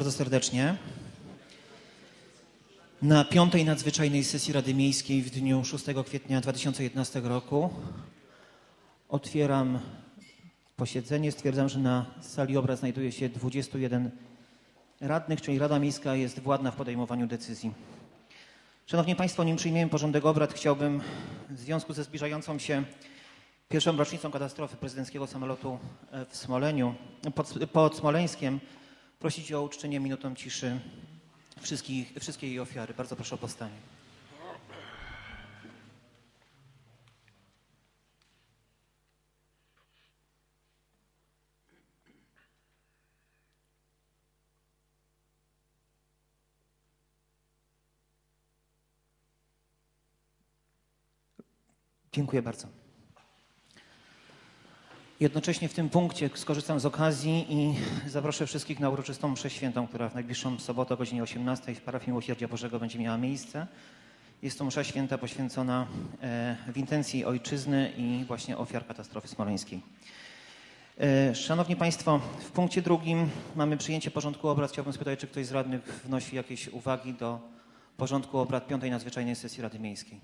bardzo serdecznie. Na 5. nadzwyczajnej sesji Rady Miejskiej w dniu 6 kwietnia 2011 roku otwieram posiedzenie. Stwierdzam, że na sali obrad znajduje się 21 radnych, czyli Rada Miejska jest władna w podejmowaniu decyzji. Szanowni Państwo, nim przyjmiemy porządek obrad, chciałbym w związku ze zbliżającą się pierwszą rocznicą katastrofy prezydenckiego samolotu w Smoleniu, pod Smoleńskiem, prosić o uczczenie minutą ciszy wszystkie jej ofiary. Bardzo proszę o powstanie. Dziękuję bardzo. Jednocześnie w tym punkcie skorzystam z okazji i zaproszę wszystkich na uroczystą mszę świętą, która w najbliższą sobotę o godzinie 18 w parafii Miłosierdzia Bożego będzie miała miejsce. Jest to msza święta poświęcona w intencji ojczyzny i właśnie ofiar katastrofy smoleńskiej. Szanowni Państwo, w punkcie drugim mamy przyjęcie porządku obrad. Chciałbym spytać, czy ktoś z radnych wnosi jakieś uwagi do porządku obrad 5. nadzwyczajnej sesji Rady Miejskiej.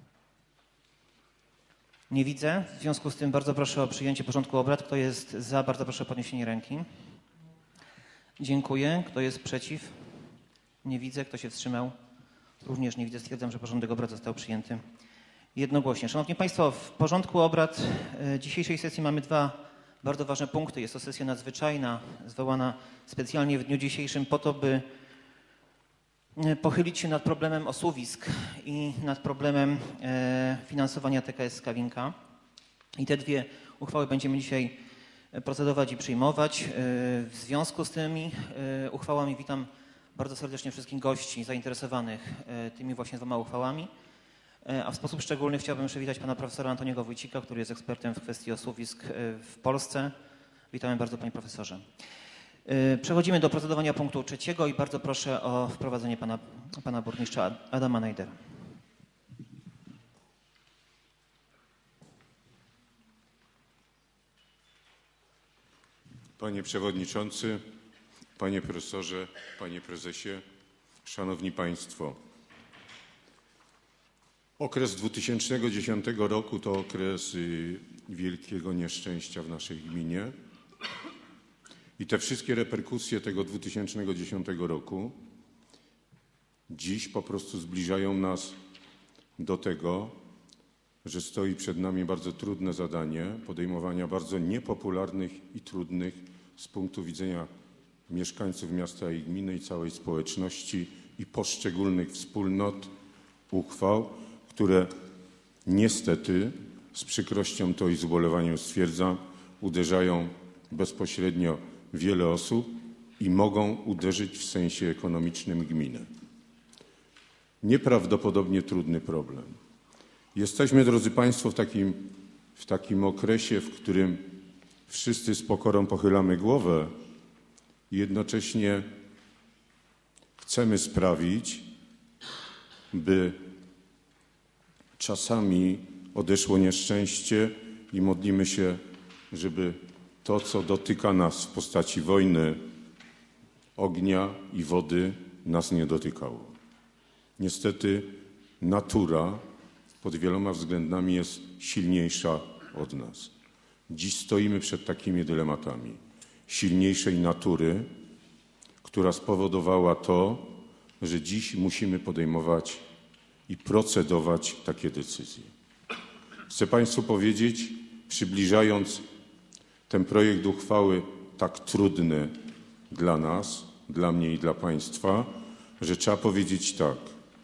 Nie widzę. W związku z tym bardzo proszę o przyjęcie porządku obrad. Kto jest za? Bardzo proszę o podniesienie ręki. Dziękuję. Kto jest przeciw? Nie widzę. Kto się wstrzymał? Również nie widzę. Stwierdzam, że porządek obrad został przyjęty jednogłośnie. Szanowni Państwo, w porządku obrad dzisiejszej sesji mamy dwa bardzo ważne punkty. Jest to sesja nadzwyczajna, zwołana specjalnie w dniu dzisiejszym po to, by pochylić się nad problemem osuwisk i nad problemem finansowania TKS Skawinka. I te dwie uchwały będziemy dzisiaj procedować i przyjmować. W związku z tymi uchwałami witam bardzo serdecznie wszystkich gości zainteresowanych tymi właśnie dwoma uchwałami. A w sposób szczególny chciałbym przywitać pana profesora Antoniego Wójcika, który jest ekspertem w kwestii osuwisk w Polsce. Witamy bardzo, panie profesorze. Przechodzimy do procedowania punktu 3 i bardzo proszę o wprowadzenie pana burmistrza Adama Najdera. Panie Przewodniczący, Panie Profesorze, Panie Prezesie, Szanowni Państwo. Okres 2010 roku to okres wielkiego nieszczęścia w naszej gminie. I te wszystkie reperkusje tego 2010 roku dziś po prostu zbliżają nas do tego, że stoi przed nami bardzo trudne zadanie podejmowania bardzo niepopularnych i trudnych z punktu widzenia mieszkańców miasta i gminy i całej społeczności i poszczególnych wspólnot uchwał, które niestety z przykrością to i z ubolewaniem stwierdzam, uderzają bezpośrednio wiele osób i mogą uderzyć w sensie ekonomicznym gminę. Nieprawdopodobnie trudny problem. Jesteśmy, drodzy Państwo, w takim okresie, w którym wszyscy z pokorą pochylamy głowę i jednocześnie chcemy sprawić, by czasami odeszło nieszczęście i modlimy się, żeby to, co dotyka nas w postaci wojny, ognia i wody, nas nie dotykało. Niestety natura pod wieloma względami jest silniejsza od nas. Dziś stoimy przed takimi dylematami. Silniejszej natury, która spowodowała to, że dziś musimy podejmować i procedować takie decyzje. Chcę Państwu powiedzieć, przybliżając ten projekt uchwały tak trudny dla nas, dla mnie i dla Państwa, że trzeba powiedzieć tak.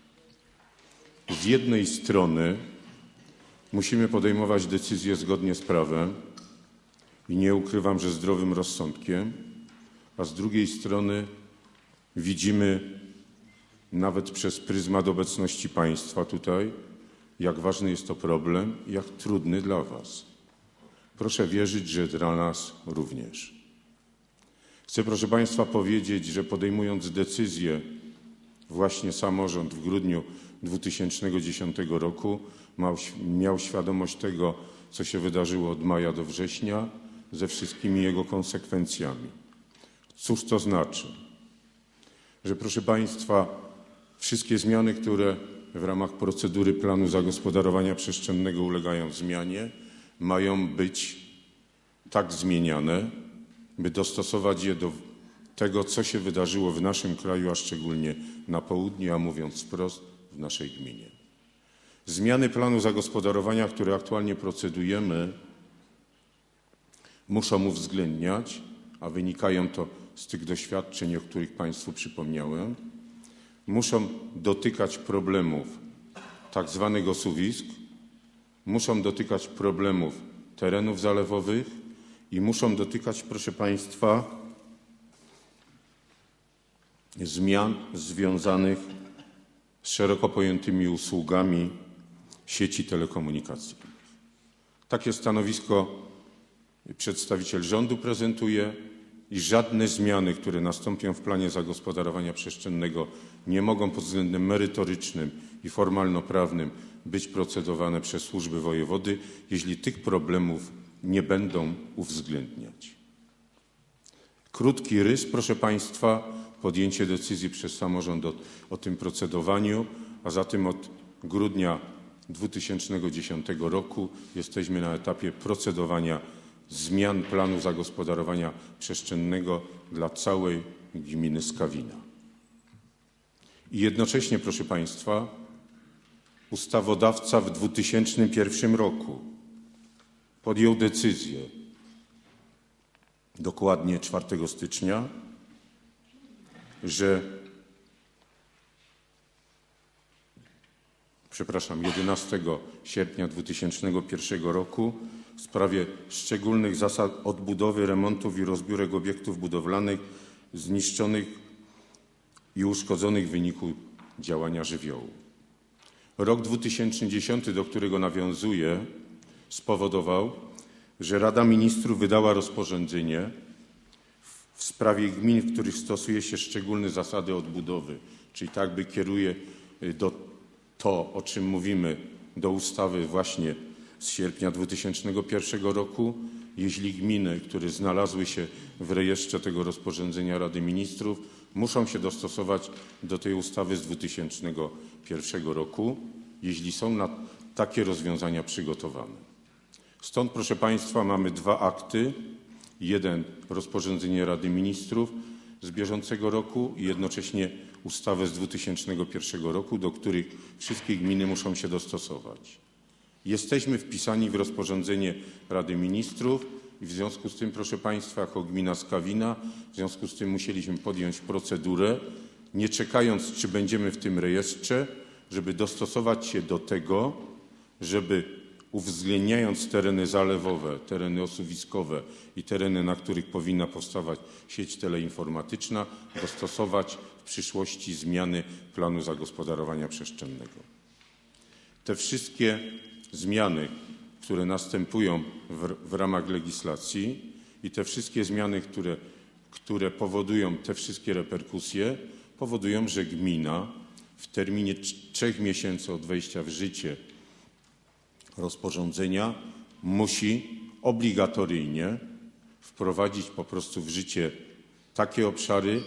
Z jednej strony musimy podejmować decyzje zgodnie z prawem i nie ukrywam, że zdrowym rozsądkiem, a z drugiej strony widzimy nawet przez pryzmat obecności Państwa tutaj, jak ważny jest to problem i jak trudny dla Was. Proszę wierzyć, że dla nas również. Chcę, proszę Państwa, powiedzieć, że podejmując decyzję, właśnie samorząd w grudniu 2010 roku miał świadomość tego, co się wydarzyło od maja do września, ze wszystkimi jego konsekwencjami. Cóż to znaczy? że proszę Państwa, wszystkie zmiany, które w ramach procedury planu zagospodarowania przestrzennego ulegają zmianie, mają być tak zmieniane, by dostosować je do tego, co się wydarzyło w naszym kraju, a szczególnie na południu, a mówiąc wprost, w naszej gminie. Zmiany planu zagospodarowania, które aktualnie procedujemy, muszą uwzględniać, a wynikają to z tych doświadczeń, o których Państwu przypomniałem, muszą dotykać problemów tak zwanych osuwisk, muszą dotykać problemów terenów zalewowych i muszą dotykać, proszę Państwa, zmian związanych z szeroko pojętymi usługami sieci telekomunikacyjnych. Takie stanowisko przedstawiciel rządu prezentuje i żadne zmiany, które nastąpią w planie zagospodarowania przestrzennego, nie mogą pod względem merytorycznym i formalno-prawnym być procedowane przez służby wojewody, jeśli tych problemów nie będą uwzględniać. Krótki rys, proszę Państwa, podjęcie decyzji przez samorząd o tym procedowaniu, a zatem od grudnia 2010 roku jesteśmy na etapie procedowania zmian planu zagospodarowania przestrzennego dla całej gminy Skawina. I jednocześnie, proszę Państwa, ustawodawca w 2001 roku podjął decyzję, dokładnie 4 stycznia, że 11 sierpnia 2001 roku w sprawie szczególnych zasad odbudowy, remontów i rozbiórek obiektów budowlanych zniszczonych i uszkodzonych w wyniku działania żywiołu. Rok 2010, do którego nawiązuję, spowodował, że Rada Ministrów wydała rozporządzenie w sprawie gmin, w których stosuje się szczególne zasady odbudowy, czyli tak by kieruje to, o czym mówimy, do ustawy właśnie z sierpnia 2001 roku. Jeśli gminy, które znalazły się w rejestrze tego rozporządzenia Rady Ministrów, muszą się dostosować do tej ustawy z 2001 roku, jeśli są na takie rozwiązania przygotowane. Stąd, proszę Państwa, mamy 2 akty. Jeden rozporządzenie Rady Ministrów z bieżącego roku i jednocześnie ustawę z 2001 roku, do których wszystkie gminy muszą się dostosować. Jesteśmy wpisani w rozporządzenie Rady Ministrów i w związku z tym, proszę Państwa, jako gmina Skawina, w związku z tym musieliśmy podjąć procedurę, nie czekając, czy będziemy w tym rejestrze, żeby dostosować się do tego, żeby uwzględniając tereny zalewowe, tereny osuwiskowe i tereny, na których powinna powstawać sieć teleinformatyczna, dostosować w przyszłości zmiany planu zagospodarowania przestrzennego. Te wszystkie zmiany, które następują w ramach legislacji i te wszystkie zmiany, które powodują te wszystkie reperkusje, powodują, że gmina w terminie 3 miesięcy od wejścia w życie rozporządzenia musi obligatoryjnie wprowadzić po prostu w życie takie obszary,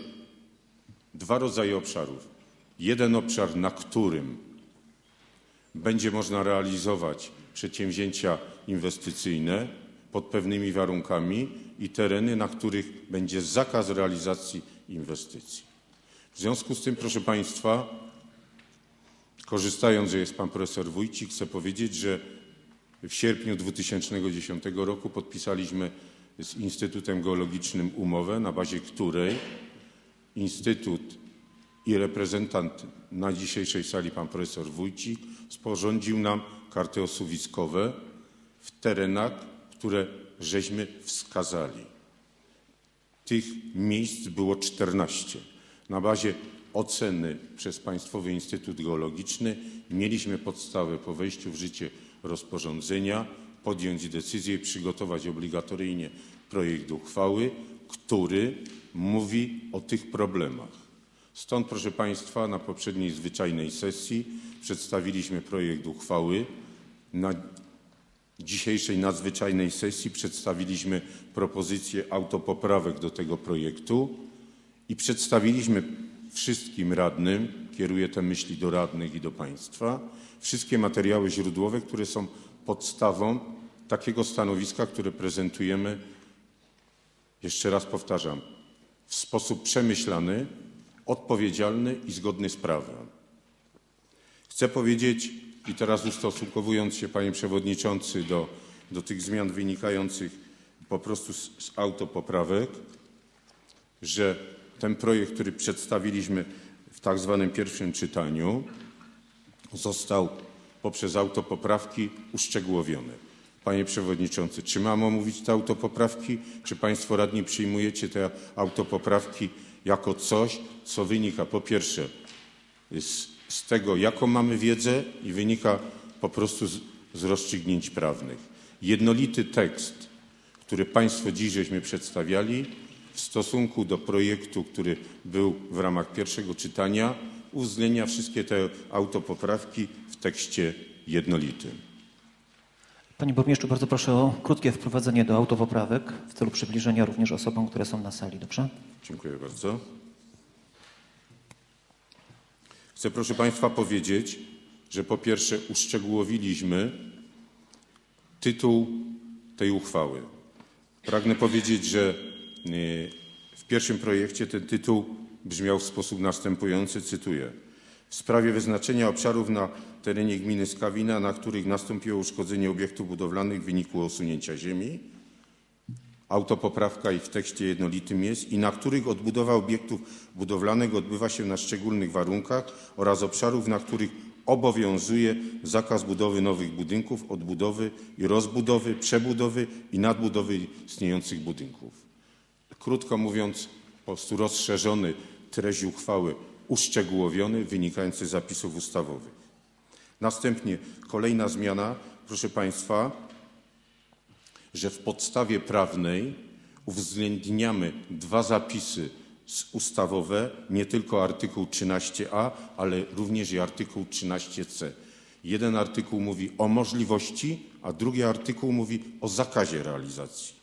2 rodzaje obszarów. Jeden obszar, na którym będzie można realizować przedsięwzięcia inwestycyjne pod pewnymi warunkami i tereny, na których będzie zakaz realizacji inwestycji. W związku z tym, proszę Państwa, korzystając, że jest Pan Profesor Wójcik, chcę powiedzieć, że w sierpniu 2010 roku podpisaliśmy z Instytutem Geologicznym umowę, na bazie której Instytut i reprezentant na dzisiejszej sali Pan Profesor Wójcik sporządził nam karty osuwiskowe w terenach, które żeśmy wskazali. Tych miejsc było 14. Na bazie oceny przez Państwowy Instytut Geologiczny mieliśmy podstawę po wejściu w życie rozporządzenia podjąć decyzję i przygotować obligatoryjnie projekt uchwały, który mówi o tych problemach. Stąd, proszę Państwa, na poprzedniej zwyczajnej sesji przedstawiliśmy projekt uchwały. Na dzisiejszej nadzwyczajnej sesji przedstawiliśmy propozycję autopoprawek do tego projektu i przedstawiliśmy wszystkim radnym, kieruję te myśli do radnych i do państwa, wszystkie materiały źródłowe, które są podstawą takiego stanowiska, które prezentujemy, jeszcze raz powtarzam, w sposób przemyślany, odpowiedzialny i zgodny z prawem. Chcę powiedzieć, i teraz ustosunkowując się, panie przewodniczący, do tych zmian wynikających po prostu z autopoprawek, że ten projekt, który przedstawiliśmy w tak zwanym pierwszym czytaniu, został poprzez autopoprawki uszczegółowiony. Panie przewodniczący, czy mam omówić te autopoprawki, czy państwo radni przyjmujecie te autopoprawki jako coś, co wynika po pierwsze z tego, jaką mamy wiedzę i wynika po prostu z rozstrzygnięć prawnych. Jednolity tekst, który państwo dziś żeśmy przedstawiali w stosunku do projektu, który był w ramach pierwszego czytania, uwzględnia wszystkie te autopoprawki w tekście jednolitym. Panie burmistrzu, bardzo proszę o krótkie wprowadzenie do autopoprawek w celu przybliżenia również osobom, które są na sali. Dobrze? Dziękuję bardzo. Chcę, proszę państwa, powiedzieć, że po pierwsze uszczegółowiliśmy tytuł tej uchwały. Pragnę powiedzieć, że w pierwszym projekcie ten tytuł brzmiał w sposób następujący, cytuję: w sprawie wyznaczenia obszarów na terenie gminy Skawina, na których nastąpiło uszkodzenie obiektów budowlanych w wyniku osunięcia ziemi, autopoprawka i w tekście jednolitym jest, i na których odbudowa obiektów budowlanych odbywa się na szczególnych warunkach, oraz obszarów, na których obowiązuje zakaz budowy nowych budynków, odbudowy i rozbudowy, przebudowy i nadbudowy istniejących budynków. Krótko mówiąc, po prostu rozszerzony treść uchwały, uszczegółowiony, wynikający z zapisów ustawowych. Następnie kolejna zmiana, proszę państwa, że w podstawie prawnej uwzględniamy dwa zapisy ustawowe, nie tylko artykuł 13a, ale również i artykuł 13c. Jeden artykuł mówi o możliwości, a drugi artykuł mówi o zakazie realizacji.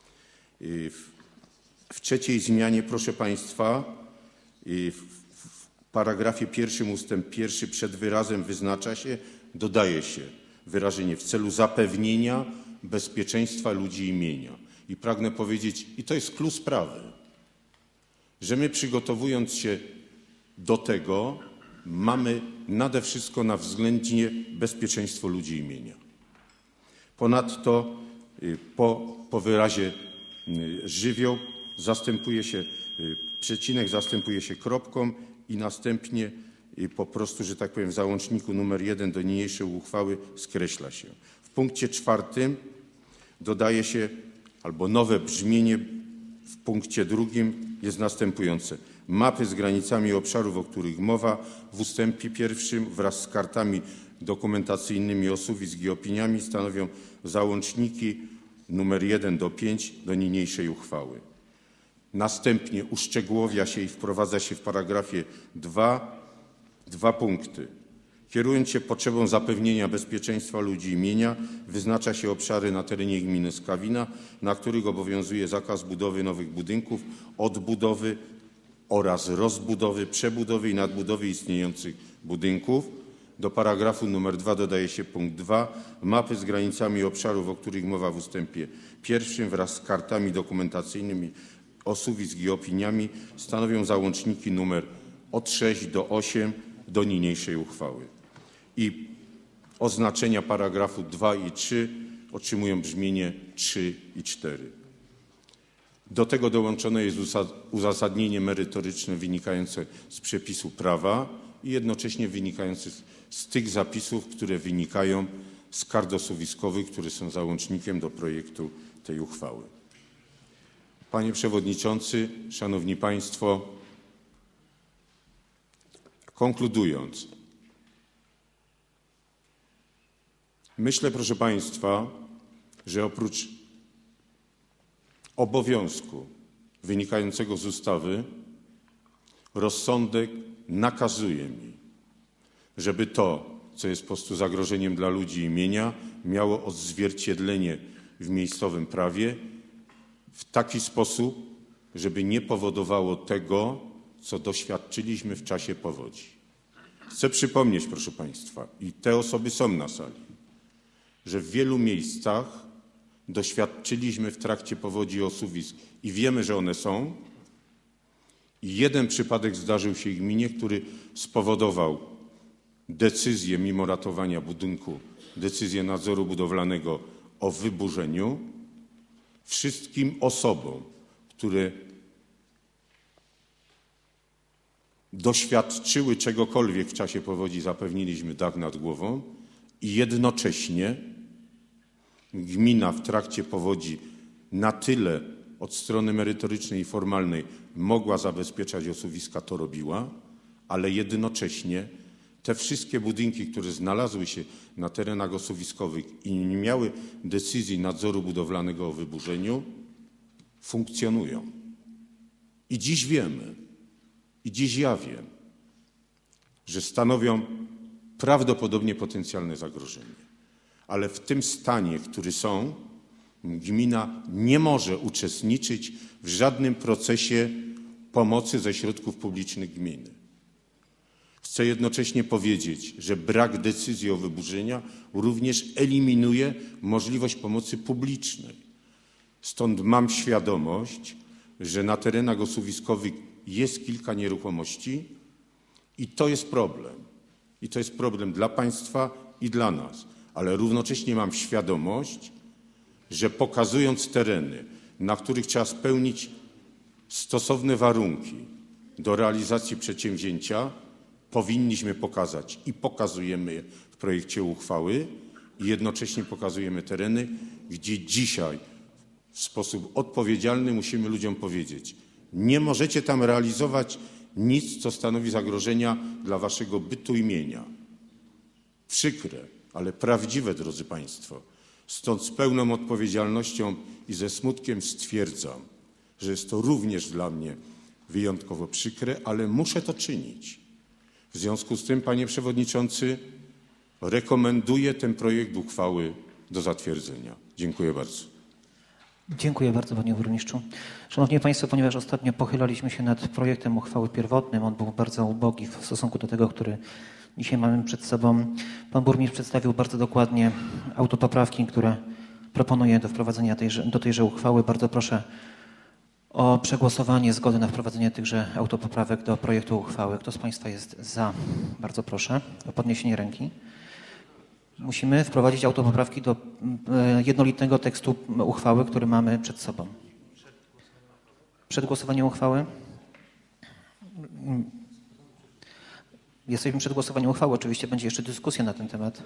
W trzeciej zmianie, proszę państwa, w paragrafie 1 ustęp 1 przed wyrazem wyznacza się, dodaje się wyrażenie w celu zapewnienia bezpieczeństwa ludzi i mienia. I pragnę powiedzieć, i to jest clou sprawy, że my, przygotowując się do tego, mamy nade wszystko na względzie bezpieczeństwo ludzi i mienia. Ponadto po wyrazie żywioł zastępuje się przecinek, zastępuje się kropką i następnie po prostu, że tak powiem, w załączniku numer 1 do niniejszej uchwały skreśla się. W punkcie 4 dodaje się, albo nowe brzmienie w punkcie 2 jest następujące. Mapy z granicami obszarów, o których mowa w ustępie 1 wraz z kartami dokumentacyjnymi, osuwisk i opiniami stanowią załączniki numer 1 do 5 do niniejszej uchwały. Następnie uszczegółowia się i wprowadza się w paragrafie 2 punkty. Kierując się potrzebą zapewnienia bezpieczeństwa ludzi i mienia, wyznacza się obszary na terenie gminy Skawina, na których obowiązuje zakaz budowy nowych budynków, odbudowy oraz rozbudowy, przebudowy i nadbudowy istniejących budynków. Do paragrafu numer 2 dodaje się punkt 2. Mapy z granicami obszarów, o których mowa w ustępie 1 wraz z kartami dokumentacyjnymi, osuwisk i opiniami stanowią załączniki numer od 6 do 8 do niniejszej uchwały. I oznaczenia paragrafu 2 i 3 otrzymują brzmienie 3 i 4. Do tego dołączone jest uzasadnienie merytoryczne wynikające z przepisu prawa i jednocześnie wynikające z tych zapisów, które wynikają z kart osuwiskowych, które są załącznikiem do projektu tej uchwały. Panie Przewodniczący, Szanowni Państwo, konkludując, myślę, proszę Państwa, że oprócz obowiązku wynikającego z ustawy, rozsądek nakazuje mi, żeby to, co jest po prostu zagrożeniem dla ludzi i mienia, miało odzwierciedlenie w miejscowym prawie w taki sposób, żeby nie powodowało tego, co doświadczyliśmy w czasie powodzi. Chcę przypomnieć, proszę Państwa, i te osoby są na sali, że w wielu miejscach doświadczyliśmy w trakcie powodzi osuwisk i wiemy, że one są. I jeden przypadek zdarzył się w gminie, który spowodował decyzję mimo ratowania budynku, decyzję nadzoru budowlanego o wyburzeniu. Wszystkim osobom, które doświadczyły czegokolwiek w czasie powodzi, zapewniliśmy dach nad głową i jednocześnie gmina w trakcie powodzi na tyle od strony merytorycznej i formalnej mogła zabezpieczać osuwiska, to robiła, ale jednocześnie te wszystkie budynki, które znalazły się na terenach osuwiskowych i nie miały decyzji nadzoru budowlanego o wyburzeniu, funkcjonują. I dziś wiemy, i dziś ja wiem, że stanowią prawdopodobnie potencjalne zagrożenie. Ale w tym stanie, który są, gmina nie może uczestniczyć w żadnym procesie pomocy ze środków publicznych gminy. Chcę jednocześnie powiedzieć, że brak decyzji o wyburzeniu również eliminuje możliwość pomocy publicznej. Stąd mam świadomość, że na terenach osuwiskowych jest kilka nieruchomości i to jest problem. I to jest problem dla państwa i dla nas. Ale równocześnie mam świadomość, że pokazując tereny, na których trzeba spełnić stosowne warunki do realizacji przedsięwzięcia, powinniśmy pokazać i pokazujemy je w projekcie uchwały i jednocześnie pokazujemy tereny, gdzie dzisiaj w sposób odpowiedzialny musimy ludziom powiedzieć: nie możecie tam realizować nic, co stanowi zagrożenia dla waszego bytu i mienia. Przykre, ale prawdziwe, drodzy Państwo. Stąd z pełną odpowiedzialnością i ze smutkiem stwierdzam, że jest to również dla mnie wyjątkowo przykre, ale muszę to czynić. W związku z tym, panie przewodniczący, rekomenduję ten projekt uchwały do zatwierdzenia. Dziękuję bardzo. Dziękuję bardzo, panie burmistrzu. Szanowni Państwo, ponieważ ostatnio pochylaliśmy się nad projektem uchwały pierwotnym, on był bardzo ubogi w stosunku do tego, który dzisiaj mamy przed sobą. Pan burmistrz przedstawił bardzo dokładnie autopoprawki, które proponuje do wprowadzenia do tejże uchwały. Bardzo proszę o przegłosowanie zgody na wprowadzenie tychże autopoprawek do projektu uchwały. Kto z Państwa jest za? Bardzo proszę o podniesienie ręki. Musimy wprowadzić autopoprawki do jednolitego tekstu uchwały, który mamy przed sobą. Przed głosowaniem uchwały? Jesteśmy przed głosowaniem uchwały. Oczywiście będzie jeszcze dyskusja na ten temat.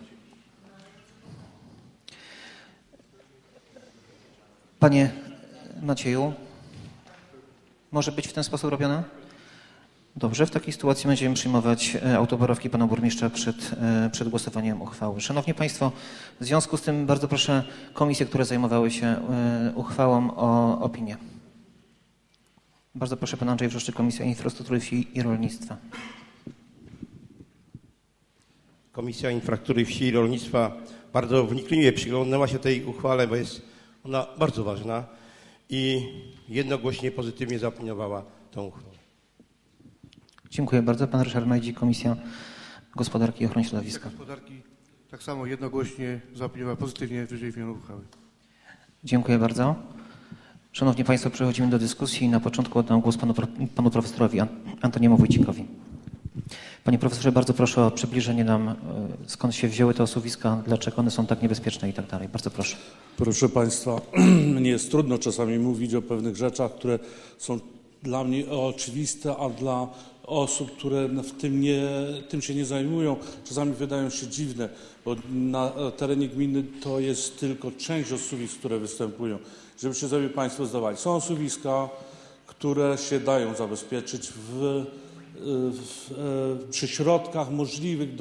Panie Macieju, może być w ten sposób robione? Dobrze, w takiej sytuacji będziemy przyjmować autopoprawki pana burmistrza przed głosowaniem uchwały. Szanowni Państwo, w związku z tym bardzo proszę komisje, które zajmowały się uchwałą, o opinię. Bardzo proszę pan Andrzej Wrzeszczyk, Komisja Infrastruktury, Wsi i Rolnictwa. Komisja Infrastruktury, Wsi i Rolnictwa bardzo wnikliwie przyglądnęła się tej uchwale, bo jest ona bardzo ważna i jednogłośnie pozytywnie zaopiniowała tą uchwałę. Dziękuję bardzo. Pan Ryszard Majdzik, Komisja Gospodarki i Ochrony Środowiska. Gospodarki tak samo jednogłośnie zaopiniowała pozytywnie wyżej wymienioną uchwałę. Dziękuję bardzo. Szanowni Państwo, przechodzimy do dyskusji. Na początku oddam głos panu profesorowi Antoniemu Wójcikowi. Panie profesorze, bardzo proszę o przybliżenie nam, skąd się wzięły te osuwiska, dlaczego one są tak niebezpieczne i tak dalej. Bardzo proszę. Proszę Państwa, mnie jest trudno czasami mówić o pewnych rzeczach, które są dla mnie oczywiste, a dla osób, które tym się nie zajmują, czasami wydają się dziwne, bo na terenie gminy to jest tylko część osuwisk, które występują. Żebyście sobie Państwo zdawali. Są osuwiska, które się dają zabezpieczyć przy środkach możliwych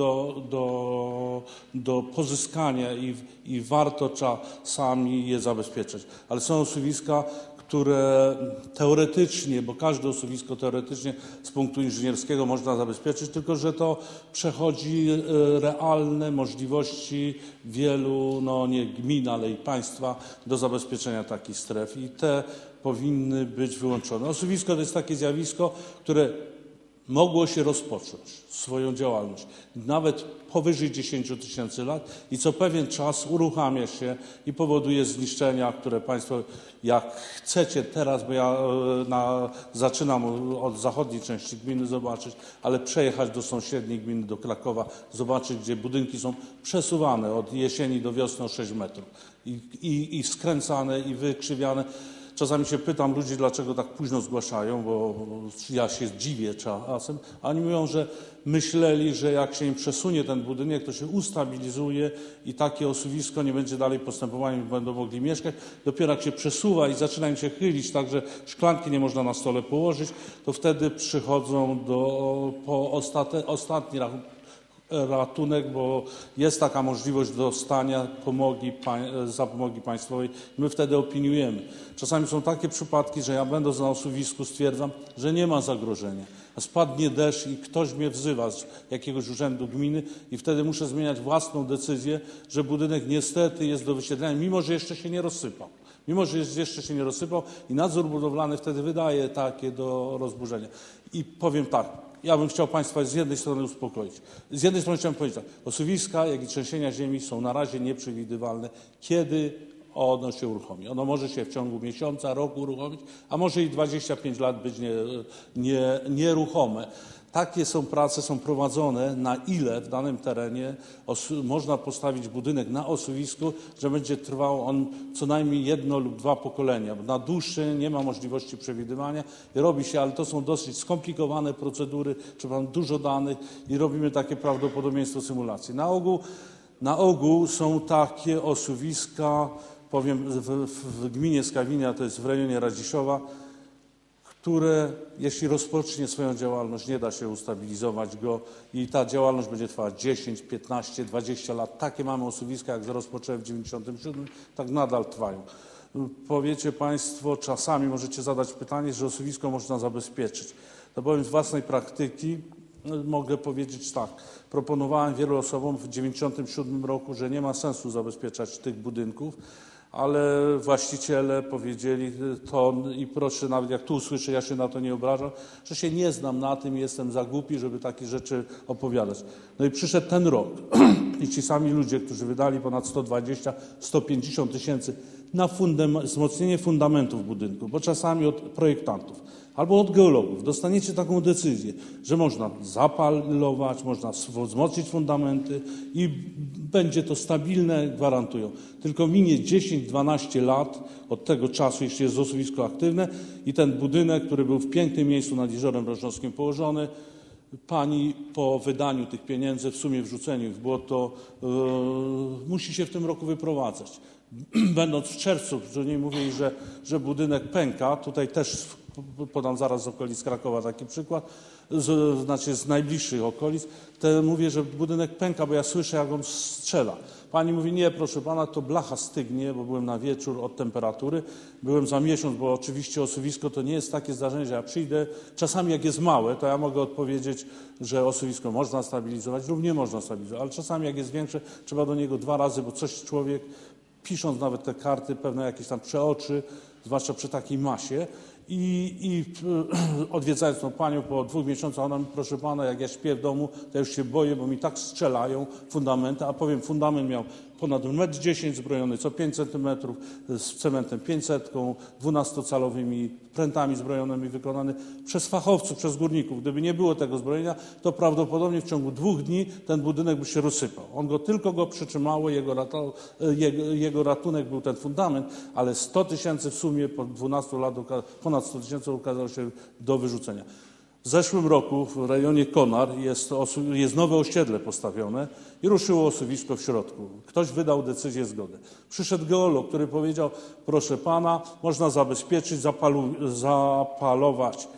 do pozyskania i warto czasami je zabezpieczać. Ale są osuwiska, które teoretycznie, bo każde osuwisko teoretycznie z punktu inżynierskiego można zabezpieczyć, tylko że to przechodzi realne możliwości wielu, nie gmin, ale i państwa do zabezpieczenia takich stref i te powinny być wyłączone. Osuwisko to jest takie zjawisko, które mogło się rozpocząć swoją działalność nawet powyżej 10 000 lat i co pewien czas uruchamia się i powoduje zniszczenia, które Państwo, jak chcecie teraz, bo ja zaczynam od zachodniej części gminy zobaczyć, ale przejechać do sąsiedniej gminy, do Krakowa, zobaczyć, gdzie budynki są przesuwane od jesieni do wiosny o 6 metrów i skręcane i wykrzywiane. Czasami się pytam ludzi, dlaczego tak późno zgłaszają, bo ja się dziwię czasem, a oni mówią, że myśleli, że jak się im przesunie ten budynek, to się ustabilizuje i takie osuwisko nie będzie dalej postępowaniem, będą mogli mieszkać. Dopiero jak się przesuwa i zaczyna im się chylić, tak że szklanki nie można na stole położyć, to wtedy przychodzą po ostatni ratunek, bo jest taka możliwość dostania zapomogi państwowej. My wtedy opiniujemy. Czasami są takie przypadki, że ja będąc na osuwisku stwierdzam, że nie ma zagrożenia. A spadnie deszcz i ktoś mnie wzywa z jakiegoś urzędu gminy i wtedy muszę zmieniać własną decyzję, że budynek niestety jest do wysiedlenia, mimo że jeszcze się nie rozsypał. I nadzór budowlany wtedy wydaje takie do rozburzenia. I powiem tak, ja bym chciał Państwa z jednej strony uspokoić. Z jednej strony chciałem powiedzieć tak, osuwiska, jak i trzęsienia ziemi są na razie nieprzewidywalne, kiedy ono się uruchomi. Ono może się w ciągu miesiąca, roku uruchomić, a może i 25 lat być nieruchome. Takie prace są prowadzone, na ile w danym terenie można postawić budynek na osuwisku, że będzie trwał on co najmniej 1 lub 2 pokolenia. Bo na dłuższy nie ma możliwości przewidywania. Robi się, ale to są dosyć skomplikowane procedury, trzeba dużo danych i robimy takie prawdopodobieństwo symulacji. Na ogół są takie osuwiska, powiem w gminie Skawinia, to jest w rejonie Radziszowa, które jeśli rozpocznie swoją działalność, nie da się ustabilizować go i ta działalność będzie trwała 10, 15, 20 lat. Takie mamy osuwiska, jak rozpoczęły w 97, tak nadal trwają. Powiecie Państwo, czasami możecie zadać pytanie, że osuwisko można zabezpieczyć. To powiem z własnej praktyki, mogę powiedzieć tak. Proponowałem wielu osobom w 97 roku, że nie ma sensu zabezpieczać tych budynków, ale właściciele powiedzieli to i proszę, nawet jak tu usłyszę, ja się na to nie obrażam, że się nie znam na tym, jestem za głupi, żeby takie rzeczy opowiadać. No i przyszedł ten rok i ci sami ludzie, którzy wydali ponad 120-150 tysięcy na wzmocnienie fundamentów budynków, bo czasami od projektantów albo od geologów dostaniecie taką decyzję, że można zapalować, można wzmocnić fundamenty i będzie to stabilne, gwarantują. Tylko minie 10-12 lat od tego czasu, jeśli jest osuwisko aktywne i ten budynek, który był w pięknym miejscu nad Jeziorem Rożnowskim położony, pani po wydaniu tych pieniędzy, w sumie wrzuceniu ich w błoto, musi się w tym roku wyprowadzać. Będąc w czerwcu, że nie mówili, że budynek pęka, tutaj też podam zaraz z okolic Krakowa taki przykład, znaczy z najbliższych okolic, to mówię, że budynek pęka, bo ja słyszę, jak on strzela. Pani mówi, nie, proszę pana, to blacha stygnie, bo byłem na wieczór od temperatury, byłem za miesiąc, bo oczywiście osuwisko to nie jest takie zdarzenie, że ja przyjdę, czasami jak jest małe, to ja mogę odpowiedzieć, że osuwisko można stabilizować lub nie można stabilizować, ale czasami jak jest większe, trzeba do niego 2 razy, bo coś człowiek, pisząc nawet te karty, pewne jakieś tam przeoczy, zwłaszcza przy takiej masie, i odwiedzając tą panią po 2 miesiącach, ona mi, proszę pana, jak ja śpię w domu, to ja już się boję, bo mi tak strzelają fundamenty, a powiem, fundament miał ponad 1,10 m zbrojony, co 5 cm z cementem 500, 12-calowymi prętami zbrojonymi, wykonany przez fachowców, przez górników. Gdyby nie było tego zbrojenia, to prawdopodobnie w ciągu 2 dni ten budynek by się rozsypał. Tylko go przytrzymało, jego ratunek był ten fundament, ale 100 tysięcy w sumie po 12 latach, ponad 100 tysięcy okazało się do wyrzucenia. W zeszłym roku w rejonie Konar jest nowe osiedle postawione i ruszyło osuwisko w środku. Ktoś wydał decyzję, zgodę. Przyszedł geolog, który powiedział, proszę pana, można zabezpieczyć, zapalować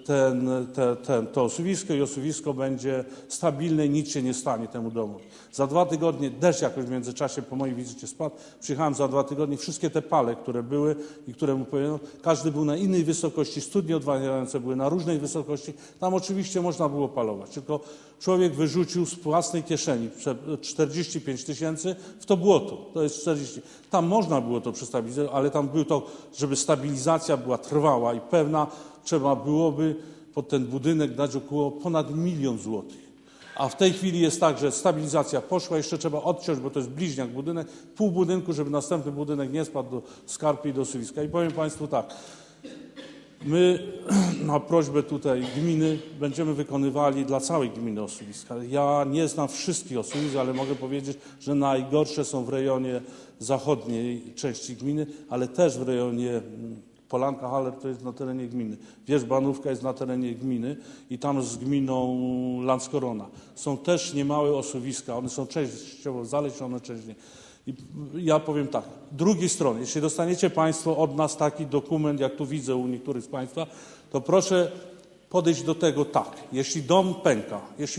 to osuwisko i osuwisko będzie stabilne i nic się nie stanie temu domu. Za 2 tygodnie, deszcz jakoś w międzyczasie po mojej wizycie spadł, przyjechałem za 2 tygodnie, wszystkie te pale, które były i które mu powiedziano, każdy był na innej wysokości, studnie odwadniające były na różnej wysokości, tam oczywiście można było palować, tylko człowiek wyrzucił z własnej kieszeni 45 tysięcy w to błoto, to jest 40. Tam można było to przestabilizować, ale tam było to, żeby stabilizacja była trwała i pewna, trzeba byłoby pod ten budynek dać około ponad 1 milion złotych. A w tej chwili jest tak, że stabilizacja poszła, jeszcze trzeba odciąć, bo to jest bliźniak budynek, pół budynku, żeby następny budynek nie spadł do skarpy i do suwiska. I powiem Państwu tak, my na prośbę tutaj gminy będziemy wykonywali dla całej gminy osuwiska. Ja nie znam wszystkich osuwisk, ale mogę powiedzieć, że najgorsze są w rejonie zachodniej części gminy, ale też w rejonie Polanka Haller to jest na terenie gminy. Wierzbanówka jest na terenie gminy i tam z gminą Landskorona. Są też niemałe osuwiska, one są częściowo zalesione, część nie. I ja powiem tak, drugiej strony, jeśli dostaniecie Państwo od nas taki dokument, jak tu widzę u niektórych z Państwa, to proszę podejść do tego tak, jeśli dom pęka,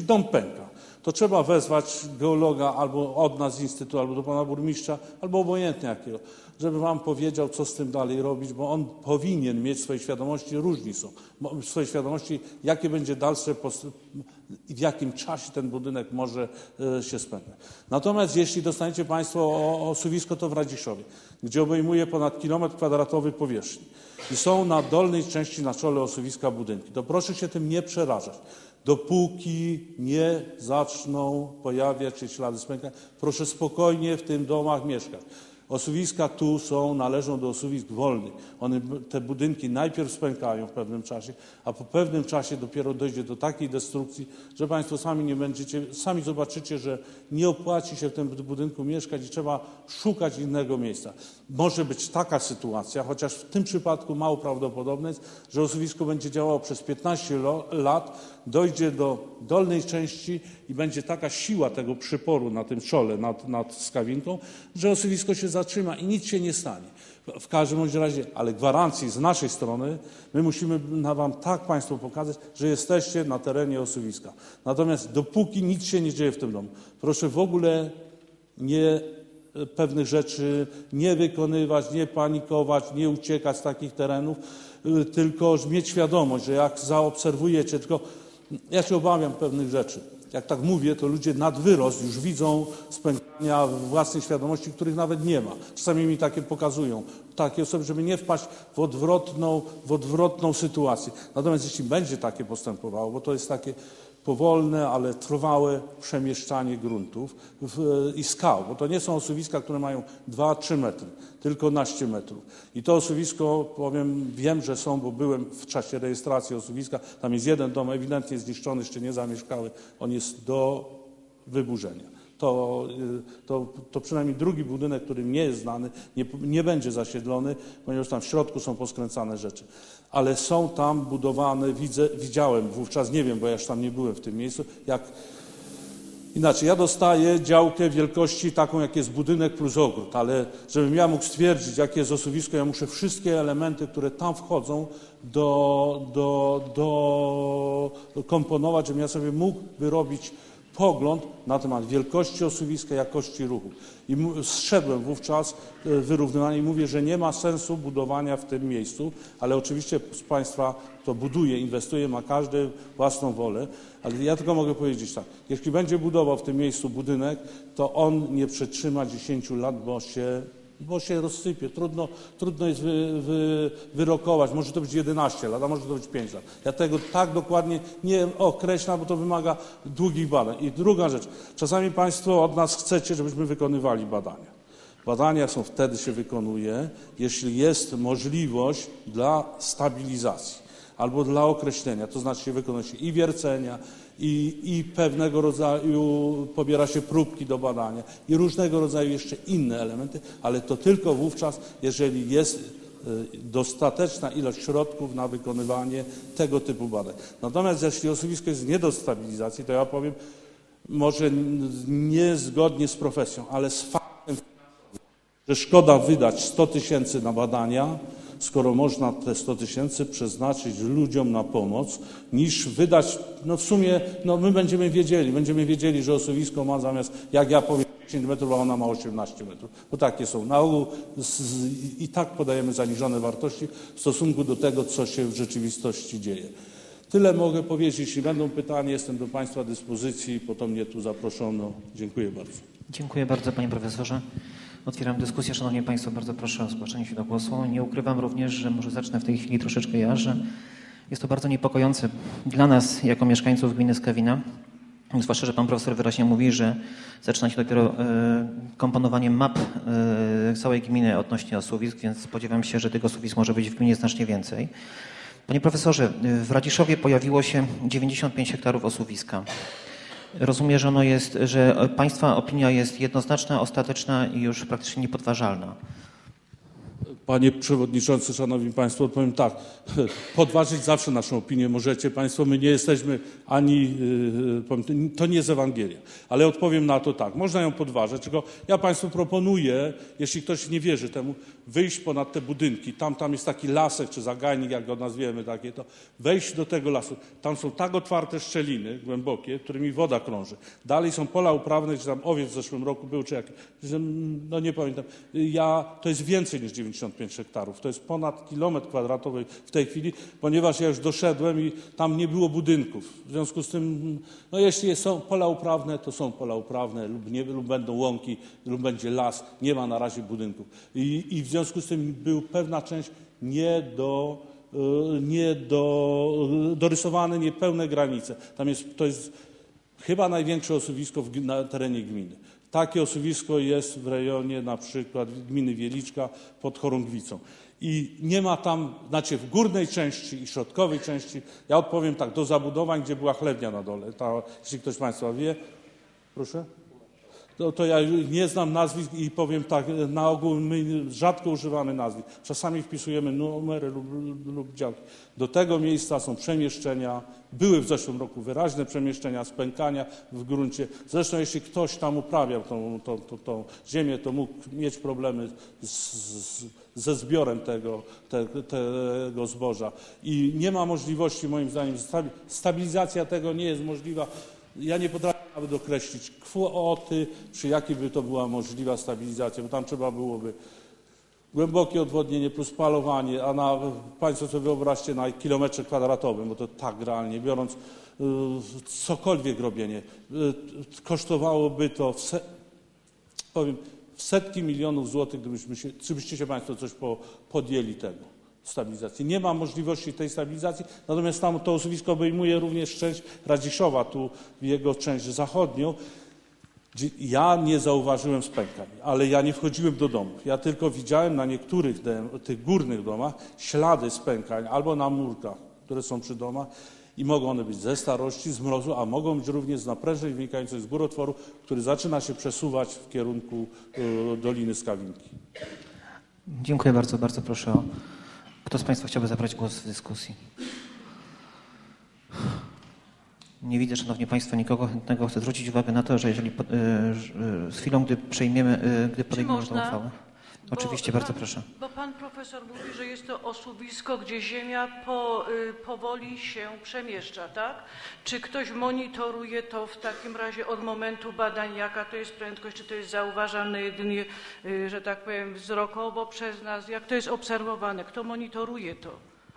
to trzeba wezwać geologa albo od nas z Instytutu, albo do pana burmistrza, albo obojętnie jakiego, żeby wam powiedział, co z tym dalej robić, bo on powinien mieć w swojej świadomości, różni są, w swojej świadomości, jakie będzie dalsze i w jakim czasie ten budynek może się spełniać. Natomiast jeśli dostaniecie Państwo osuwisko, to w Radziszowie, gdzie obejmuje ponad 1 km² powierzchni i są na dolnej części na czole osuwiska budynki, to proszę się tym nie przerażać. Dopóki nie zaczną pojawiać się ślady spękania, proszę spokojnie w tym domach mieszkać. Osuwiska tu należą do osuwisk wolnych. Te budynki najpierw spękają w pewnym czasie, a po pewnym czasie dopiero dojdzie do takiej destrukcji, że Państwo sami zobaczycie, że nie opłaci się w tym budynku mieszkać i trzeba szukać innego miejsca. Może być taka sytuacja, chociaż w tym przypadku mało prawdopodobne jest, że osuwisko będzie działało przez 15 lat, dojdzie do dolnej części i będzie taka siła tego przyporu na tym czole, nad skawinką, że osuwisko się zatrzyma i nic się nie stanie. W każdym bądź razie, ale gwarancji z naszej strony, my musimy wam tak Państwu pokazać, że jesteście na terenie osuwiska. Natomiast dopóki nic się nie dzieje w tym domu, proszę w ogóle pewnych rzeczy nie wykonywać, nie panikować, nie uciekać z takich terenów, tylko mieć świadomość, że jak zaobserwujecie, tylko ja się obawiam pewnych rzeczy. Jak tak mówię, to ludzie nad wyrost już widzą spękania własnej świadomości, których nawet nie ma. Czasami mi takie pokazują, takie osoby, żeby nie wpaść w odwrotną sytuację. Natomiast jeśli będzie takie postępowało, bo to jest takie powolne, ale trwałe przemieszczanie gruntów i skał, bo to nie są osuwiska, które mają 2-3 metry, tylko naście metrów. I to osuwisko, wiem, że są, bo byłem w czasie rejestracji osuwiska, tam jest jeden dom ewidentnie zniszczony, jeszcze nie zamieszkały, on jest do wyburzenia. To przynajmniej drugi budynek, który nie jest znany, nie będzie zasiedlony, ponieważ tam w środku są poskręcane rzeczy. Ale są tam budowane, widziałem wówczas, nie wiem, bo ja już tam nie byłem w tym miejscu, inaczej, ja dostaję działkę wielkości taką, jak jest budynek plus ogród, ale żebym ja mógł stwierdzić, jakie jest osuwisko, ja muszę wszystkie elementy, które tam wchodzą, komponować, żebym ja sobie mógł wyrobić pogląd na temat wielkości osuwiska, jakości ruchu. I zszedłem wówczas wyrównywanie i mówię, że nie ma sensu budowania w tym miejscu, ale oczywiście z Państwa to buduje, inwestuje, ma każdy własną wolę, ale ja tylko mogę powiedzieć tak, jeśli będzie budował w tym miejscu budynek, to on nie przetrzyma 10 lat, bo się rozsypie. Trudno jest wyrokować. Może to być 11 lat, a może to być 5 lat. Ja tego tak dokładnie nie określam, bo to wymaga długich badań. I druga rzecz. Czasami Państwo od nas chcecie, żebyśmy wykonywali badania. Badania wtedy się wykonuje, jeśli jest możliwość dla stabilizacji albo dla określenia. To znaczy wykonuje się i wiercenia, i pewnego rodzaju pobiera się próbki do badania i różnego rodzaju jeszcze inne elementy, ale to tylko wówczas, jeżeli jest dostateczna ilość środków na wykonywanie tego typu badań. Natomiast jeśli osuwisko jest nie do stabilizacji, to ja powiem, może niezgodnie z profesją, ale z faktem, że szkoda wydać 100 000 na badania, skoro można te 100 000 przeznaczyć ludziom na pomoc, niż wydać, w sumie, my będziemy wiedzieli, że osuwisko ma zamiast, jak ja powiem, 10 metrów, a ona ma 18 metrów, bo takie są. Na ogół i tak podajemy zaniżone wartości w stosunku do tego, co się w rzeczywistości dzieje. Tyle mogę powiedzieć. Jeśli będą pytania, jestem do Państwa dyspozycji, po to mnie tu zaproszono. Dziękuję bardzo. Dziękuję bardzo, panie profesorze. Otwieram dyskusję. Szanowni Państwo, bardzo proszę o zgłaszanie się do głosu. Nie ukrywam również, że może zacznę w tej chwili troszeczkę ja, że Jest to bardzo niepokojące dla nas, jako mieszkańców gminy Skawina, zwłaszcza, że pan profesor wyraźnie mówi, że zaczyna się dopiero komponowanie map całej gminy odnośnie osuwisk, więc spodziewam się, że tych osuwisk może być w gminie znacznie więcej. Panie profesorze, w Radziszowie pojawiło się 95 hektarów osuwiska. Rozumiem, że państwa opinia jest jednoznaczna, ostateczna i już praktycznie niepodważalna. Panie Przewodniczący, Szanowni Państwo, odpowiem tak. Podważyć zawsze naszą opinię możecie Państwo. My nie jesteśmy ani, to nie jest Ewangelia. Ale odpowiem na to tak. Można ją podważyć, tylko ja Państwu proponuję, jeśli ktoś nie wierzy temu, wyjść ponad te budynki. Tam jest taki lasek czy zagajnik, jak go nazwiemy, takie to. Wejść do tego lasu. Tam są tak otwarte szczeliny głębokie, którymi woda krąży. Dalej są pola uprawne, czy tam owiec w zeszłym roku był, czy jak, no nie pamiętam. To jest więcej niż 95 hektarów. To jest ponad kilometr kwadratowy w tej chwili, ponieważ ja już doszedłem i tam nie było budynków. W związku z tym, no jeśli są pola uprawne, to są pola uprawne lub będą łąki, lub będzie las. Nie ma na razie budynków. I w związku z tym był pewna część dorysowane niepełne granice. To jest chyba największe osuwisko na terenie gminy. Takie osuwisko jest w rejonie na przykład gminy Wieliczka pod Chorągwicą. I nie ma tam, znaczy w górnej części i środkowej części, ja odpowiem tak, do zabudowań, gdzie była chlewnia na dole. Jeśli ktoś z Państwa wie, proszę? To ja nie znam nazwisk i powiem tak, na ogół my rzadko używamy nazwisk. Czasami wpisujemy numery lub działki. Do tego miejsca są przemieszczenia. Były w zeszłym roku wyraźne przemieszczenia, spękania w gruncie. Zresztą jeśli ktoś tam uprawiał tą ziemię, to mógł mieć problemy ze zbiorem tego zboża. I nie ma możliwości, moim zdaniem, stabilizacja tego nie jest możliwa. Ja nie potrafię nawet określić kwoty, przy jakiej by to była możliwa stabilizacja, bo tam trzeba byłoby głębokie odwodnienie plus palowanie, a Państwo sobie wyobraźcie na kilometrze kwadratowym, bo to tak realnie biorąc, cokolwiek robienie, kosztowałoby to w setki milionów złotych, gdybyście się Państwo coś podjęli tego. Stabilizacji. Nie ma możliwości tej stabilizacji, natomiast tam to osuwisko obejmuje również część Radziszowa, tu jego część zachodnią. Ja nie zauważyłem spękań, ale ja nie wchodziłem do domów. Ja tylko widziałem na niektórych tych górnych domach ślady spękań albo na murkach, które są przy domach i mogą one być ze starości, z mrozu, a mogą być również z naprężeń wynikających z górotworu, który zaczyna się przesuwać w kierunku Doliny Skawinki. Dziękuję bardzo. Bardzo proszę o... Kto z Państwa chciałby zabrać głos w dyskusji? Nie widzę, Szanowni Państwo, nikogo chętnego. Chcę zwrócić uwagę na to, że jeżeli z chwilą, gdy podejmiemy tę uchwałę. Oczywiście, bardzo proszę. Bo pan profesor mówi, że jest to osuwisko, gdzie ziemia powoli się przemieszcza, tak? Czy ktoś monitoruje to w takim razie od momentu badań, jaka to jest prędkość, czy to jest zauważalne jedynie, że tak powiem, wzrokowo przez nas? Jak to jest obserwowane? Kto monitoruje to?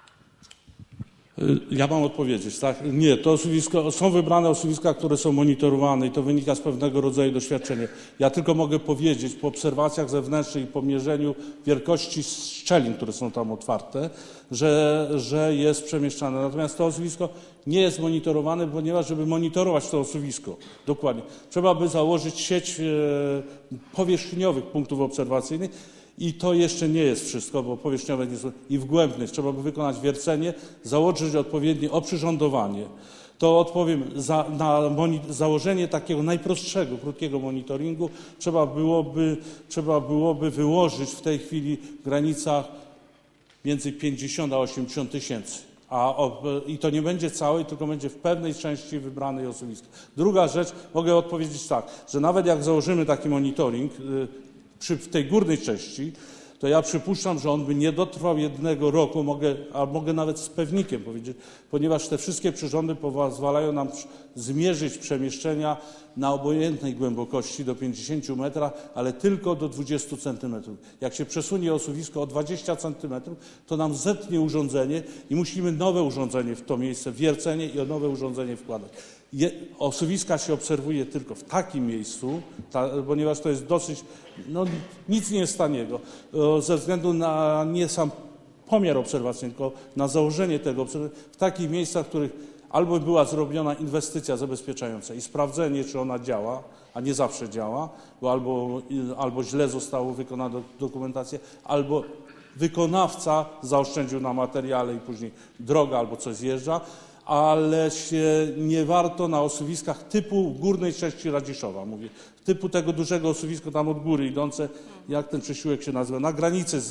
Ja mam odpowiedzieć, tak? Nie, to osuwisko, są wybrane osuwiska, które są monitorowane i to wynika z pewnego rodzaju doświadczenia. Ja tylko mogę powiedzieć po obserwacjach zewnętrznych i po mierzeniu wielkości szczelin, które są tam otwarte, że jest przemieszczane. Natomiast to osuwisko nie jest monitorowane, ponieważ żeby monitorować to osuwisko, dokładnie, trzeba by założyć sieć powierzchniowych punktów obserwacyjnych. I to jeszcze nie jest wszystko, bo powierzchniowe nie są i wgłębnych. Trzeba by wykonać wiercenie, założyć odpowiednie oprzyrządowanie. To odpowiem, na założenie takiego najprostszego, krótkiego monitoringu trzeba byłoby wyłożyć w tej chwili w granicach między 50 a 80 tysięcy. I to nie będzie całej, tylko będzie w pewnej części wybranej osuwiska. Druga rzecz, mogę odpowiedzieć tak, że nawet jak założymy taki monitoring, w tej górnej części, to ja przypuszczam, że on by nie dotrwał 1 roku, mogę nawet z pewnikiem powiedzieć, ponieważ te wszystkie przyrządy pozwalają nam zmierzyć przemieszczenia na obojętnej głębokości do 50 metra, ale tylko do 20 centymetrów. Jak się przesunie osuwisko o 20 centymetrów, to nam zetnie urządzenie i musimy nowe urządzenie w to miejsce, wiercenie i nowe urządzenie wkładać. Osuwiska się obserwuje tylko w takim miejscu, ponieważ to jest dosyć, nic nie jest taniego, ze względu na nie sam pomiar obserwacyjny, tylko na założenie tego w takich miejscach, w których albo była zrobiona inwestycja zabezpieczająca i sprawdzenie, czy ona działa, a nie zawsze działa, bo albo źle została wykonana dokumentacja, albo wykonawca zaoszczędził na materiale i później droga albo coś zjeżdża, ale się nie warto na osuwiskach typu górnej części Radziszowa, mówię, typu tego dużego osuwiska tam od góry idące, jak ten przesiłek się nazywa, na granicy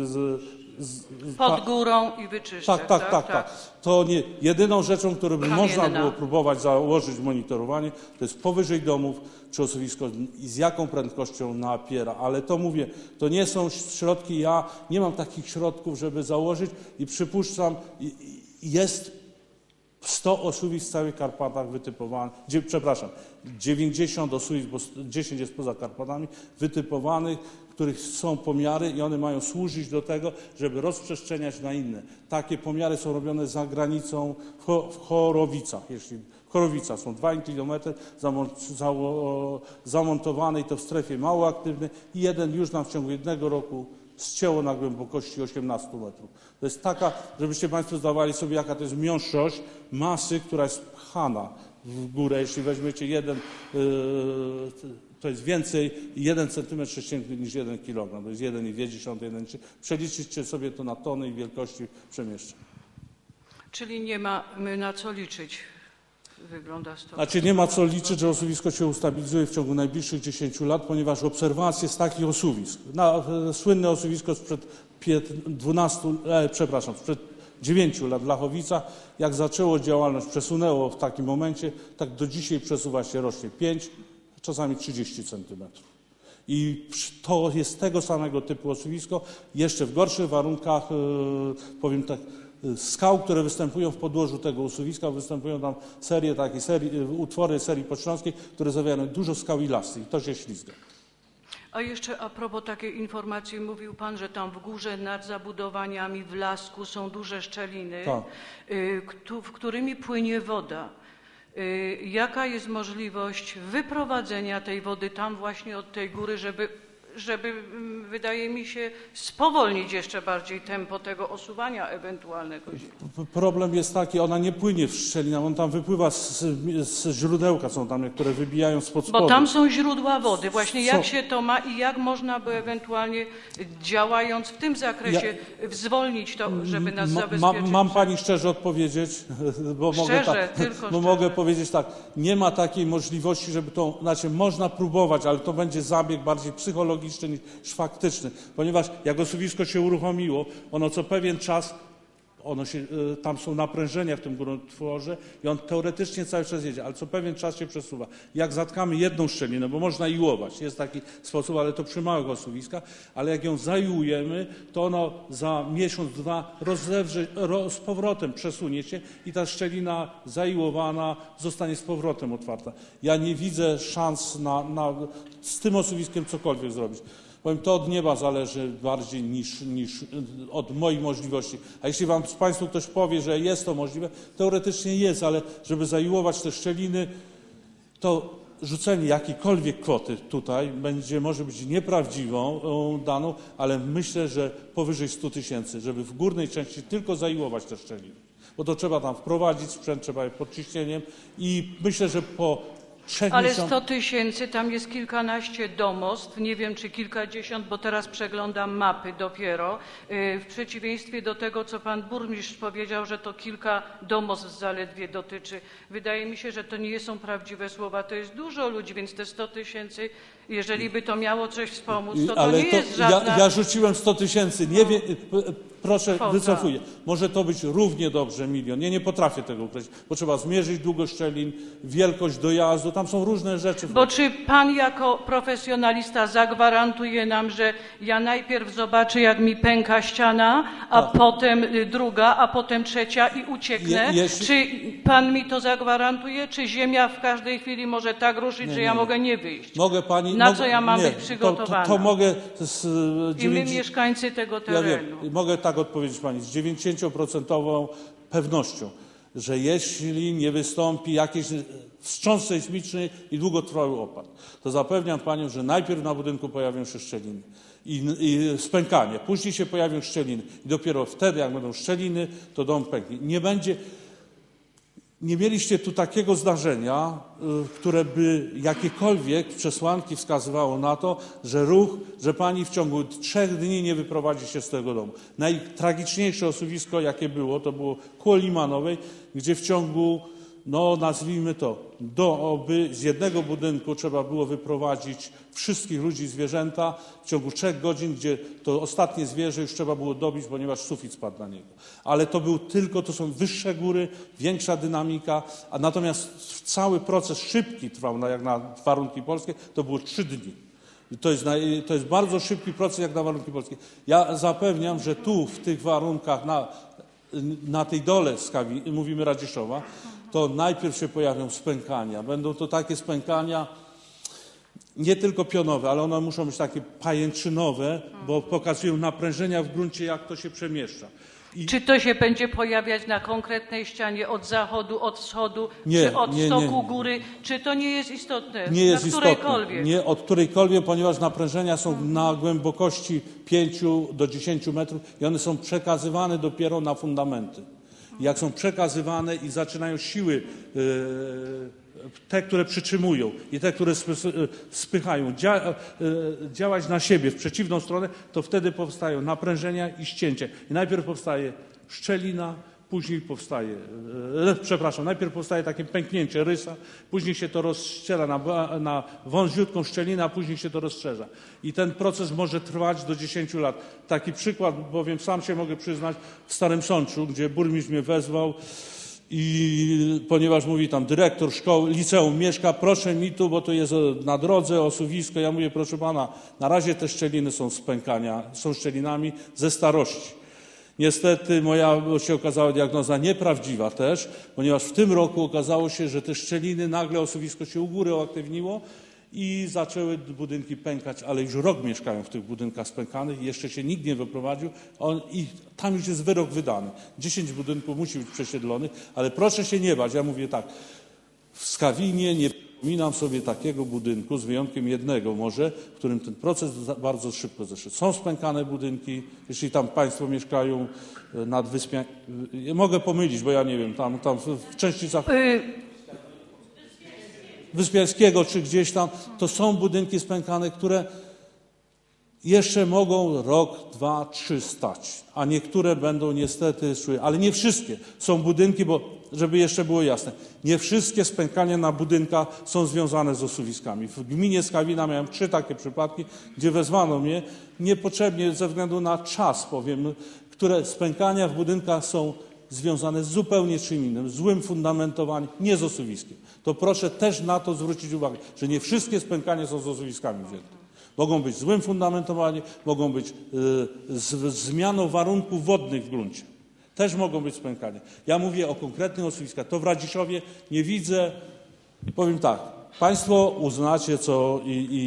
pod górą i Wyczyszczek. Tak. To nie, jedyną rzeczą, którą by można było próbować założyć monitorowanie, to jest powyżej domów, czy osuwisko i z jaką prędkością napiera. Ale to mówię, to nie są środki, ja nie mam takich środków, żeby założyć i przypuszczam, jest 100 osuwisk w całych Karpatach wytypowanych, 90 osuwisk, bo 10 jest poza Karpatami, wytypowanych, których są pomiary i one mają służyć do tego, żeby rozprzestrzeniać na inne. Takie pomiary są robione za granicą w Chorowicach. Chorowica są 2 km zamontowane i to w strefie mało aktywnej i jeden już nam w ciągu jednego roku zcięło na głębokości 18 metrów. To jest taka, żebyście Państwo zdawali sobie, jaka to jest miąższość masy, która jest pchana w górę. Jeśli weźmiecie jeden, to jest więcej 1 cm3 niż 1 kg. To jest 1,2, przeliczycie sobie to na tony i wielkości przemieszczeń. Czyli nie mamy na co liczyć. Wygląda to. Znaczy nie ma co liczyć, że osuwisko się ustabilizuje w ciągu najbliższych 10 lat, ponieważ obserwacje z takich osuwisk, słynne osuwisko sprzed 9 lat w Lachowicach, jak zaczęło działalność, przesunęło w takim momencie, tak do dzisiaj przesuwa się rocznie 5, czasami 30 centymetrów. I to jest tego samego typu osuwisko, jeszcze w gorszych warunkach, powiem tak, skał, które występują w podłożu tego usuwiska, występują tam utwory serii podśląskiej, które zawierają dużo skał i lasy i to się ślizga. A jeszcze a propos takiej informacji, mówił Pan, że tam w górze nad zabudowaniami w lasku są duże szczeliny, w którymi płynie woda. Jaka jest możliwość wyprowadzenia tej wody tam właśnie od tej góry, żeby, wydaje mi się, spowolnić jeszcze bardziej tempo tego osuwania ewentualnego? Problem jest taki, ona nie płynie w szczelinach, on tam wypływa z źródełka, są tam niektóre wybijają spod spodu. Bo tam są źródła wody. Właśnie jak się to ma i jak można by ewentualnie działając w tym zakresie zwolnić to, żeby nas zabezpieczyć? Mam Pani szczerze odpowiedzieć, bo mogę powiedzieć tak, nie ma takiej możliwości, żeby to, znaczy można próbować, ale to będzie zabieg bardziej psychologiczny niż faktyczny, ponieważ jak osuwisko się uruchomiło, ono co pewien czas, tam są naprężenia w tym górotworze i on teoretycznie cały czas jedzie, ale co pewien czas się przesuwa. Jak zatkamy jedną szczelinę, bo można iłować, jest taki sposób, ale to przy małych osuwiskach, ale jak ją zaiłujemy, to ono za miesiąc, 2 z powrotem przesunie się i ta szczelina zaiłowana zostanie z powrotem otwarta. Ja nie widzę szans z tym osuwiskiem cokolwiek zrobić. Powiem, to od nieba zależy bardziej niż od moich możliwości. A jeśli Państwu ktoś powie, że jest to możliwe, teoretycznie jest, ale żeby zaiłować te szczeliny, to rzucenie jakiejkolwiek kwoty tutaj może być nieprawdziwą daną, ale myślę, że powyżej 100 000, żeby w górnej części tylko zaiłować te szczeliny. Bo to trzeba tam wprowadzić sprzęt, trzeba je pod ciśnieniem i myślę, że po 3 Ale 100 000, tam jest kilkanaście domostw, nie wiem czy kilkadziesiąt, bo teraz przeglądam mapy dopiero. W przeciwieństwie do tego, co pan burmistrz powiedział, że to kilka domostw zaledwie dotyczy. Wydaje mi się, że to nie są prawdziwe słowa, to jest dużo ludzi, więc te 100 000, jeżeli by to miało coś wspomóc, to nie jest żadna... Ja rzuciłem 100 000, nie wiem, proszę, wycofuję. Może to być równie dobrze 1 milion. Ja nie potrafię tego określić, bo trzeba zmierzyć długość szczelin, wielkość dojazdu, tam są różne rzeczy. Bo czy pan jako profesjonalista zagwarantuje nam, że ja najpierw zobaczę, jak mi pęka ściana, a potem druga, a potem trzecia i ucieknę? Czy pan mi to zagwarantuje, czy ziemia w każdej chwili może tak ruszyć, że ja mogę nie wyjść? Mogę pani... Na co ja mam być przygotowana? To mogę... I my mieszkańcy tego terenu. Mogę tak odpowiedzieć pani z 90% pewnością. że jeśli nie wystąpi jakiś wstrząs sejsmiczny i długotrwały opad, to zapewniam panią, że najpierw na budynku pojawią się szczeliny i spękanie, później się pojawią szczeliny i dopiero wtedy, jak będą szczeliny, to dom pęknie. Nie mieliście tu takiego zdarzenia, które by jakiekolwiek przesłanki wskazywało na to, że pani w ciągu 3 dni nie wyprowadzi się z tego domu. Najtragiczniejsze osuwisko, jakie było, to było koło Limanowej, gdzie w ciągu, nazwijmy to, doby z jednego budynku trzeba było wyprowadzić wszystkich ludzi i zwierzęta w ciągu 3 godzin, gdzie to ostatnie zwierzę już trzeba było dobić, ponieważ sufit spadł na niego. Ale to są wyższe góry, większa dynamika, a natomiast cały proces szybki trwał, jak na warunki polskie, to było 3 dni. To jest bardzo szybki proces jak na warunki polskie. Ja zapewniam, że tu w tych warunkach, na tej dole mówimy Radziszowa, to najpierw się pojawią spękania. Będą to takie spękania nie tylko pionowe, ale one muszą być takie pajęczynowe, bo pokazują naprężenia w gruncie, jak to się przemieszcza. Czy to się będzie pojawiać na konkretnej ścianie od zachodu, od wschodu, czy od stoku góry? Czy to nie jest istotne? Nie jest istotne. Nie od którejkolwiek, ponieważ naprężenia są na głębokości 5 do 10 metrów i one są przekazywane dopiero na fundamenty. Jak są przekazywane i zaczynają siły, te, które przytrzymują i te, które spychają, działać na siebie w przeciwną stronę, to wtedy powstają naprężenia i ścięcie. I najpierw powstaje szczelina, najpierw powstaje takie pęknięcie rysa, później się to rozściela na wąziutką szczelinę, a później się to rozszerza. I ten proces może trwać do 10 lat. Taki przykład, bowiem sam się mogę przyznać, w Starym Sączu, gdzie burmistrz mnie wezwał i ponieważ mówi tam dyrektor szkoły, liceum mieszka, proszę mi tu, bo to jest na drodze osuwisko. Ja mówię, proszę pana, na razie te szczeliny są szczelinami ze starości. Niestety się okazała diagnoza nieprawdziwa też, ponieważ w tym roku okazało się, że te szczeliny, nagle osuwisko się u góry uaktywniło i zaczęły budynki pękać, ale już rok mieszkają w tych budynkach spękanych i jeszcze się nikt nie wyprowadził i tam już jest wyrok wydany. 10 budynków musi być przesiedlonych, ale proszę się nie bać. Ja mówię tak, w Skawinie nie przypominam sobie takiego budynku, z wyjątkiem jednego może, w którym ten proces bardzo szybko zeszedł. Są spękane budynki, jeśli tam państwo mieszkają nad Wyspią. Mogę pomylić, bo ja nie wiem, tam w części Wyspiańskiego czy gdzieś tam, to są budynki spękane, które jeszcze mogą rok, 2, 3 stać, a niektóre będą niestety szły, ale nie wszystkie. Są budynki, bo żeby jeszcze było jasne, nie wszystkie spękania na budynkach są związane z osuwiskami. W gminie Skawina miałem 3 takie przypadki, gdzie wezwano mnie niepotrzebnie ze względu na czas, powiem, które spękania w budynkach są związane z zupełnie czym innym, złym fundamentowaniem, nie z osuwiskiem. To proszę też na to zwrócić uwagę, że nie wszystkie spękania są z osuwiskami wzięte. Mogą być złym fundamentowaniem, mogą być zmianą warunków wodnych w gruncie. Też mogą być spękania. Ja mówię o konkretnych osuwiskach. To w Radziszowie nie widzę, powiem tak, państwo uznacie co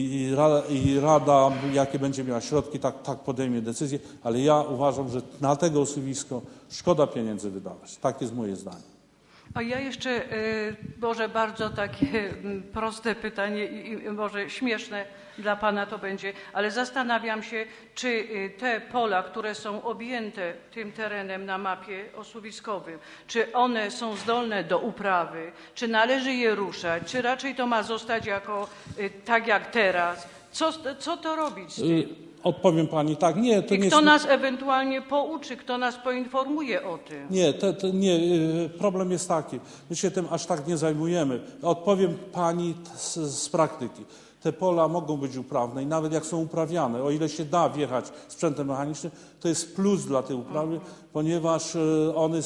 i Rada, jakie będzie miała środki, tak podejmie decyzję, ale ja uważam, że na tego osuwisko szkoda pieniędzy wydawać. Tak jest moje zdanie. A ja jeszcze może bardzo takie proste pytanie i może śmieszne dla pana to będzie, ale zastanawiam się, czy te pola, które są objęte tym terenem na mapie osuwiskowym, czy one są zdolne do uprawy, czy należy je ruszać, czy raczej to ma zostać tak jak teraz? Co to robić z tym? Odpowiem pani tak, nie. To kto nas ewentualnie pouczy, kto nas poinformuje o tym? Nie, problem jest taki, my się tym aż tak nie zajmujemy. Odpowiem pani z praktyki. Te pola mogą być uprawne i nawet jak są uprawiane, o ile się da wjechać sprzętem mechanicznym, to jest plus dla tej uprawy, ponieważ one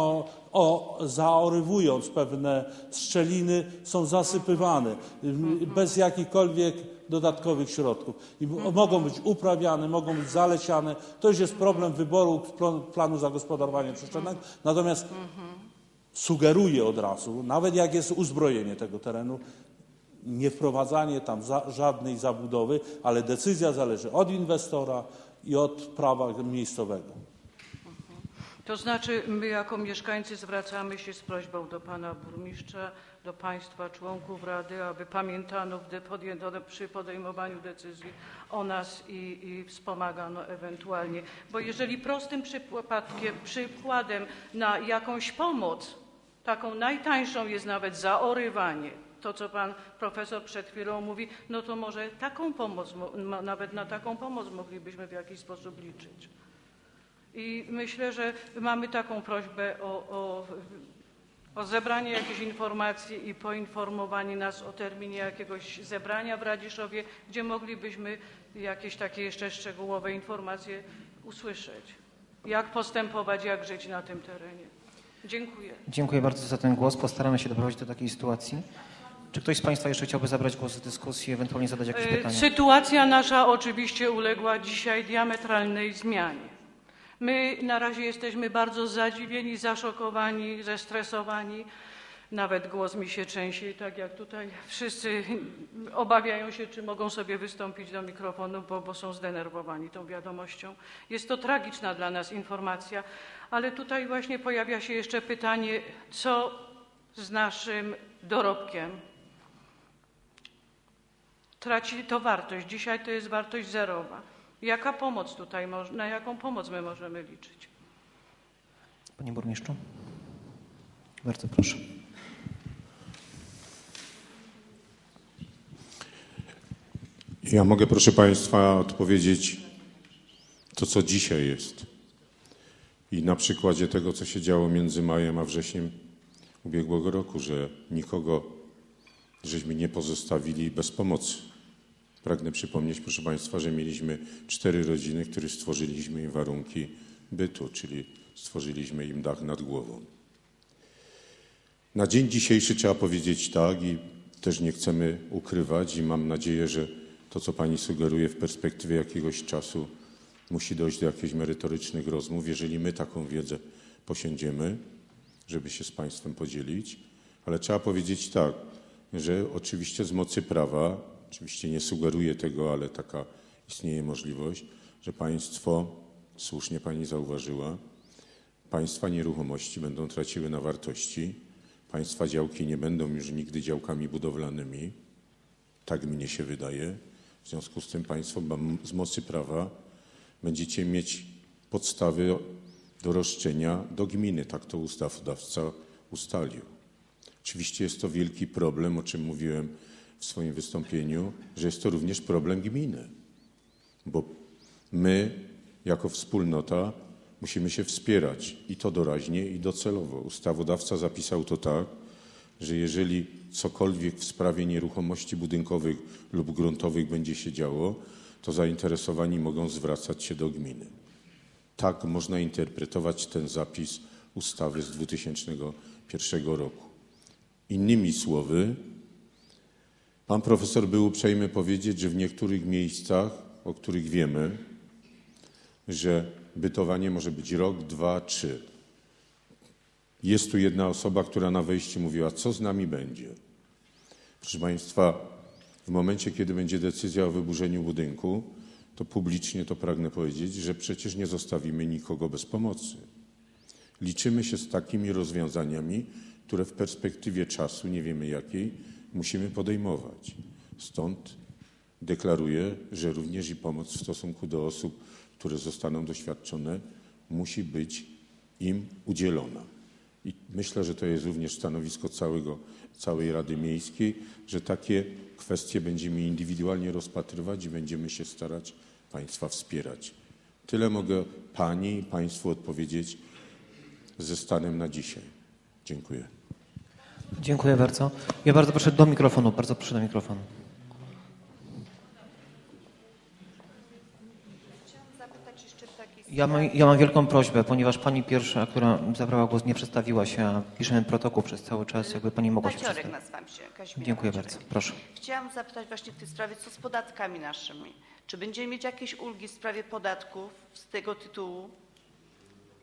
zaorywując pewne szczeliny są zasypywane bez jakichkolwiek dodatkowych środków. I mogą być uprawiane, mogą być zalesiane. To już jest problem wyboru planu zagospodarowania przestrzennego. Natomiast sugeruję od razu, nawet jak jest uzbrojenie tego terenu, nie wprowadzanie tam żadnej zabudowy, ale decyzja zależy od inwestora i od prawa miejscowego. To znaczy my jako mieszkańcy zwracamy się z prośbą do pana burmistrza, do państwa członków rady, aby pamiętano przy podejmowaniu decyzji o nas i wspomagano ewentualnie. Bo jeżeli prostym przykładem na jakąś pomoc, taką najtańszą jest nawet zaorywanie, to co pan profesor przed chwilą mówi, no to może taką pomoc, nawet na taką pomoc moglibyśmy w jakiś sposób liczyć. I myślę, że mamy taką prośbę o zebranie jakichś informacji i poinformowanie nas o terminie jakiegoś zebrania w Radziszowie, gdzie moglibyśmy jakieś takie jeszcze szczegółowe informacje usłyszeć. Jak postępować, jak żyć na tym terenie. Dziękuję. Dziękuję bardzo za ten głos. Postaramy się doprowadzić do takiej sytuacji. Czy ktoś z państwa jeszcze chciałby zabrać głos w dyskusji, ewentualnie zadać jakieś pytania? Sytuacja nasza oczywiście uległa dzisiaj diametralnej zmianie. My na razie jesteśmy bardzo zadziwieni, zaszokowani, zestresowani. Nawet głos mi się trzęsie, tak jak tutaj wszyscy obawiają się, czy mogą sobie wystąpić do mikrofonu, bo są zdenerwowani tą wiadomością. Jest to tragiczna dla nas informacja, ale tutaj właśnie pojawia się jeszcze pytanie, co z naszym dorobkiem? Traci to wartość. Dzisiaj to jest wartość zerowa. Jaka pomoc tutaj, na jaką pomoc my możemy liczyć? Panie burmistrzu? Bardzo proszę. Ja mogę, proszę państwa, odpowiedzieć to, co dzisiaj jest. I na przykładzie tego, co się działo między majem a wrześniem ubiegłego roku, że nikogo żeśmy nie pozostawili bez pomocy. Pragnę przypomnieć, proszę państwa, że mieliśmy 4 rodziny, które stworzyliśmy im warunki bytu, czyli stworzyliśmy im dach nad głową. Na dzień dzisiejszy trzeba powiedzieć tak i też nie chcemy ukrywać i mam nadzieję, że to, co pani sugeruje w perspektywie jakiegoś czasu, musi dojść do jakichś merytorycznych rozmów, jeżeli my taką wiedzę posiądziemy, żeby się z państwem podzielić. Ale trzeba powiedzieć tak, że oczywiście z mocy prawa, oczywiście nie sugeruję tego, ale taka istnieje możliwość, że państwo, słusznie pani zauważyła, państwa nieruchomości będą traciły na wartości, państwa działki nie będą już nigdy działkami budowlanymi, tak mnie się wydaje. W związku z tym państwo z mocy prawa będziecie mieć podstawy do roszczenia do gminy. Tak to ustawodawca ustalił. Oczywiście jest to wielki problem, o czym mówiłem w swoim wystąpieniu, że jest to również problem gminy. Bo my jako wspólnota musimy się wspierać i to doraźnie i docelowo. Ustawodawca zapisał to tak, że jeżeli cokolwiek w sprawie nieruchomości budynkowych lub gruntowych będzie się działo, to zainteresowani mogą zwracać się do gminy. Tak można interpretować ten zapis ustawy z 2001 roku. Innymi słowy, pan profesor był uprzejmy powiedzieć, że w niektórych miejscach, o których wiemy, że bytowanie może być rok, 2, 3. Jest tu jedna osoba, która na wejściu mówiła, co z nami będzie. Proszę państwa, w momencie, kiedy będzie decyzja o wyburzeniu budynku, to publicznie to pragnę powiedzieć, że przecież nie zostawimy nikogo bez pomocy. Liczymy się z takimi rozwiązaniami, które w perspektywie czasu, nie wiemy jakiej, musimy podejmować. Stąd deklaruję, że również i pomoc w stosunku do osób, które zostaną doświadczone, musi być im udzielona. I myślę, że to jest również stanowisko całej Rady Miejskiej, że takie kwestie będziemy indywidualnie rozpatrywać i będziemy się starać państwa wspierać. Tyle mogę pani i państwu odpowiedzieć ze stanem na dzisiaj. Dziękuję. Dziękuję bardzo. Ja bardzo proszę do mikrofonu, bardzo proszę do mikrofonu. Ja mam wielką prośbę, ponieważ pani pierwsza, która zabrała głos, nie przedstawiła się, a piszemy protokół przez cały czas, jakby pani mogła się przedstawić. Nazywam się Kazimierza. Dziękuję bardzo. Proszę. Chciałam zapytać właśnie w tej sprawie, co z podatkami naszymi? Czy będziemy mieć jakieś ulgi w sprawie podatków z tego tytułu?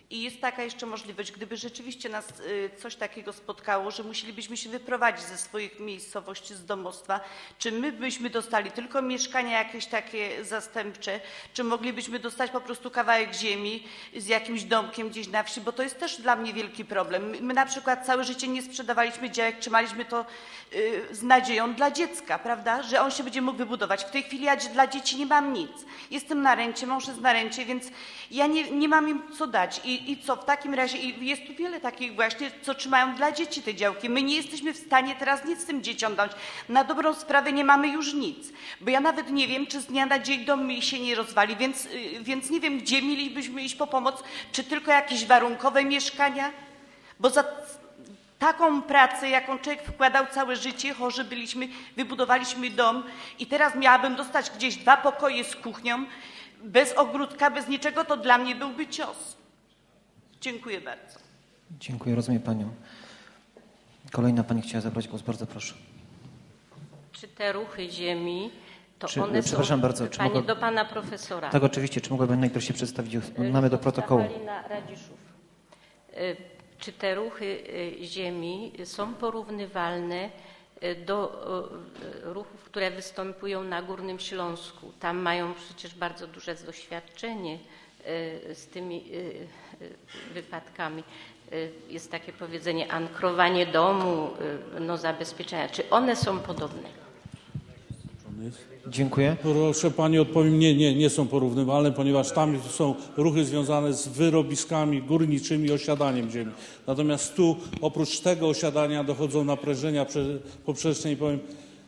I jest taka jeszcze możliwość, gdyby rzeczywiście nas coś takiego spotkało, że musielibyśmy się wyprowadzić ze swoich miejscowości, z domostwa, czy my byśmy dostali tylko mieszkania jakieś takie zastępcze, czy moglibyśmy dostać po prostu kawałek ziemi z jakimś domkiem gdzieś na wsi, bo to jest też dla mnie wielki problem. My na przykład całe życie nie sprzedawaliśmy działek, trzymaliśmy to z nadzieją dla dziecka, prawda, że on się będzie mógł wybudować. W tej chwili ja dla dzieci nie mam nic. Jestem na rencie, mąż jest na rencie, więc ja nie mam im co dać. I co w takim razie, i jest tu wiele takich właśnie, co trzymają dla dzieci te działki. My nie jesteśmy w stanie teraz nic tym dzieciom dać. Na dobrą sprawę nie mamy już nic, bo ja nawet nie wiem, czy z dnia na dzień dom mi się nie rozwali, więc nie wiem, gdzie mielibyśmy iść po pomoc, czy tylko jakieś warunkowe mieszkania, bo za taką pracę, jaką człowiek wkładał całe życie, chorzy byliśmy, wybudowaliśmy dom i teraz miałabym dostać gdzieś 2 pokoje z kuchnią, bez ogródka, bez niczego, to dla mnie byłby cios. Dziękuję bardzo. Dziękuję, rozumiem panią. Kolejna pani chciała zabrać głos, bardzo proszę. Czy te ruchy ziemi, to Czy, one przepraszam są, bardzo, czy panie, mogę... do pana profesora. Tak, oczywiście, czy mogłaby najpierw się przedstawić, mamy do protokołu. Halina Radziszów. Czy te ruchy ziemi są porównywalne do ruchów, które występują na Górnym Śląsku? Tam mają przecież bardzo duże doświadczenie z tymi wypadkami. Jest takie powiedzenie ankrowanie domu, no zabezpieczenia. Czy one są podobne? Dziękuję. Proszę pani, odpowiem, nie są porównywalne, ponieważ tam są ruchy związane z wyrobiskami górniczymi i osiadaniem ziemi. Natomiast tu oprócz tego osiadania dochodzą naprężenia poprzeczne i powiem,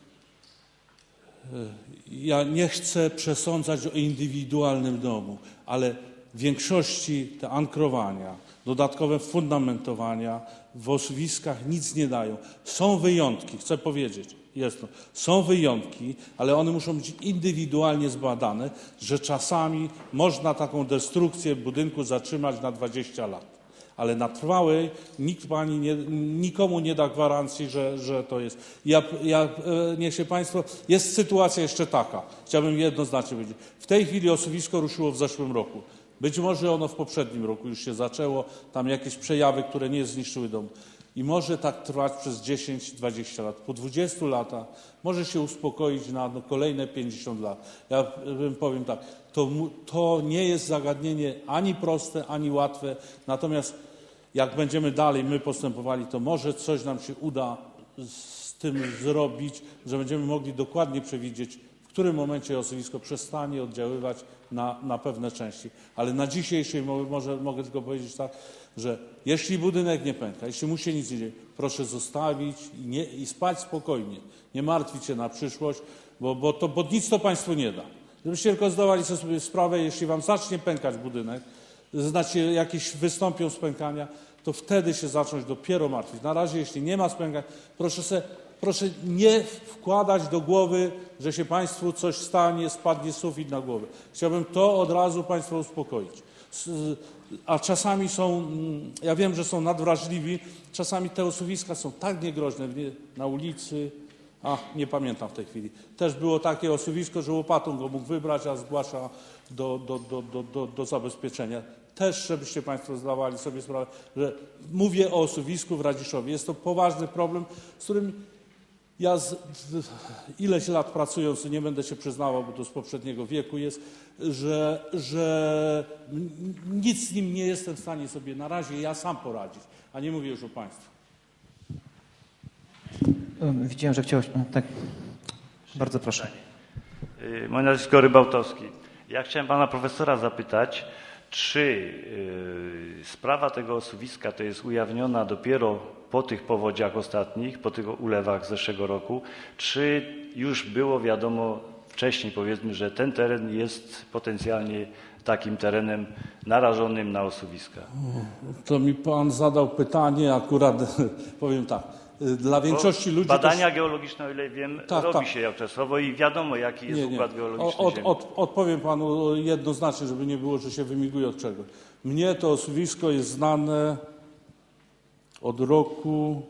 ja nie chcę przesądzać o indywidualnym domu, ale w większości te ankrowania, dodatkowe fundamentowania w osuwiskach nic nie dają. Są wyjątki, chcę powiedzieć. Są wyjątki, ale one muszą być indywidualnie zbadane, że czasami można taką destrukcję budynku zatrzymać na 20 lat. Ale na trwałej nikt nikomu nie da gwarancji, że to jest. Niech się państwo, jest sytuacja jeszcze taka, chciałbym jednoznacznie powiedzieć. W tej chwili osuwisko ruszyło w zeszłym roku. Być może ono w poprzednim roku już się zaczęło, tam jakieś przejawy, które nie zniszczyły domu. I może tak trwać przez 10-20 lat. Po 20 latach może się uspokoić na kolejne 50 lat. Ja powiem tak, to nie jest zagadnienie ani proste, ani łatwe. Natomiast jak będziemy dalej my postępowali, to może coś nam się uda z tym zrobić, że będziemy mogli dokładnie przewidzieć, w którym momencie osuwisko przestanie oddziaływać na pewne części. Ale na dzisiejszej mogę tylko powiedzieć tak, że jeśli budynek nie pęka, jeśli mu się nic nie dzieje, proszę zostawić i spać spokojnie. Nie martwić się na przyszłość, bo nic to państwu nie da. Żebyście tylko zdawali sobie sprawę, jeśli wam zacznie pękać budynek, znaczy jakieś wystąpią spękania, to wtedy się zacząć dopiero martwić. Na razie, jeśli nie ma spękań, proszę nie wkładać do głowy, że się państwu coś stanie, spadnie sufit na głowę. Chciałbym to od razu państwa uspokoić. A czasami ja wiem, że są nadwrażliwi, czasami te osuwiska są tak niegroźne na ulicy, nie pamiętam w tej chwili. Też było takie osuwisko, że łopatą go mógł wybrać, a zgłasza do zabezpieczenia. Też, żebyście państwo zdawali sobie sprawę, że mówię o osuwisku w Radziszowie. Jest to poważny problem, z którym ja ileś lat pracując, nie będę się przyznawał, bo to z poprzedniego wieku jest, że nic z nim nie jestem w stanie sobie na razie ja sam poradzić, a nie mówię już o państwu. Widziałem, że chciałeś... Tak, bardzo proszę. Moje nazwisko Rybałtowski. Ja chciałem pana profesora zapytać, czy sprawa tego osuwiska to jest ujawniona dopiero po tych powodziach ostatnich, po tych ulewach z zeszłego roku, czy już było wiadomo wcześniej, powiedzmy, że ten teren jest potencjalnie takim terenem narażonym na osuwiska? To mi pan zadał pytanie, akurat powiem tak. Dla większości ludzi... Badania geologiczne, o ile wiem, robi się okresowo i wiadomo, jaki jest układ geologiczny ziemi. Odpowiem panu jednoznacznie, żeby nie było, że się wymiguje od czegoś. Mnie to osuwisko jest znane od roku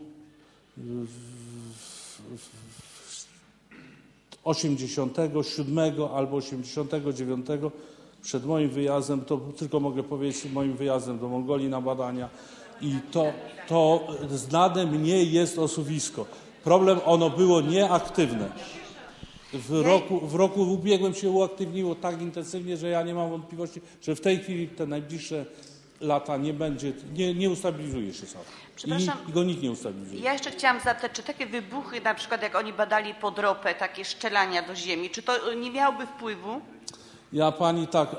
87 albo 89. Przed moim wyjazdem, to tylko mogę powiedzieć, moim wyjazdem do Mongolii na badania i to znane nie jest osuwisko. Problem, ono było nieaktywne. W roku ubiegłym się uaktywniło tak intensywnie, że ja nie mam wątpliwości, że w tej chwili te najbliższe lata nie ustabilizuje się sam. I go nikt nie ustabilizuje. Ja jeszcze chciałam zapytać, czy takie wybuchy, na przykład jak oni badali pod ropę, takie szczelania do ziemi, czy to nie miałoby wpływu? Ja pani tak,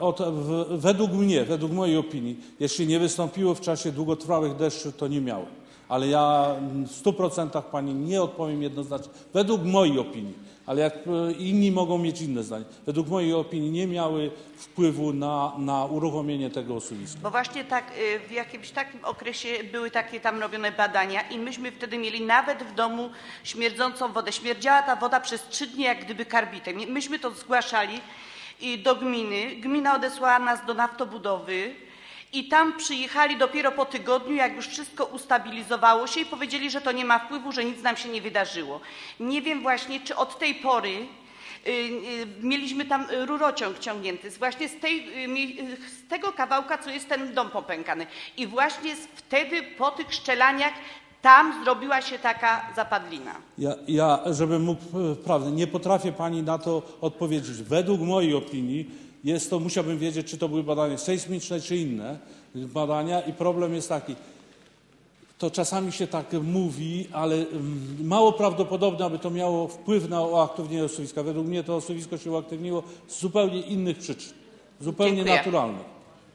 według mojej opinii, jeśli nie wystąpiło w czasie długotrwałych deszczy, to nie miało. Ale ja w 100% pani nie odpowiem jednoznacznie. Według mojej opinii, ale jak inni mogą mieć inne zdanie, według mojej opinii nie miały wpływu na uruchomienie tego osuwiska. Bo właśnie tak w jakimś takim okresie były takie tam robione badania i myśmy wtedy mieli nawet w domu śmierdzącą wodę. Śmierdziała ta woda przez 3 dni jak gdyby karbitem. Myśmy to zgłaszali do gminy. Gmina odesłała nas do naftobudowy. I tam przyjechali dopiero po tygodniu, jak już wszystko ustabilizowało się i powiedzieli, że to nie ma wpływu, że nic nam się nie wydarzyło. Nie wiem właśnie, czy od tej pory mieliśmy tam rurociąg ciągnięty, właśnie z tego kawałka, co jest ten dom popękany. I właśnie wtedy po tych szczelaniach tam zrobiła się taka zapadlina. Ja żebym mógł, prawda, nie potrafię pani na to odpowiedzieć. Według mojej opinii musiałbym wiedzieć, czy to były badania sejsmiczne, czy inne badania i problem jest taki, to czasami się tak mówi, ale mało prawdopodobne, aby to miało wpływ na uaktywnienie osuwiska. Według mnie to osuwisko się uaktywniło z zupełnie innych przyczyn, zupełnie naturalnych.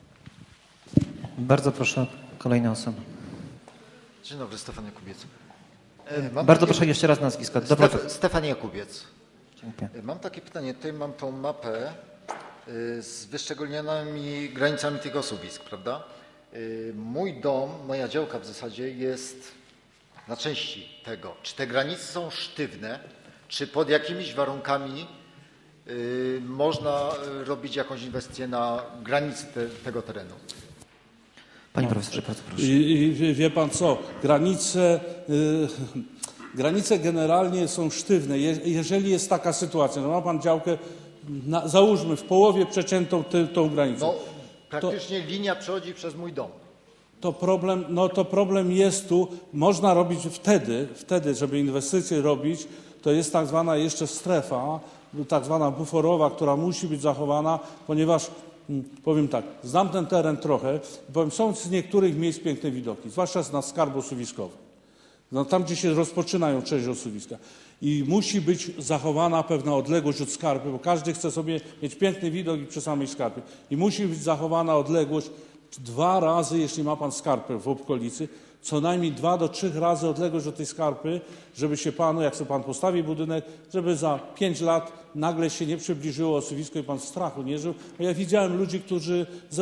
Bardzo proszę, kolejna osoba. Dzień dobry, Stefan Jakubiec. Bardzo proszę jeszcze raz nazwisko. Stefan Jakubiec. Dziękuję. Mam takie pytanie, tutaj mam tą mapę z wyszczególnionymi granicami tych osuwisk, prawda? Mój dom, moja działka w zasadzie jest na części tego. Czy te granice są sztywne, czy pod jakimiś warunkami można robić jakąś inwestycję na granicy tego terenu? Panie profesorze, bardzo proszę. Wie pan co, granice generalnie są sztywne. Jeżeli jest taka sytuacja, no ma pan działkę, załóżmy w połowie przeciętą tą granicę. No, praktycznie linia przechodzi przez mój dom. To problem jest tu, można robić wtedy, żeby inwestycje robić, to jest tak zwana jeszcze strefa, tak zwana buforowa, która musi być zachowana, ponieważ powiem tak, znam ten teren trochę, są z niektórych miejsc piękne widoki, zwłaszcza na skarb osuwiskowy. No, tam, gdzie się rozpoczynają część osuwiska. I musi być zachowana pewna odległość od skarpy, bo każdy chce sobie mieć piękny widok i przy samej skarpie. I musi być zachowana odległość 2 razy, jeśli ma pan skarpę w okolicy, co najmniej 2 do 3 razy odległość od tej skarpy, żeby się panu, jak sobie pan postawi budynek, żeby za 5 lat nagle się nie przybliżyło osuwisko i pan w strachu nie żył. Bo ja widziałem ludzi, którzy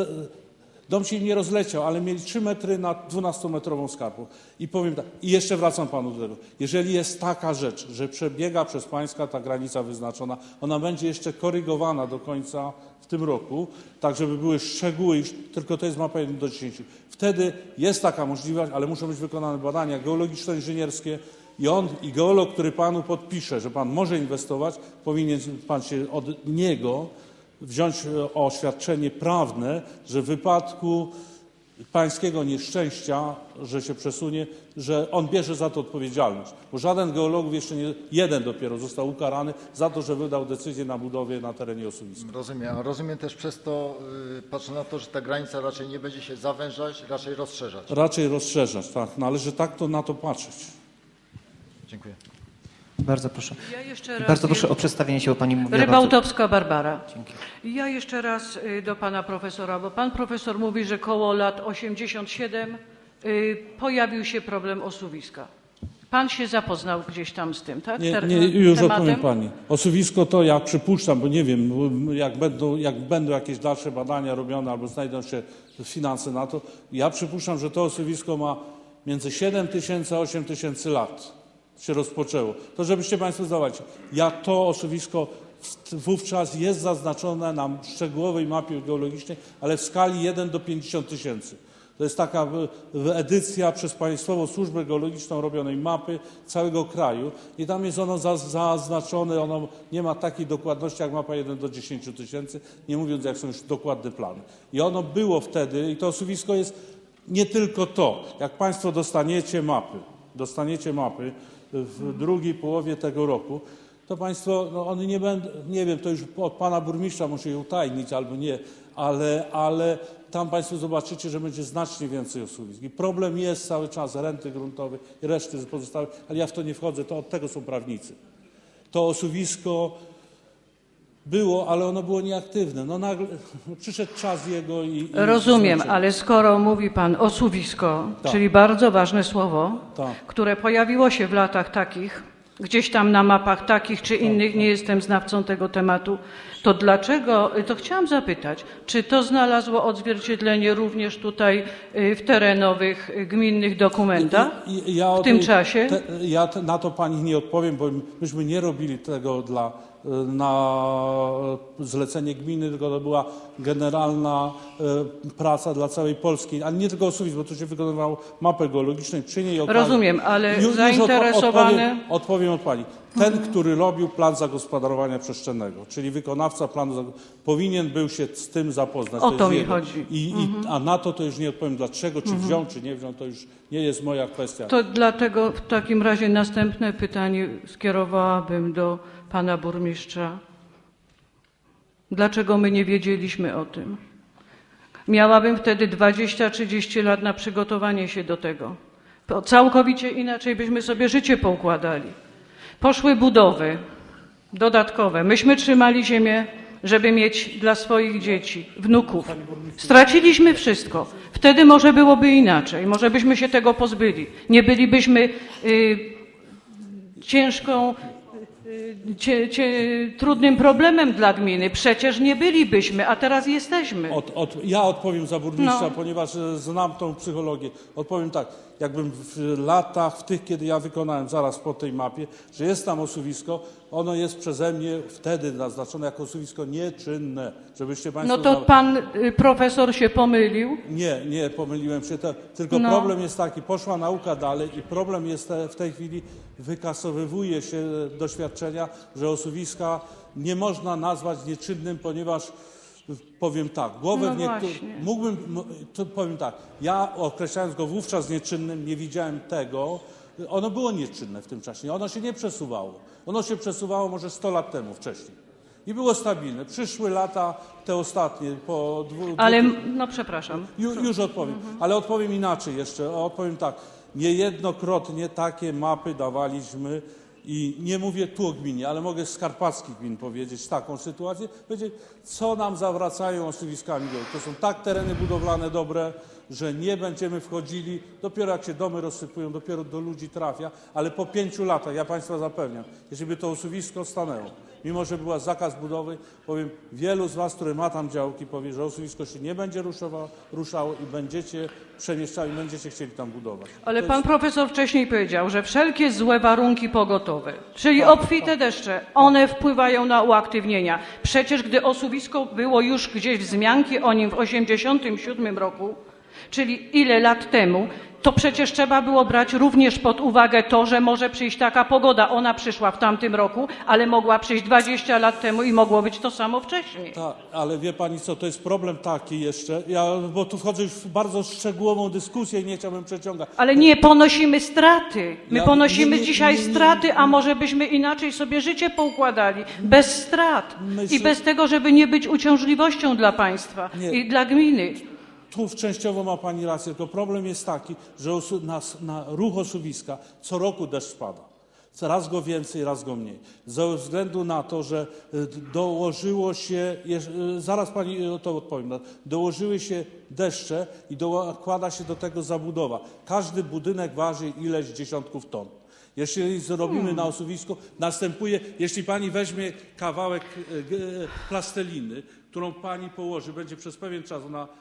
dom się im nie rozleciał, ale mieli 3 metry na 12-metrową skarpę. I powiem tak, i jeszcze wracam panu do tego. Jeżeli jest taka rzecz, że przebiega przez pańska ta granica wyznaczona, ona będzie jeszcze korygowana do końca w tym roku, tak żeby były szczegóły, tylko to jest mapa 1 do 10. Wtedy jest taka możliwość, ale muszą być wykonane badania geologiczno-inżynierskie i geolog, który panu podpisze, że pan może inwestować, powinien pan się od niego wziąć oświadczenie prawne, że w wypadku pańskiego nieszczęścia, że się przesunie, że on bierze za to odpowiedzialność. Bo żaden geologów, jeszcze nie, jeden dopiero został ukarany za to, że wydał decyzję na budowie na terenie osuwiska. Rozumiem. A rozumiem też przez to, patrzę na to, że ta granica raczej nie będzie się zawężać, raczej rozszerzać. Raczej rozszerzać, tak. Należy tak na to patrzeć. Dziękuję. Bardzo proszę. Ja jeszcze raz Bardzo proszę o przedstawienie się, bo pani mówiła. Rybałtowska Barbara. Dzięki. Ja jeszcze raz do pana profesora, bo pan profesor mówi, że koło lat 87 pojawił się problem osuwiska. Pan się zapoznał gdzieś tam z tym, tak? Już odpowiem pani. Osuwisko to, ja przypuszczam, bo nie wiem, jak będą jakieś dalsze badania robione albo znajdą się finanse na to, ja przypuszczam, że to osuwisko ma między 7 000 a 8 000 lat. Się rozpoczęło. To żebyście państwo zdawali. To osuwisko wówczas jest zaznaczone na szczegółowej mapie geologicznej, ale w skali 1 do 50 000. To jest taka edycja przez Państwową Służbę Geologiczną robionej mapy całego kraju i tam jest ono zaznaczone, ono nie ma takiej dokładności jak mapa 1 do 10 tysięcy, nie mówiąc jak są już dokładne plany. I ono było wtedy i to osuwisko jest nie tylko to. Jak Państwo dostaniecie mapy w drugiej połowie tego roku, to Państwo, no one nie będą, nie wiem, to już od Pana Burmistrza muszę je utajnić albo nie, ale tam Państwo zobaczycie, że będzie znacznie więcej osuwisk. I problem jest cały czas renty gruntowej i reszty pozostałych, ale ja w to nie wchodzę, to od tego są prawnicy. To osuwisko było, ale ono było nieaktywne. No nagle przyszedł czas jego i rozumiem, ale skoro mówi Pan osuwisko, tak, czyli bardzo ważne słowo, tak, które pojawiło się w latach takich, gdzieś tam na mapach takich czy innych, nie jestem znawcą tego tematu, to dlaczego, to chciałam zapytać, czy to znalazło odzwierciedlenie również tutaj w terenowych, gminnych dokumentach w tym czasie? Ja na to Pani nie odpowiem, bo myśmy nie robili tego na zlecenie gminy, tylko to była generalna praca dla całej Polski, ale nie tylko osuwisk, bo tu się wykonywało mapę geologiczną przy niej okazji. Rozumiem, ale zainteresowane... Odpowiem od Pani. Ten, który robił plan zagospodarowania przestrzennego, czyli wykonawca planu, powinien był się z tym zapoznać. O to mi chodzi. A na to już nie odpowiem dlaczego, czy wziął, czy nie wziął, to już nie jest moja kwestia. To dlatego w takim razie następne pytanie skierowałabym do Pana Burmistrza. Dlaczego my nie wiedzieliśmy o tym? Miałabym wtedy 20-30 lat na przygotowanie się do tego. Całkowicie inaczej byśmy sobie życie poukładali. Poszły budowy dodatkowe. Myśmy trzymali ziemię, żeby mieć dla swoich dzieci, wnuków. Straciliśmy wszystko. Wtedy może byłoby inaczej. Może byśmy się tego pozbyli. Nie bylibyśmy trudnym problemem dla gminy. Przecież nie bylibyśmy, a teraz jesteśmy. Ja odpowiem za burmistrza, ponieważ znam tą psychologię. Odpowiem tak, jakbym w latach, kiedy ja wykonałem zaraz po tej mapie, że jest tam osuwisko, ono jest przeze mnie wtedy naznaczone jako osuwisko nieczynne. Żebyście Państwo... No to Pan profesor się pomylił? Nie pomyliłem się. Tylko problem jest taki, poszła nauka dalej i problem jest w tej chwili, wykasowywuje się doświadczenia, że osuwiska nie można nazwać nieczynnym, ponieważ powiem tak, powiem tak, ja określając go wówczas nieczynnym, nie widziałem tego, ono było nieczynne w tym czasie, ono się nie przesuwało. Ono się przesuwało może 100 lat temu wcześniej. I było stabilne. Przyszły lata, te ostatnie, po przepraszam. Już odpowiem, ale odpowiem inaczej jeszcze. Odpowiem tak, niejednokrotnie takie mapy dawaliśmy i nie mówię tu o gminie, ale mogę z karpackich gmin powiedzieć taką sytuację, powiedzieć, co nam zawracają osuwiskami. To są tak tereny budowlane dobre, że nie będziemy wchodzili, dopiero jak się domy rozsypują, dopiero do ludzi trafia, ale po 5 latach, ja Państwa zapewniam, jeżeli by to osuwisko stanęło, mimo że była zakaz budowy, powiem, wielu z Was, które ma tam działki, powie, że osuwisko się nie będzie ruszało i będziecie przemieszczali, będziecie chcieli tam budować. Ale Pan profesor wcześniej powiedział, że wszelkie złe warunki pogotowe, czyli obfite deszcze, one wpływają na uaktywnienia. Przecież gdy osuwisko było już gdzieś wzmianki o nim w 1987 roku, czyli ile lat temu, to przecież trzeba było brać również pod uwagę to, że może przyjść taka pogoda. Ona przyszła w tamtym roku, ale mogła przyjść 20 lat temu i mogło być to samo wcześniej. Tak, ale wie Pani co, to jest problem taki jeszcze, bo tu wchodzę już w bardzo szczegółową dyskusję i nie chciałbym przeciągać. Ale nie ponosimy straty. My ponosimy dzisiaj straty, a może byśmy inaczej sobie życie poukładali. Bez strat i bez tego, żeby nie być uciążliwością dla państwa i dla gminy. Tu częściowo ma Pani rację, tylko problem jest taki, że na ruch osuwiska co roku deszcz spada. Raz go więcej, raz go mniej. Ze względu na to, że dołożyło się, zaraz Pani to odpowiem, dołożyły się deszcze i dokłada się do tego zabudowa. Każdy budynek waży ileś dziesiątków ton. Jeśli zrobimy na osuwisku, następuje, jeśli Pani weźmie kawałek plasteliny, którą Pani położy, będzie przez pewien czas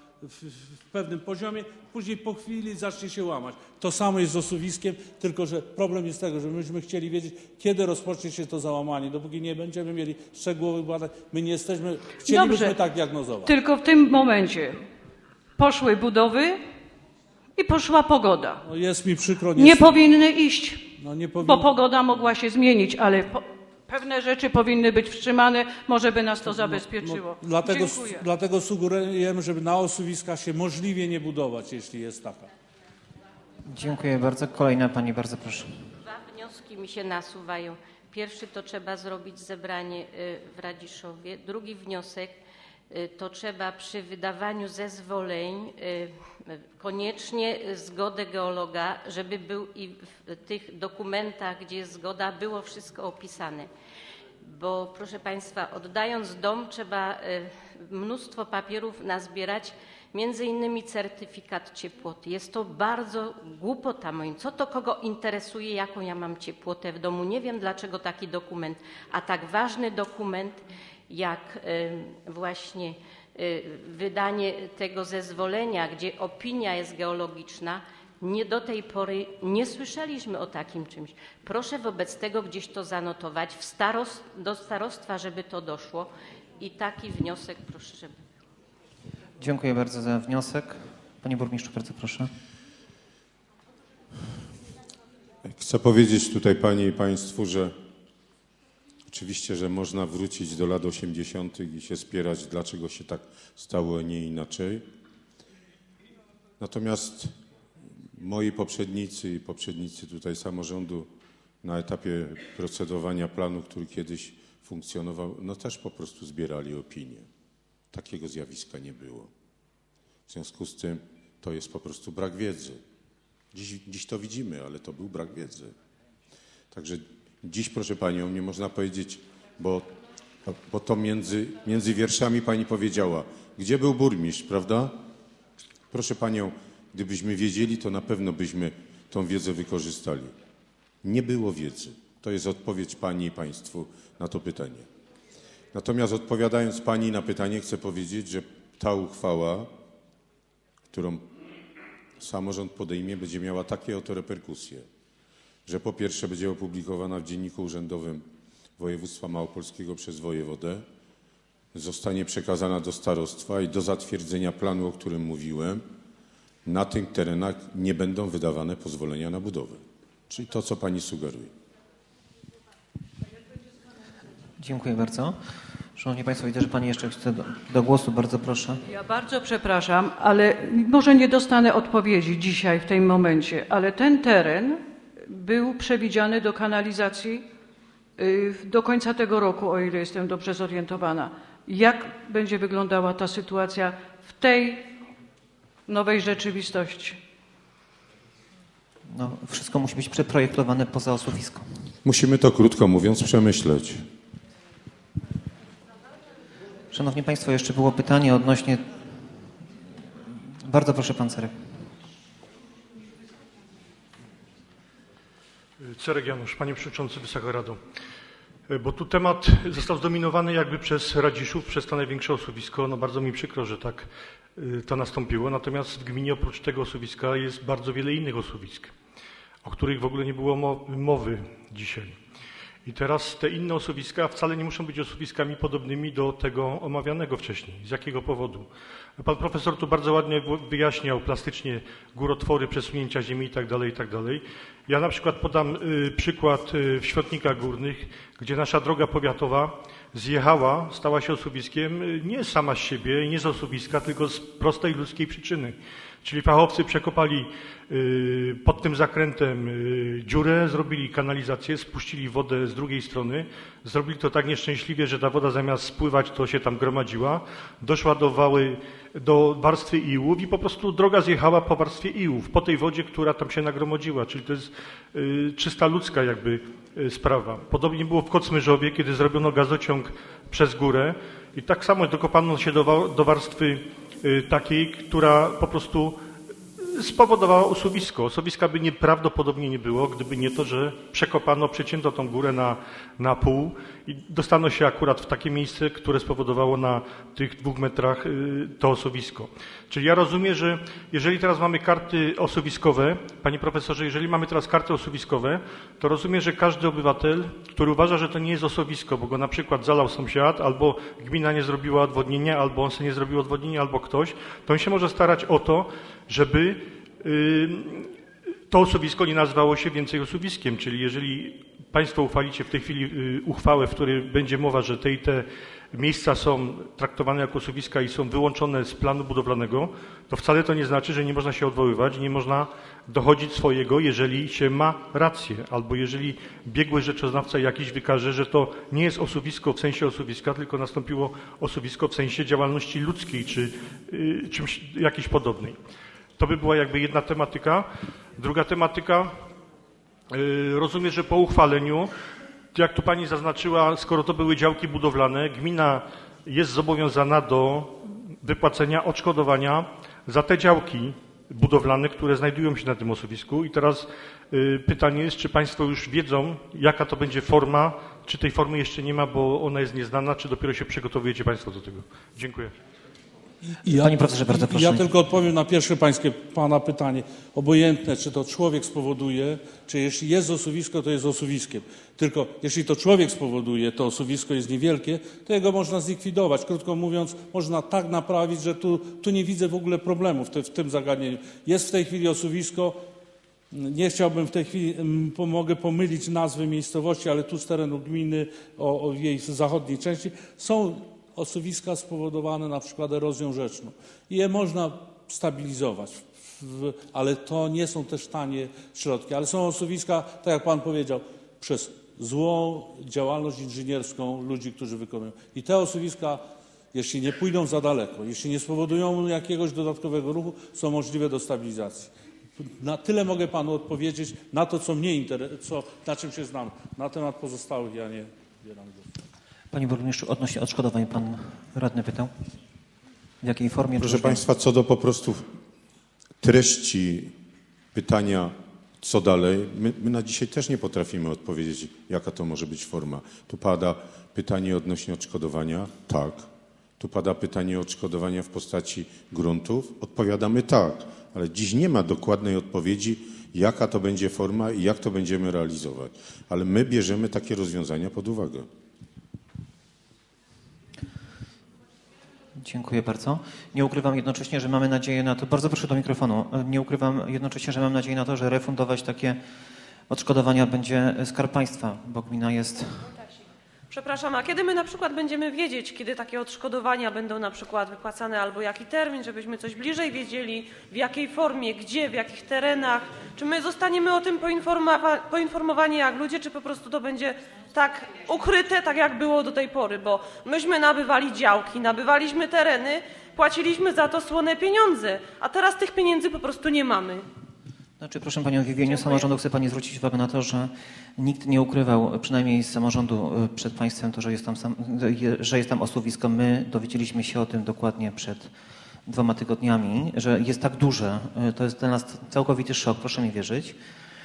w pewnym poziomie, później po chwili zacznie się łamać. To samo jest z osuwiskiem, tylko że problem jest tego, że myśmy chcieli wiedzieć, kiedy rozpocznie się to załamanie. Dopóki nie będziemy mieli szczegółowych badań, my nie jesteśmy, chcielibyśmy tak diagnozować. Tylko w tym momencie poszły budowy i poszła pogoda. No jest mi przykro. Nie powinny iść, nie bo pogoda mogła się zmienić, ale pewne rzeczy powinny być wstrzymane, może by nas to zabezpieczyło. Dlatego sugerujemy, żeby na osuwiskach się możliwie nie budować, jeśli jest taka. Dziękuję bardzo. Kolejna pani, bardzo proszę. Dwa wnioski mi się nasuwają. Pierwszy to trzeba zrobić zebranie w Radziszowie. Drugi wniosek to trzeba przy wydawaniu zezwoleń koniecznie zgodę geologa, żeby był i w tych dokumentach, gdzie jest zgoda, było wszystko opisane. Bo proszę Państwa, oddając dom trzeba mnóstwo papierów nazbierać, między innymi certyfikat ciepłoty. Jest to bardzo głupota moim. Co to kogo interesuje, jaką ja mam ciepłotę w domu? Nie wiem, dlaczego taki dokument, a tak ważny dokument jak właśnie wydanie tego zezwolenia, gdzie opinia jest geologiczna, do tej pory nie słyszeliśmy o takim czymś. Proszę wobec tego gdzieś to zanotować do starostwa, żeby to doszło i taki wniosek proszę, żeby... Dziękuję bardzo za wniosek. Panie burmistrzu, bardzo proszę. Chcę powiedzieć tutaj Panie i Państwu, że oczywiście, że można wrócić do lat 80. i się spierać, dlaczego się tak stało, a nie inaczej. Natomiast moi poprzednicy i poprzednicy tutaj samorządu na etapie procedowania planu, który kiedyś funkcjonował, no też po prostu zbierali opinie. Takiego zjawiska nie było. W związku z tym to jest po prostu brak wiedzy. Dziś to widzimy, ale to był brak wiedzy. Także dziś, proszę Panią, nie można powiedzieć, bo to między wierszami Pani powiedziała, gdzie był burmistrz, prawda? Proszę Panią, gdybyśmy wiedzieli, to na pewno byśmy tą wiedzę wykorzystali. Nie było wiedzy. To jest odpowiedź Pani i Państwu na to pytanie. Natomiast odpowiadając Pani na pytanie, chcę powiedzieć, że ta uchwała, którą samorząd podejmie, będzie miała takie oto reperkusje, że po pierwsze będzie opublikowana w Dzienniku Urzędowym Województwa Małopolskiego przez wojewodę, zostanie przekazana do starostwa i do zatwierdzenia planu, o którym mówiłem, na tych terenach nie będą wydawane pozwolenia na budowę. Czyli to, co Pani sugeruje. Dziękuję bardzo. Szanowni Państwo, widzę, że Pani jeszcze chce do głosu. Bardzo proszę. Ja bardzo przepraszam, ale może nie dostanę odpowiedzi dzisiaj w tym momencie, ale ten teren był przewidziany do kanalizacji do końca tego roku, o ile jestem dobrze zorientowana. Jak będzie wyglądała ta sytuacja w tej nowej rzeczywistości? No, wszystko musi być przeprojektowane poza osuwisko. Musimy to, krótko mówiąc, przemyśleć. Szanowni Państwo, jeszcze było pytanie odnośnie... Bardzo proszę, Pan Cerek. Cerek Janusz, Panie Przewodniczący, Wysoka Rado. Bo tu temat został zdominowany jakby przez Radziszów, przez to największe osuwisko. No bardzo mi przykro, że tak to nastąpiło. Natomiast w gminie oprócz tego osuwiska jest bardzo wiele innych osuwisk, o których w ogóle nie było mowy dzisiaj. I teraz te inne osuwiska wcale nie muszą być osuwiskami podobnymi do tego omawianego wcześniej. Z jakiego powodu? Pan profesor tu bardzo ładnie wyjaśniał plastycznie górotwory, przesunięcia ziemi itd., itd. Ja na przykład podam przykład w Świetnikach Górnych, gdzie nasza droga powiatowa zjechała, stała się osuwiskiem nie sama z siebie, nie z osuwiska, tylko z prostej ludzkiej przyczyny. Czyli fachowcy przekopali pod tym zakrętem dziurę, zrobili kanalizację, spuścili wodę z drugiej strony. Zrobili to tak nieszczęśliwie, że ta woda zamiast spływać, to się tam gromadziła. Doszła do warstwy iłów i po prostu droga zjechała po warstwie iłów, po tej wodzie, która tam się nagromadziła. Czyli to jest czysta ludzka jakby sprawa. Podobnie było w Kocmyżowie, kiedy zrobiono gazociąg przez górę i tak samo dokopano się do warstwy takiej, która po prostu spowodowała osuwisko. Osuwiska by prawdopodobnie nie było, gdyby nie to, że przecięto tą górę na pół i dostano się akurat w takie miejsce, które spowodowało na tych 2 metrach to osuwisko. Czyli ja rozumiem, że jeżeli teraz mamy karty osuwiskowe, panie profesorze, jeżeli mamy teraz karty osuwiskowe, to rozumiem, że każdy obywatel, który uważa, że to nie jest osuwisko, bo go na przykład zalał sąsiad, albo gmina nie zrobiła odwodnienia, albo on sobie nie zrobił odwodnienia, albo ktoś, to on się może starać o to, żeby to osuwisko nie nazywało się więcej osuwiskiem, czyli jeżeli Państwo uchwalicie w tej chwili uchwałę, w której będzie mowa, że te i te miejsca są traktowane jako osuwiska i są wyłączone z planu budowlanego, to wcale to nie znaczy, że nie można się odwoływać, nie można dochodzić swojego, jeżeli się ma rację, albo jeżeli biegły rzeczoznawca jakiś wykaże, że to nie jest osuwisko w sensie osuwiska, tylko nastąpiło osuwisko w sensie działalności ludzkiej czy czymś jakiejś podobnej. To by była jakby jedna tematyka. Druga tematyka, rozumiem, że po uchwaleniu, jak tu Pani zaznaczyła, skoro to były działki budowlane, gmina jest zobowiązana do wypłacenia odszkodowania za te działki budowlane, które znajdują się na tym osuwisku. I teraz pytanie jest, czy Państwo już wiedzą, jaka to będzie forma, czy tej formy jeszcze nie ma, bo ona jest nieznana, czy dopiero się przygotowujecie Państwo do tego. Dziękuję. Panie profesorze, bardzo proszę. Ja tylko odpowiem na pierwsze Pana pytanie. Obojętne, czy to człowiek spowoduje, czy jeśli jest osuwisko, to jest osuwiskiem. Tylko jeśli to człowiek spowoduje, to osuwisko jest niewielkie, to jego można zlikwidować. Krótko mówiąc, można tak naprawić, że tu nie widzę w ogóle problemu w tym zagadnieniu. Jest w tej chwili osuwisko. Nie chciałbym w tej chwili, mogę pomylić nazwy miejscowości, ale tu z terenu gminy, o jej zachodniej części, są osuwiska spowodowane na przykład erozją rzeczną. I je można stabilizować, ale to nie są też tanie środki. Ale są osuwiska, tak jak Pan powiedział, przez złą działalność inżynierską ludzi, którzy wykonują. I te osuwiska, jeśli nie pójdą za daleko, jeśli nie spowodują jakiegoś dodatkowego ruchu, są możliwe do stabilizacji. Na tyle mogę Panu odpowiedzieć, na to, co mnie interesuje, na czym się znam. Na temat pozostałych ja nie bieram głosu. Panie burmistrzu, odnośnie odszkodowań pan radny pytał? W jakiej formie? Proszę Państwa, co do po prostu treści pytania, co dalej, my na dzisiaj też nie potrafimy odpowiedzieć, jaka to może być forma. Tu pada pytanie odnośnie odszkodowania, tak. Tu pada pytanie o odszkodowania w postaci gruntów, odpowiadamy tak, ale dziś nie ma dokładnej odpowiedzi, jaka to będzie forma i jak to będziemy realizować. Ale my bierzemy takie rozwiązania pod uwagę. Dziękuję bardzo. Nie ukrywam jednocześnie, że mamy nadzieję na to, bardzo proszę do mikrofonu, nie ukrywam jednocześnie, że mam nadzieję na to, że refundować takie odszkodowania będzie Skarb Państwa, bo gmina jest... Przepraszam, a kiedy my na przykład będziemy wiedzieć, kiedy takie odszkodowania będą na przykład wypłacane albo jaki termin, żebyśmy coś bliżej wiedzieli, w jakiej formie, gdzie, w jakich terenach? Czy my zostaniemy o tym poinformowani jak ludzie, czy po prostu to będzie tak ukryte, tak jak było do tej pory? Bo myśmy nabywali działki, nabywaliśmy tereny, płaciliśmy za to słone pieniądze, a teraz tych pieniędzy po prostu nie mamy. Znaczy, proszę Panią, w imieniu samorządu chcę Pani zwrócić uwagę na to, że nikt nie ukrywał, przynajmniej z samorządu przed Państwem, to, że jest tam osuwisko. My dowiedzieliśmy się o tym dokładnie przed 2 tygodniami, że jest tak duże. To jest dla nas całkowity szok, proszę mi wierzyć.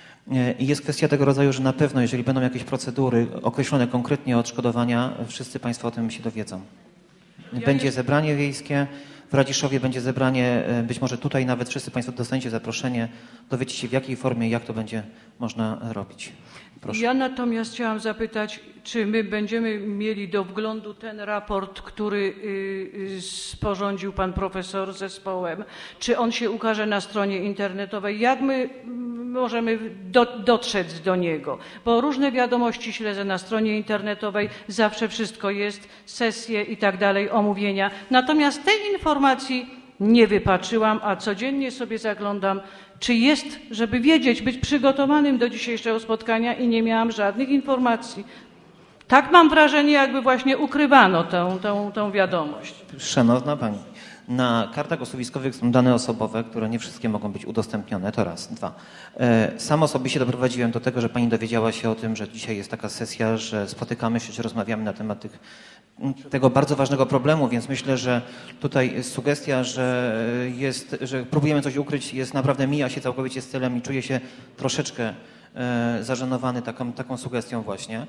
I jest kwestia tego rodzaju, że na pewno, jeżeli będą jakieś procedury określone konkretnie odszkodowania, wszyscy Państwo o tym się dowiedzą. Będzie zebranie wiejskie. W Radziszowie będzie zebranie, być może tutaj nawet wszyscy Państwo dostaniecie zaproszenie, dowiecie się w jakiej formie, jak to będzie można robić. Proszę. Ja natomiast chciałam zapytać, czy my będziemy mieli do wglądu ten raport, który sporządził pan profesor z zespołem, czy on się ukaże na stronie internetowej? Jak my możemy dotrzeć do niego? Bo różne wiadomości śledzę na stronie internetowej, zawsze wszystko jest, sesje i tak dalej, omówienia. Natomiast tej informacji nie wypatrzyłam, a codziennie sobie zaglądam, czy jest, żeby wiedzieć, być przygotowanym do dzisiejszego spotkania i nie miałam żadnych informacji. Tak mam wrażenie, jakby właśnie ukrywano tą wiadomość. Szanowna Pani, na kartach osuwiskowych są dane osobowe, które nie wszystkie mogą być udostępnione, to raz. 2. Sam osobiście doprowadziłem do tego, że Pani dowiedziała się o tym, że dzisiaj jest taka sesja, że spotykamy się, że rozmawiamy na temat tego bardzo ważnego problemu, więc myślę, że tutaj sugestia, że próbujemy coś ukryć, naprawdę mija się całkowicie z celem i czuję się troszeczkę zażenowany taką sugestią właśnie.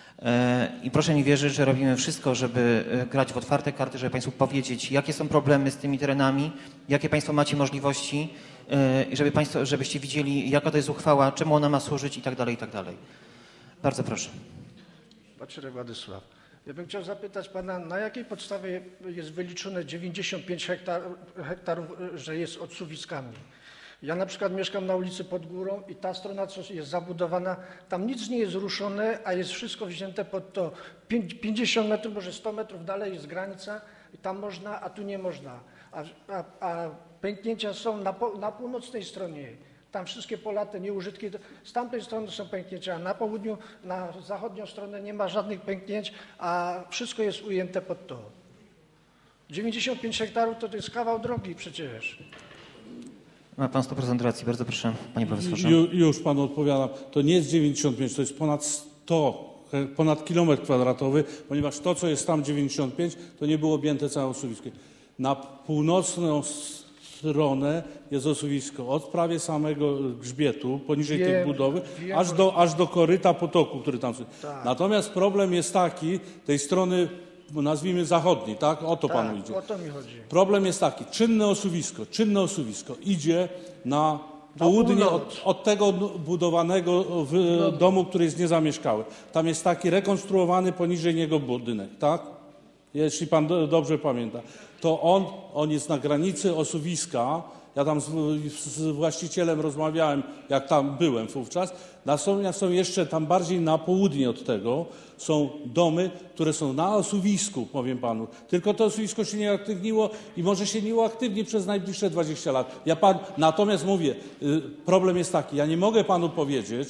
I proszę mi wierzyć, że robimy wszystko, żeby grać w otwarte karty, żeby Państwu powiedzieć, jakie są problemy z tymi terenami, jakie Państwo macie możliwości i żebyście widzieli, jaka to jest uchwała, czemu ona ma służyć i tak dalej, i tak dalej. Bardzo proszę. Paczerek Władysław. Ja bym chciał zapytać Pana, na jakiej podstawie jest wyliczone 95 hektarów, że jest odsuwiskami? Ja na przykład mieszkam na ulicy Pod Górą i ta strona, co jest zabudowana, tam nic nie jest ruszone, a jest wszystko wzięte pod to. 50 metrów, może 100 metrów dalej jest granica i tam można, a tu nie można. A pęknięcia są na północnej stronie. Tam wszystkie pola, te nieużytki, z tamtej strony są pęknięcia, a na południu, na zachodnią stronę nie ma żadnych pęknięć, a wszystko jest ujęte pod to. 95 hektarów to jest kawał drogi przecież. Ma pan 100% racji. Bardzo proszę, panie profesorze. Już panu odpowiadam. To nie jest 95, to jest ponad 100, ponad kilometr kwadratowy, ponieważ to, co jest tam 95, to nie było objęte całe osuwiskiem. Na północną stronę jest osuwisko od prawie samego grzbietu, poniżej tej budowy, aż do koryta potoku, który tam jest. Tak. Natomiast problem jest taki, tej strony, nazwijmy zachodniej, tak? O to panu idzie. O to mi chodzi. Problem jest taki, czynne osuwisko idzie na południe od tego budowanego domu, który jest niezamieszkały. Tam jest taki rekonstruowany poniżej niego budynek, tak? Jeśli pan dobrze pamięta. To on jest na granicy osuwiska. Ja tam z właścicielem rozmawiałem, jak tam byłem wówczas. Natomiast są jeszcze tam bardziej na południe od tego, są domy, które są na osuwisku, powiem panu. Tylko to osuwisko się nie uaktywniło i może się nie uaktywni przez najbliższe 20 lat. Natomiast mówię, problem jest taki, ja nie mogę panu powiedzieć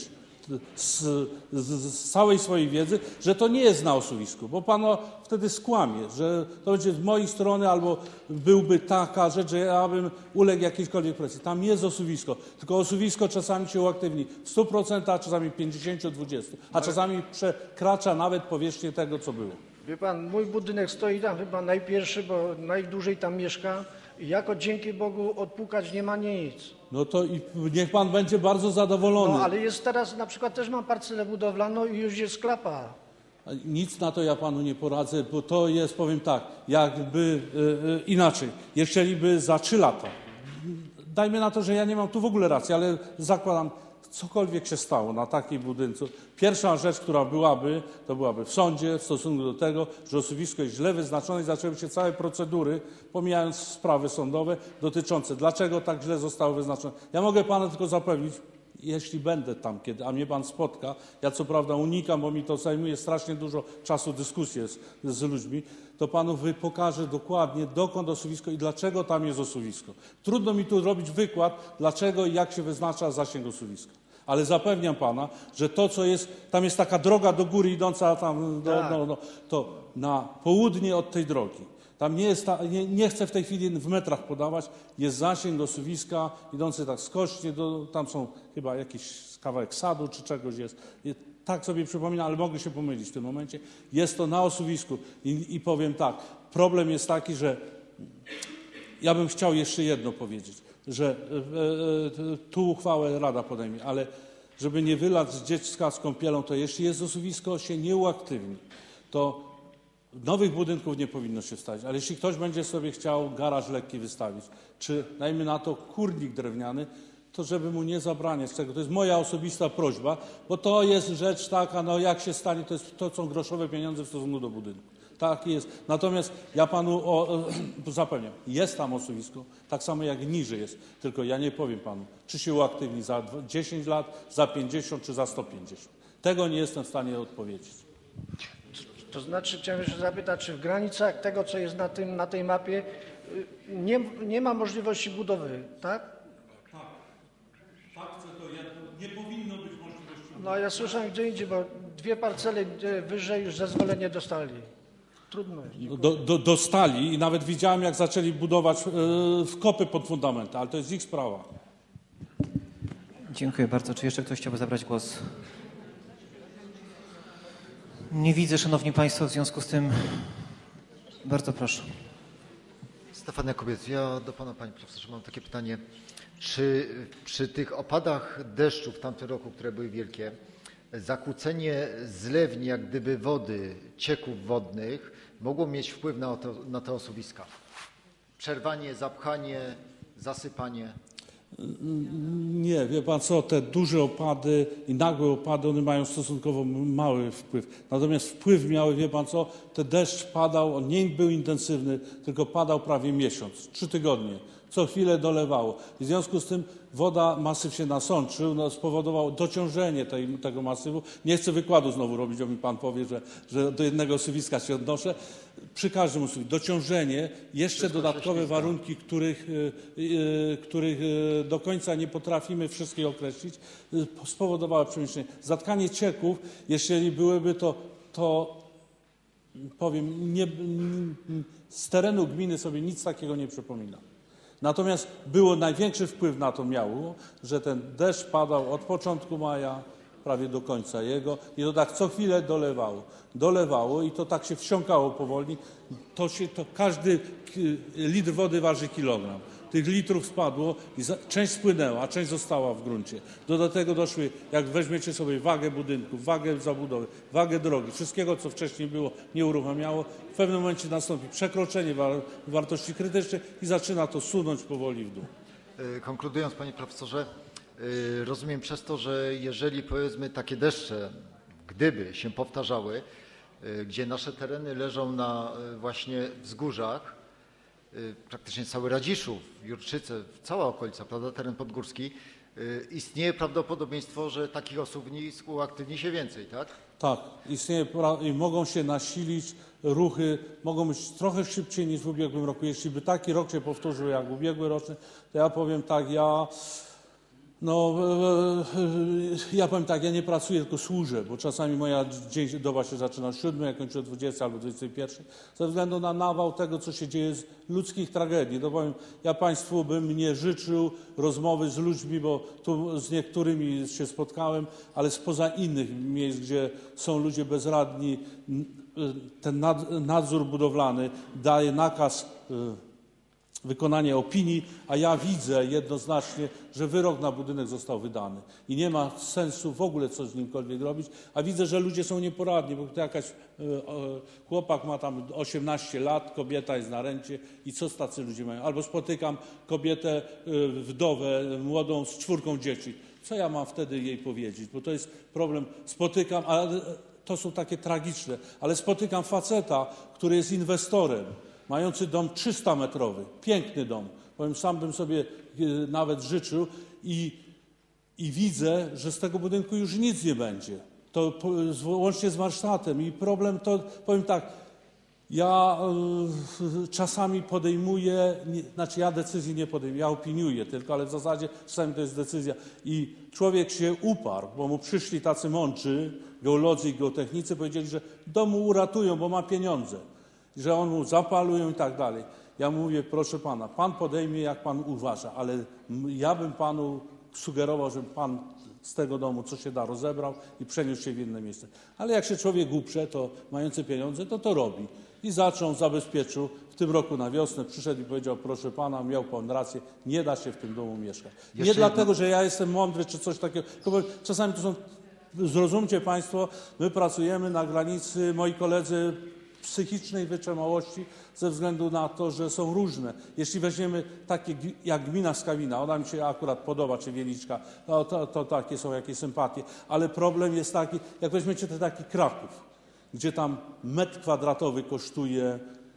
z całej swojej wiedzy, że to nie jest na osuwisku, bo pan wtedy skłamie, że to będzie z mojej strony albo byłby taka rzecz, że ja bym uległ jakiejkolwiek presji. Tam jest osuwisko, tylko osuwisko czasami się uaktywni w 100%, a czasami 50-20%, a czasami przekracza nawet powierzchnię tego, co było. Wie pan, mój budynek stoi tam chyba najpierwszy, bo najdłużej tam mieszkam i jako dzięki Bogu odpukać nie ma nic. No to i niech pan będzie bardzo zadowolony. No ale jest teraz, na przykład też mam parcelę budowlaną i już jest klapa. Nic na to ja panu nie poradzę, bo to jest, powiem tak, jakby inaczej. Jeżeli by za 3 lata, dajmy na to, że ja nie mam tu w ogóle racji, ale zakładam, cokolwiek się stało na takiej budynku, pierwsza rzecz, która byłaby, to byłaby w sądzie w stosunku do tego, że osuwisko jest źle wyznaczone i zaczęły się całe procedury, pomijając sprawy sądowe, dotyczące dlaczego tak źle zostało wyznaczone. Ja mogę pana tylko zapewnić, jeśli będę tam kiedy, a mnie pan spotka, ja co prawda unikam, bo mi to zajmuje strasznie dużo czasu dyskusję z ludźmi, to panu pokażę dokładnie, dokąd osuwisko i dlaczego tam jest osuwisko. Trudno mi tu robić wykład, dlaczego i jak się wyznacza zasięg osuwiska. Ale zapewniam pana, że to, co jest, tam jest taka droga do góry idąca tam, to na południe od tej drogi. Tam nie jest, nie chcę w tej chwili w metrach podawać, jest zasięg osuwiska idący tak skocznie, tam są chyba jakiś kawałek sadu czy czegoś jest. Tak sobie przypominam, ale mogę się pomylić w tym momencie. Jest to na osuwisku i powiem tak, problem jest taki, że ja bym chciał jeszcze jedno powiedzieć, że tu uchwałę Rada podejmie, ale żeby nie wylać z dziecka z kąpielą, to jeśli jest osuwisko, się nie uaktywni, to nowych budynków nie powinno się wstawić, ale jeśli ktoś będzie sobie chciał garaż lekki wystawić, czy dajmy na to kurnik drewniany, to żeby mu nie zabraniać tego. To jest moja osobista prośba, bo to jest rzecz taka, no jak się stanie, to są groszowe pieniądze w stosunku do budynku. Tak jest. Natomiast ja panu zapewniam, jest tam osuwisko, tak samo jak niżej jest, tylko ja nie powiem panu, czy się uaktywni za 10 lat, za 50 czy za 150. Tego nie jestem w stanie odpowiedzieć. To znaczy, chciałem jeszcze zapytać, czy w granicach tego, co jest na tej mapie, nie ma możliwości budowy, tak? Nie powinno być możliwości. No ja słyszałem gdzie indziej, bo 2 parcele wyżej już zezwolenie dostali. Trudno. Dostali i nawet widziałem, jak zaczęli budować wkopy pod fundamenty, ale to jest ich sprawa. Dziękuję bardzo. Czy jeszcze ktoś chciałby zabrać głos? Nie widzę, szanowni państwo, w związku z tym bardzo proszę. Stefan Jakubiec, ja do pana, panie profesorze, mam takie pytanie. Czy przy tych opadach deszczu w tamtym roku, które były wielkie, zakłócenie zlewni jak gdyby wody, cieków wodnych mogło mieć wpływ na te osuwiska? Przerwanie, zapchanie, zasypanie? Nie, wie pan co, te duże opady i nagłe opady, one mają stosunkowo mały wpływ. Natomiast wpływ miały, wie pan co, ten deszcz padał, on nie był intensywny, tylko padał prawie miesiąc, 3 tygodnie. Co chwilę dolewało. W związku z tym masyw się nasączył, spowodował dociążenie tego masywu. Nie chcę wykładu znowu robić, bo mi pan powie, że do jednego osuwiska się odnoszę. Przy każdym osuwisku dociążenie, jeszcze dodatkowe warunki, których do końca nie potrafimy wszystkich określić, spowodowało przemieszczenie. Zatkanie cieków, jeżeli byłyby to powiem, z terenu gminy sobie nic takiego nie przypominam. Natomiast największy wpływ na to miało, że ten deszcz padał od początku maja prawie do końca jego i to tak co chwilę dolewało i to tak się wsiąkało powoli. To każdy litr wody waży kilogram. Tych litrów spadło i część spłynęła, a część została w gruncie. Do tego doszły, jak weźmiecie sobie wagę budynków, wagę zabudowy, wagę drogi, wszystkiego, co wcześniej było, nie uruchamiało, w pewnym momencie nastąpi przekroczenie wartości krytycznej i zaczyna to sunąć powoli w dół. Konkludując, panie profesorze, rozumiem przez to, że jeżeli powiedzmy takie deszcze, gdyby się powtarzały, gdzie nasze tereny leżą na właśnie wzgórzach, praktycznie cały Radziszów, Jurczyce, cała okolica, prawda, teren podgórski, istnieje prawdopodobieństwo, że takich osuwnisk uaktywni się więcej, tak? Tak, istnieje i mogą się nasilić ruchy, mogą być trochę szybciej niż w ubiegłym roku. Jeśli by taki rok się powtórzył jak ubiegły roczny, to ja powiem tak, ja nie pracuję, tylko służę, bo czasami moja doba się zaczyna o 7, jak kończę o 20 albo 21, ze względu na nawał tego, co się dzieje z ludzkich tragedii. To powiem, ja Państwu bym nie życzył rozmowy z ludźmi, bo tu z niektórymi się spotkałem, ale spoza innych miejsc, gdzie są ludzie bezradni, ten nadzór budowlany daje nakaz wykonanie opinii, a ja widzę jednoznacznie, że wyrok na budynek został wydany i nie ma sensu w ogóle coś z nimkolwiek robić, a widzę, że ludzie są nieporadni, bo to chłopak ma tam 18 lat, kobieta jest na rencie i co tacy ludzie mają? Albo spotykam kobietę, wdowę młodą z 4 dzieci. Co ja mam wtedy jej powiedzieć? Bo to jest problem. Spotykam, ale to są takie tragiczne, ale spotykam faceta, który jest inwestorem, mający dom 300-metrowy, piękny dom. Powiem, sam bym sobie nawet życzył i widzę, że z tego budynku już nic nie będzie. To łącznie z warsztatem i problem to, powiem tak, ja czasami podejmuję, ja decyzji nie podejmuję, ja opiniuję tylko, ale w zasadzie czasami to jest decyzja. I człowiek się uparł, bo mu przyszli tacy mądrzy, geolodzy i geotechnicy, powiedzieli, że dom mu uratują, bo ma pieniądze, że on mu zapalują i tak dalej. Ja mówię, proszę pana, pan podejmie, jak pan uważa, ale ja bym panu sugerował, żeby pan z tego domu, co się da, rozebrał i przeniósł się w inne miejsce. Ale jak się człowiek uprze, to mający pieniądze, to robi. I zabezpieczył. W tym roku na wiosnę przyszedł i powiedział, proszę pana, miał pan rację, nie da się w tym domu mieszkać. Nie dlatego, że ja jestem mądry czy coś takiego, tylko czasami to są, zrozumcie państwo, my pracujemy na granicy, moi koledzy, psychicznej wytrzymałości ze względu na to, że są różne. Jeśli weźmiemy takie jak gmina Skawina, ona mi się akurat podoba, czy Wieliczka, to takie są jakieś sympatie, ale problem jest taki, jak weźmiecie taki Kraków, gdzie tam metr kwadratowy kosztuje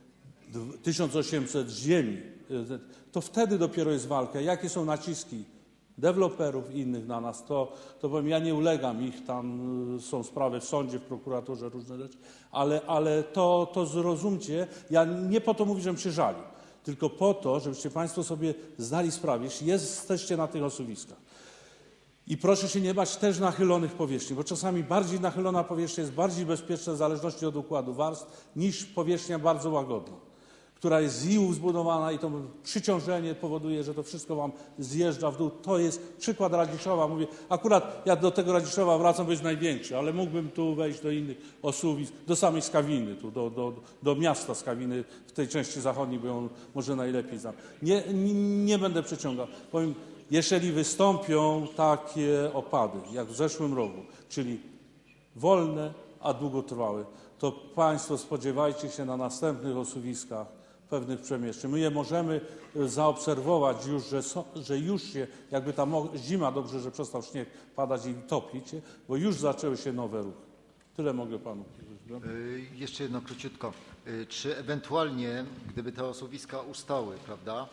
1800 ziemi, to wtedy dopiero jest walka. Jakie są naciski deweloperów i innych na nas, to powiem, ja nie ulegam ich, tam są sprawy w sądzie, w prokuraturze, różne rzeczy, ale to zrozumcie, ja nie po to mówię, żebym się żalił, tylko po to, żebyście państwo sobie zdali sprawę, jeśli jesteście na tych osuwiskach. I proszę się nie bać też nachylonych powierzchni, bo czasami bardziej nachylona powierzchnia jest bardziej bezpieczna w zależności od układu warstw niż powierzchnia bardzo łagodna, która jest z iłu zbudowana i to przyciążenie powoduje, że to wszystko wam zjeżdża w dół. To jest przykład Radziszowa. Mówię, akurat ja do tego Radziszowa wracam, bo jest największy, ale mógłbym tu wejść do innych osuwisk, do samej Skawiny, tu do miasta Skawiny w tej części zachodniej, bo ją może najlepiej znam. Nie będę przeciągał. Powiem, jeżeli wystąpią takie opady, jak w zeszłym roku, czyli wolne, a długotrwałe, to państwo spodziewajcie się na następnych osuwiskach pewnych przemieszczeń. My je możemy zaobserwować już, że już się, jakby ta zima, dobrze, że przestał śnieg padać i topić, bo już zaczęły się nowe ruchy. Tyle mogę panu powiedzieć. Jeszcze jedno króciutko. Czy ewentualnie, gdyby te osuwiska ustały, prawda,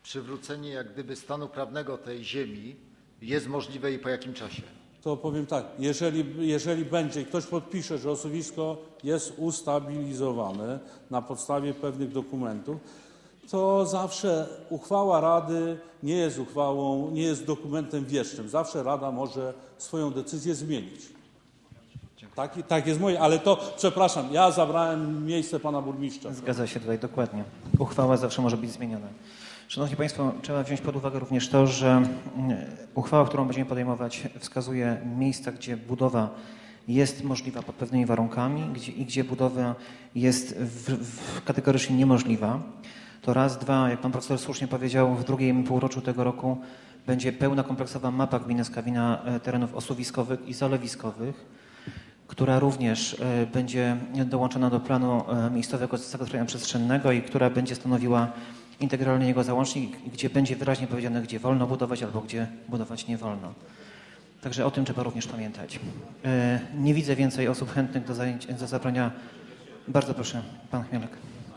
przywrócenie jak gdyby stanu prawnego tej ziemi jest możliwe i po jakim czasie? To powiem tak, jeżeli będzie, ktoś podpisze, że osuwisko jest ustabilizowane na podstawie pewnych dokumentów, to zawsze uchwała Rady nie jest dokumentem wiecznym. Zawsze Rada może swoją decyzję zmienić. Tak jest moje, ale to, przepraszam, ja zabrałem miejsce pana burmistrza. Zgadza się tutaj dokładnie. Uchwała zawsze może być zmieniona. Szanowni Państwo, trzeba wziąć pod uwagę również to, że uchwała, którą będziemy podejmować, wskazuje miejsca, gdzie budowa jest możliwa pod pewnymi warunkami i gdzie budowa jest kategorycznie niemożliwa. To raz, dwa, jak pan profesor słusznie powiedział, w drugim półroczu tego roku będzie pełna kompleksowa mapa gminy Skawina terenów osuwiskowych i zalewiskowych, która również będzie dołączona do planu miejscowego zagospodarowania przestrzennego i która będzie stanowiła integralny jego załącznik, gdzie będzie wyraźnie powiedziane, gdzie wolno budować albo gdzie budować nie wolno. Także o tym trzeba również pamiętać. Nie widzę więcej osób chętnych do zabrania. Bardzo proszę, pan Chmielek.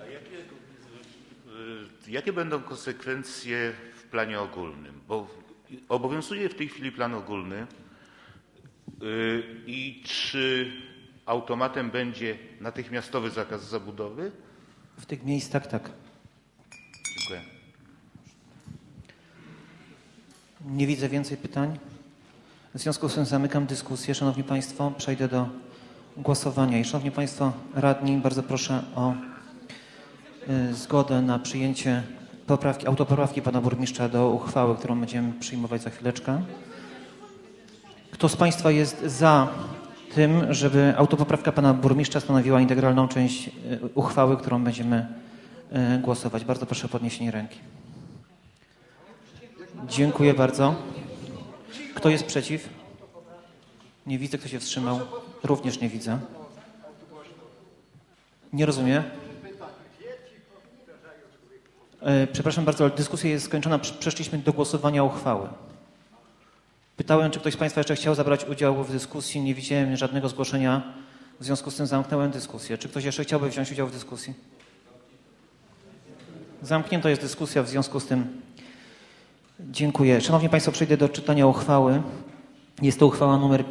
Jakie będą konsekwencje w planie ogólnym? Bo obowiązuje w tej chwili plan ogólny i czy automatem będzie natychmiastowy zakaz zabudowy? W tych miejscach tak. Dziękuję. Nie widzę więcej pytań. W związku z tym zamykam dyskusję. Szanowni Państwo, przejdę do głosowania. I Szanowni Państwo radni, bardzo proszę o zgodę na przyjęcie autopoprawki pana burmistrza do uchwały, którą będziemy przyjmować za chwileczkę. Kto z Państwa jest za tym, żeby autopoprawka pana burmistrza stanowiła integralną część uchwały, którą będziemy głosować? Bardzo proszę o podniesienie ręki. Dziękuję bardzo. Kto jest przeciw? Nie widzę. Kto się wstrzymał? Również nie widzę. Nie rozumiem. Przepraszam bardzo, ale dyskusja jest skończona. Przeszliśmy do głosowania uchwały. Pytałem, czy ktoś z Państwa jeszcze chciał zabrać udział w dyskusji. Nie widziałem żadnego zgłoszenia. W związku z tym zamknąłem dyskusję. Czy ktoś jeszcze chciałby wziąć udział w dyskusji? Zamknięta jest dyskusja, w związku z tym dziękuję. Szanowni Państwo, przejdę do czytania uchwały. Jest to uchwała nr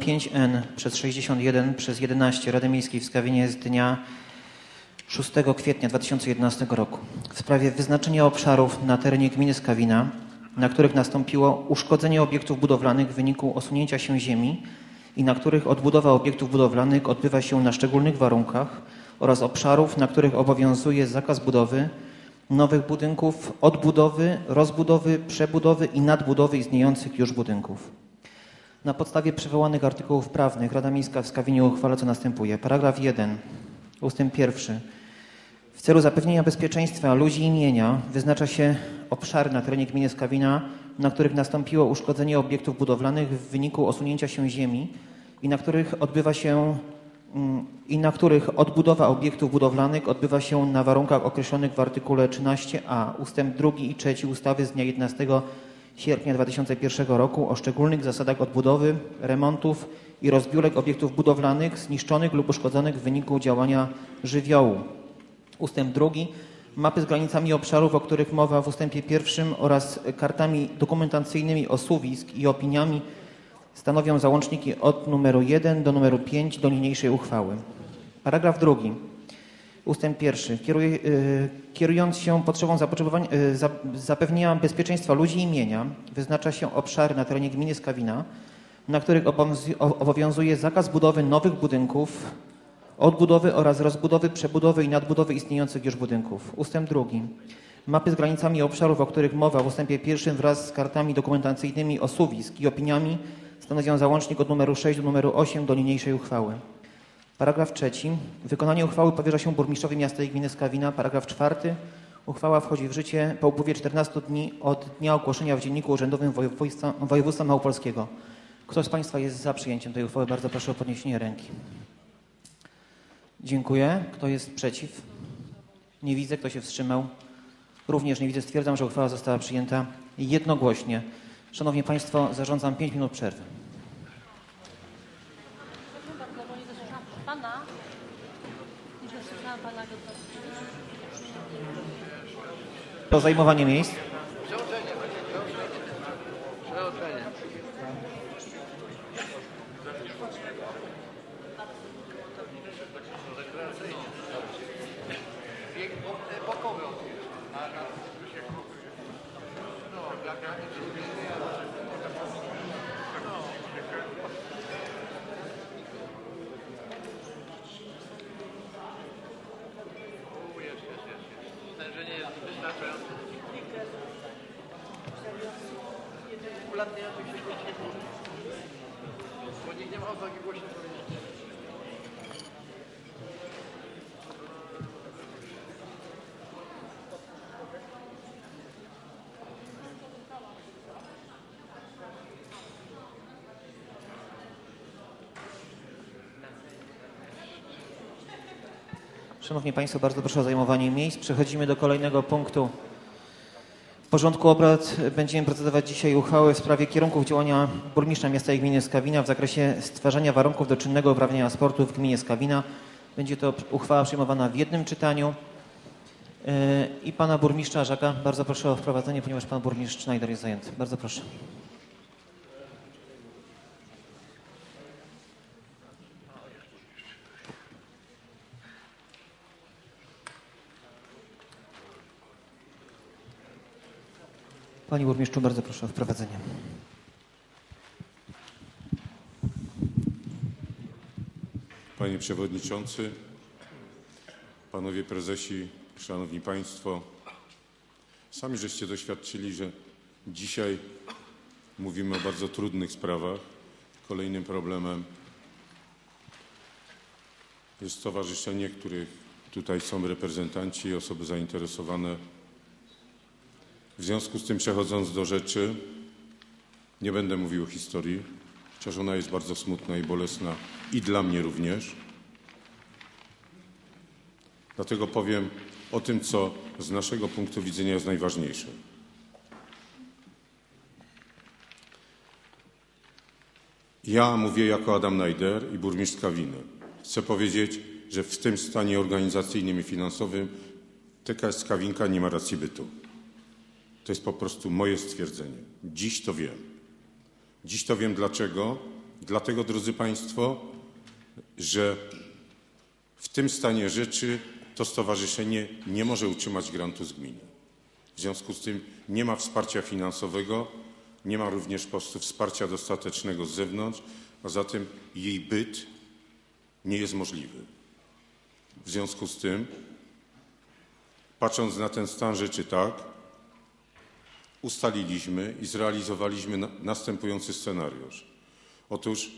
5N/61/11 Rady Miejskiej w Skawinie z dnia 6 kwietnia 2011 roku w sprawie wyznaczenia obszarów na terenie gminy Skawina, na których nastąpiło uszkodzenie obiektów budowlanych w wyniku osunięcia się ziemi i na których odbudowa obiektów budowlanych odbywa się na szczególnych warunkach oraz obszarów, na których obowiązuje zakaz budowy nowych budynków, odbudowy, rozbudowy, przebudowy i nadbudowy istniejących już budynków. Na podstawie przywołanych artykułów prawnych Rada Miejska w Skawinie uchwala, co następuje. Paragraf 1, ustęp 1. W celu zapewnienia bezpieczeństwa ludzi i mienia wyznacza się obszary na terenie gminy Skawina, na których nastąpiło uszkodzenie obiektów budowlanych w wyniku osunięcia się ziemi i na których odbudowa obiektów budowlanych odbywa się na warunkach określonych w artykule 13a ustęp 2 i 3 ustawy z dnia 11 sierpnia 2001 roku o szczególnych zasadach odbudowy, remontów i rozbiórek obiektów budowlanych zniszczonych lub uszkodzonych w wyniku działania żywiołu. Ustęp 2. Mapy z granicami obszarów, o których mowa w ustępie 1 oraz kartami dokumentacyjnymi osuwisk i opiniami stanowią załączniki od numeru 1 do numeru 5 do niniejszej uchwały. Paragraf 2. Ustęp 1. Kierując się potrzebą zapewnienia bezpieczeństwa ludzi i mienia, wyznacza się obszary na terenie gminy Skawina, na których obowiązuje zakaz budowy nowych budynków, odbudowy oraz rozbudowy, przebudowy i nadbudowy istniejących już budynków. Ustęp 2. Mapy z granicami obszarów, o których mowa w ustępie 1 wraz z kartami dokumentacyjnymi osuwisk i opiniami stanowią załącznik od numeru 6 do numeru 8 do niniejszej uchwały. Paragraf 3. Wykonanie uchwały powierza się burmistrzowi miasta i gminy Skawina. Paragraf 4. Uchwała wchodzi w życie po upływie 14 dni od dnia ogłoszenia w Dzienniku Urzędowym Województwa Małopolskiego. Kto z Państwa jest za przyjęciem tej uchwały? Bardzo proszę o podniesienie ręki. Dziękuję. Kto jest przeciw? Nie widzę. Kto się wstrzymał? Również nie widzę. Stwierdzam, że uchwała została przyjęta jednogłośnie. Szanowni Państwo, zarządzam 5 minut przerwy. O zajmowanie miejsc. Szanowni Państwo, bardzo proszę o zajmowanie miejsc. Przechodzimy do kolejnego punktu. W porządku obrad będziemy procedować dzisiaj uchwałę w sprawie kierunków działania burmistrza miasta i gminy Skawina w zakresie stwarzania warunków do czynnego uprawiania sportu w gminie Skawina. Będzie to uchwała przyjmowana w jednym czytaniu. I pana burmistrza Żaka bardzo proszę o wprowadzenie, ponieważ pan burmistrz Schneider jest zajęty. Bardzo proszę. Panie burmistrzu, bardzo proszę o wprowadzenie. Panie Przewodniczący, Panowie Prezesi, Szanowni Państwo, sami żeście doświadczyli, że dzisiaj mówimy o bardzo trudnych sprawach. Kolejnym problemem jest stowarzyszenie, których tutaj są reprezentanci i osoby zainteresowane. W związku z tym, przechodząc do rzeczy, nie będę mówił o historii, chociaż ona jest bardzo smutna i bolesna i dla mnie również. Dlatego powiem o tym, co z naszego punktu widzenia jest najważniejsze. Ja mówię jako Adam Najder i burmistrz Skawiny. Chcę powiedzieć, że w tym stanie organizacyjnym i finansowym TKS Skawinka nie ma racji bytu. To jest po prostu moje stwierdzenie. Dziś to wiem. Dziś to wiem dlaczego. Dlatego, drodzy Państwo, że w tym stanie rzeczy to stowarzyszenie nie może utrzymać grantu z gminy. W związku z tym nie ma wsparcia finansowego, nie ma również po prostu wsparcia dostatecznego z zewnątrz, a zatem jej byt nie jest możliwy. W związku z tym, patrząc na ten stan rzeczy tak, ustaliliśmy i zrealizowaliśmy następujący scenariusz. Otóż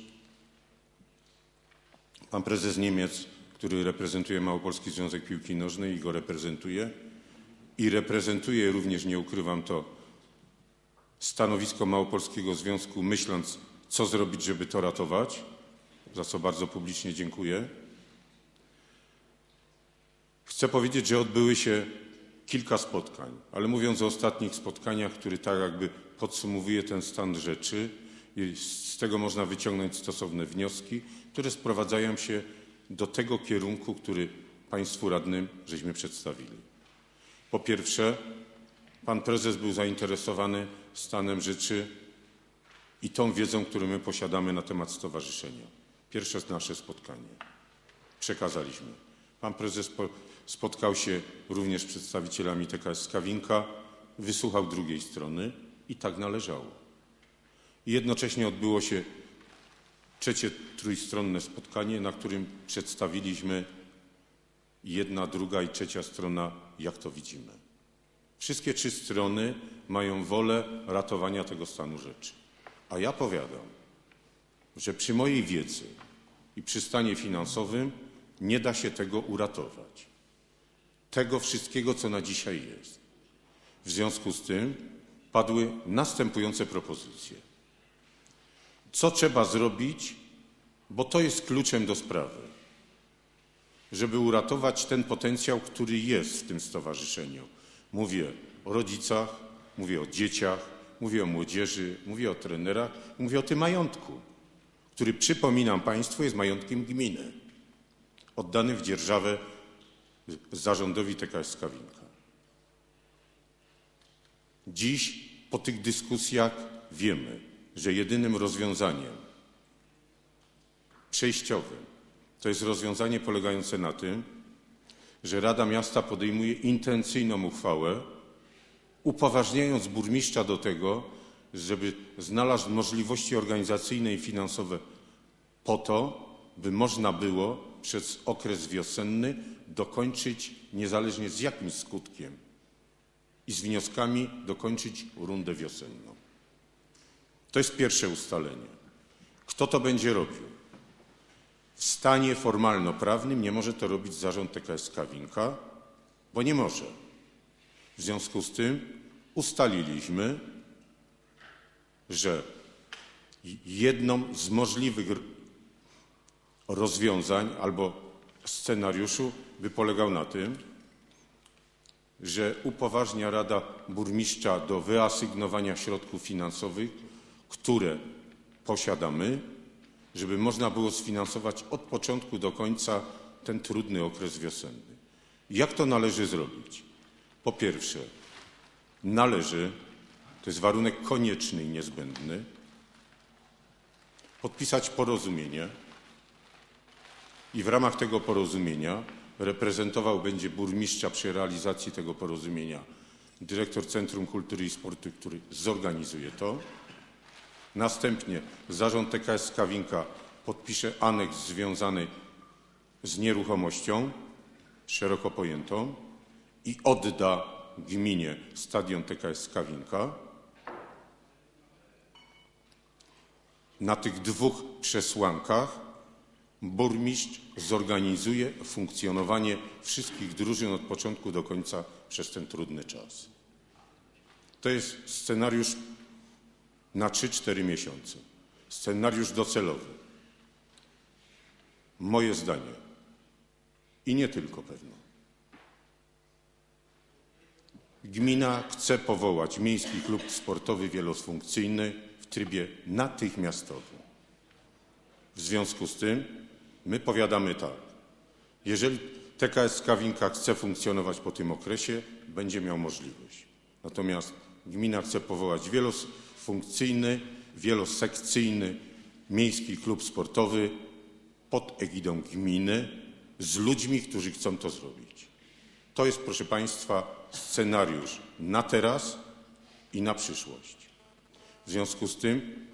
pan prezes Niemiec, który reprezentuje Małopolski Związek Piłki Nożnej i go reprezentuje również, nie ukrywam to, stanowisko Małopolskiego Związku, myśląc, co zrobić, żeby to ratować, za co bardzo publicznie dziękuję. Chcę powiedzieć, że odbyły się kilka spotkań, ale mówiąc o ostatnich spotkaniach, który tak jakby podsumowuje ten stan rzeczy i z tego można wyciągnąć stosowne wnioski, które sprowadzają się do tego kierunku, który Państwu radnym żeśmy przedstawili. Po pierwsze, pan prezes był zainteresowany stanem rzeczy i tą wiedzą, którą my posiadamy na temat stowarzyszenia. Pierwsze nasze spotkanie. Przekazaliśmy. Pan prezes spotkał się również z przedstawicielami TKS Skawinka, wysłuchał drugiej strony i tak należało. I jednocześnie odbyło się trzecie trójstronne spotkanie, na którym przedstawiliśmy jedna, druga i trzecia strona, jak to widzimy. Wszystkie trzy strony mają wolę ratowania tego stanu rzeczy. A ja powiadam, że przy mojej wiedzy i przy stanie finansowym nie da się tego uratować. Tego wszystkiego, co na dzisiaj jest. W związku z tym padły następujące propozycje. Co trzeba zrobić, bo to jest kluczem do sprawy, żeby uratować ten potencjał, który jest w tym stowarzyszeniu. Mówię o rodzicach, mówię o dzieciach, mówię o młodzieży, mówię o trenerach, mówię o tym majątku, który, przypominam Państwu, jest majątkiem gminy, oddany w dzierżawę zarządowi TKS Skawinka. Dziś po tych dyskusjach wiemy, że jedynym rozwiązaniem przejściowym To jest rozwiązanie polegające na tym, że Rada Miasta podejmuje intencyjną uchwałę, upoważniając burmistrza do tego, żeby znalazł możliwości organizacyjne i finansowe po to, by można było przez okres wiosenny dokończyć, niezależnie z jakim skutkiem i z wnioskami, dokończyć rundę wiosenną. To jest pierwsze ustalenie. Kto to będzie robił? W stanie formalno-prawnym nie może to robić zarząd TKS Kawinka, bo nie może. W związku z tym ustaliliśmy, że jedną z możliwych rozwiązań albo scenariuszu by polegał na tym, że upoważnia Rada Burmistrza do wyasygnowania środków finansowych, które posiadamy, żeby można było sfinansować od początku do końca ten trudny okres wiosenny. Jak to należy zrobić? Po pierwsze, należy, to jest warunek konieczny i niezbędny, podpisać porozumienie i w ramach tego porozumienia reprezentował będzie burmistrza przy realizacji tego porozumienia dyrektor Centrum Kultury i Sportu, który zorganizuje to. Następnie zarząd TKS Kawinka podpisze aneks związany z nieruchomością szeroko pojętą i odda gminie stadion TKS Kawinka. Na tych dwóch przesłankach burmistrz zorganizuje funkcjonowanie wszystkich drużyn od początku do końca przez ten trudny czas. To jest scenariusz na 3-4 miesiące. Scenariusz docelowy. Moje zdanie. I nie tylko pewno. Gmina chce powołać miejski klub sportowy wielofunkcyjny w trybie natychmiastowym. W związku z tym my powiadamy tak. Jeżeli TKS Kawinka chce funkcjonować po tym okresie, będzie miał możliwość. Natomiast gmina chce powołać wielofunkcyjny, wielosekcyjny miejski klub sportowy pod egidą gminy z ludźmi, którzy chcą to zrobić. To jest, proszę Państwa, scenariusz na teraz i na przyszłość. W związku z tym,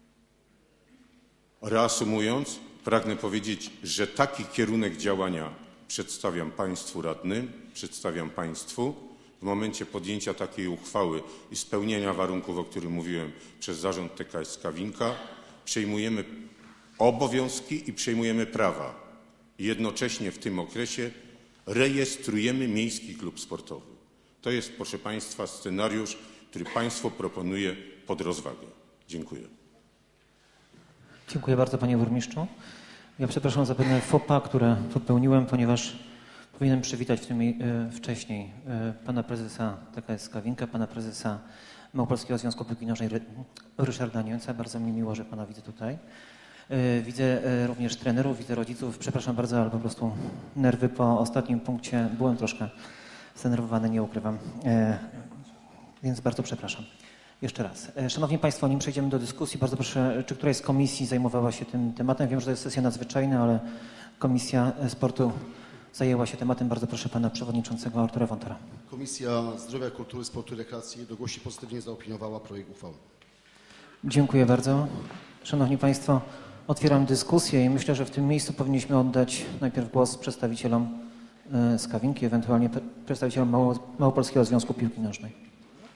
reasumując, pragnę powiedzieć, że taki kierunek działania przedstawiam Państwu radnym, przedstawiam Państwu. W momencie podjęcia takiej uchwały i spełnienia warunków, o których mówiłem, przez zarząd TKS Kawinka, przejmujemy obowiązki i przejmujemy prawa. Jednocześnie w tym okresie rejestrujemy miejski klub sportowy. To jest, proszę Państwa, scenariusz, który Państwu proponuję pod rozwagę. Dziękuję. Dziękuję bardzo, panie burmistrzu. Ja przepraszam za pewne faux pas, które popełniłem, ponieważ powinienem przywitać wcześniej pana prezesa TKS Kawinka, pana prezesa Małopolskiego Związku Piłki Nożnej Ryszarda Niemca. Bardzo mi miło, że pana widzę tutaj. Widzę również trenerów, widzę rodziców. Przepraszam bardzo, ale po prostu nerwy po ostatnim punkcie. Byłem troszkę zdenerwowany, nie ukrywam. Więc bardzo przepraszam. Jeszcze raz. Szanowni Państwo, nim przejdziemy do dyskusji, bardzo proszę, czy któraś z komisji zajmowała się tym tematem? Wiem, że to jest sesja nadzwyczajna, ale Komisja Sportu zajęła się tematem. Bardzo proszę pana przewodniczącego Artura Wątora. Komisja Zdrowia, Kultury, Sportu i Rekreacji jednogłośnie pozytywnie zaopiniowała projekt uchwały. Dziękuję bardzo. Szanowni Państwo, otwieram dyskusję i myślę, że w tym miejscu powinniśmy oddać najpierw głos przedstawicielom z Kawinki, ewentualnie przedstawicielom Małopolskiego Związku Piłki Nożnej.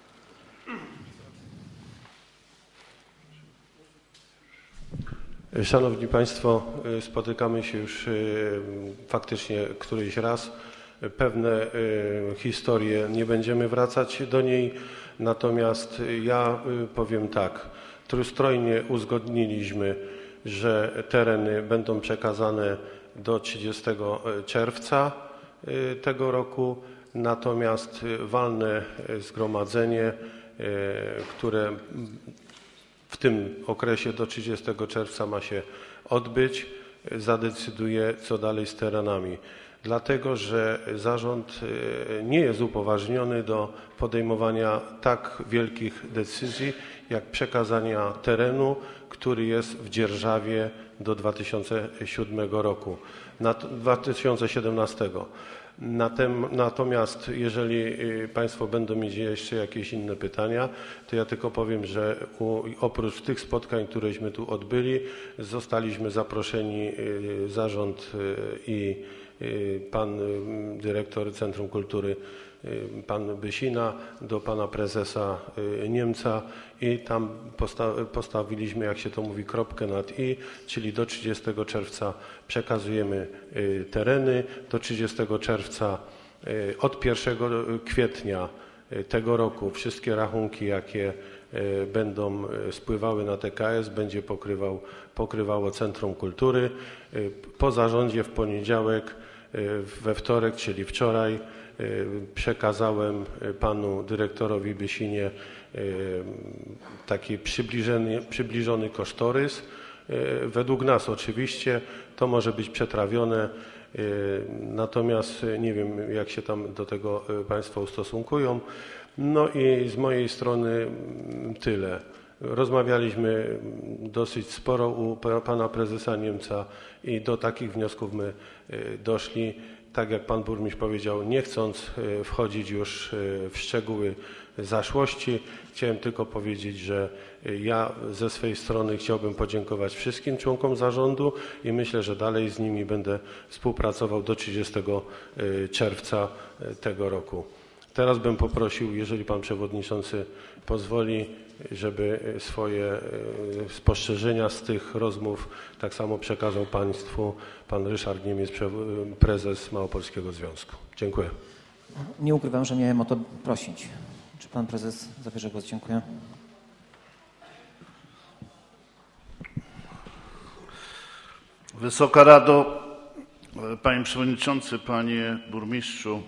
Szanowni Państwo, spotykamy się już faktycznie któryś raz. Pewne historie, nie będziemy wracać do niej, natomiast ja powiem tak. Trójstronnie uzgodniliśmy, że tereny będą przekazane do 30 czerwca tego roku, natomiast walne zgromadzenie, które w tym okresie do 30 czerwca ma się odbyć, zadecyduje, co dalej z terenami. Dlatego, że zarząd nie jest upoważniony do podejmowania tak wielkich decyzji, jak przekazania terenu, który jest w dzierżawie do 2007 roku, 2017. Natomiast jeżeli Państwo będą mieć jeszcze jakieś inne pytania, to ja tylko powiem, że oprócz tych spotkań, któreśmy tu odbyli, zostaliśmy zaproszeni, zarząd i pan dyrektor Centrum Kultury, pan Bysina, do pana prezesa Niemca i tam postawiliśmy, jak się to mówi, kropkę nad i, czyli do 30 czerwca przekazujemy tereny, do 30 czerwca od 1 kwietnia tego roku wszystkie rachunki, jakie będą spływały na TKS, będzie pokrywało Centrum Kultury. Po zarządzie w poniedziałek, we wtorek, czyli wczoraj, przekazałem panu dyrektorowi Bysinie taki przybliżony kosztorys. Według nas oczywiście to może być przetrawione, natomiast nie wiem, jak się tam do tego Państwo ustosunkują. No i z mojej strony tyle. Rozmawialiśmy dosyć sporo u pana prezesa Niemca i do takich wniosków my doszli. Tak jak pan burmistrz powiedział, nie chcąc wchodzić już w szczegóły zaszłości, chciałem tylko powiedzieć, że ja ze swojej strony chciałbym podziękować wszystkim członkom zarządu i myślę, że dalej z nimi będę współpracował do 30 czerwca tego roku. Teraz bym poprosił, jeżeli pan przewodniczący pozwoli, żeby swoje spostrzeżenia z tych rozmów tak samo przekazał Państwu pan Ryszard Niemiec, prezes Małopolskiego Związku. Dziękuję. Nie ukrywam, że miałem o to prosić. Czy pan prezes zabierze głos? Dziękuję. Wysoka Rado, panie przewodniczący, panie burmistrzu,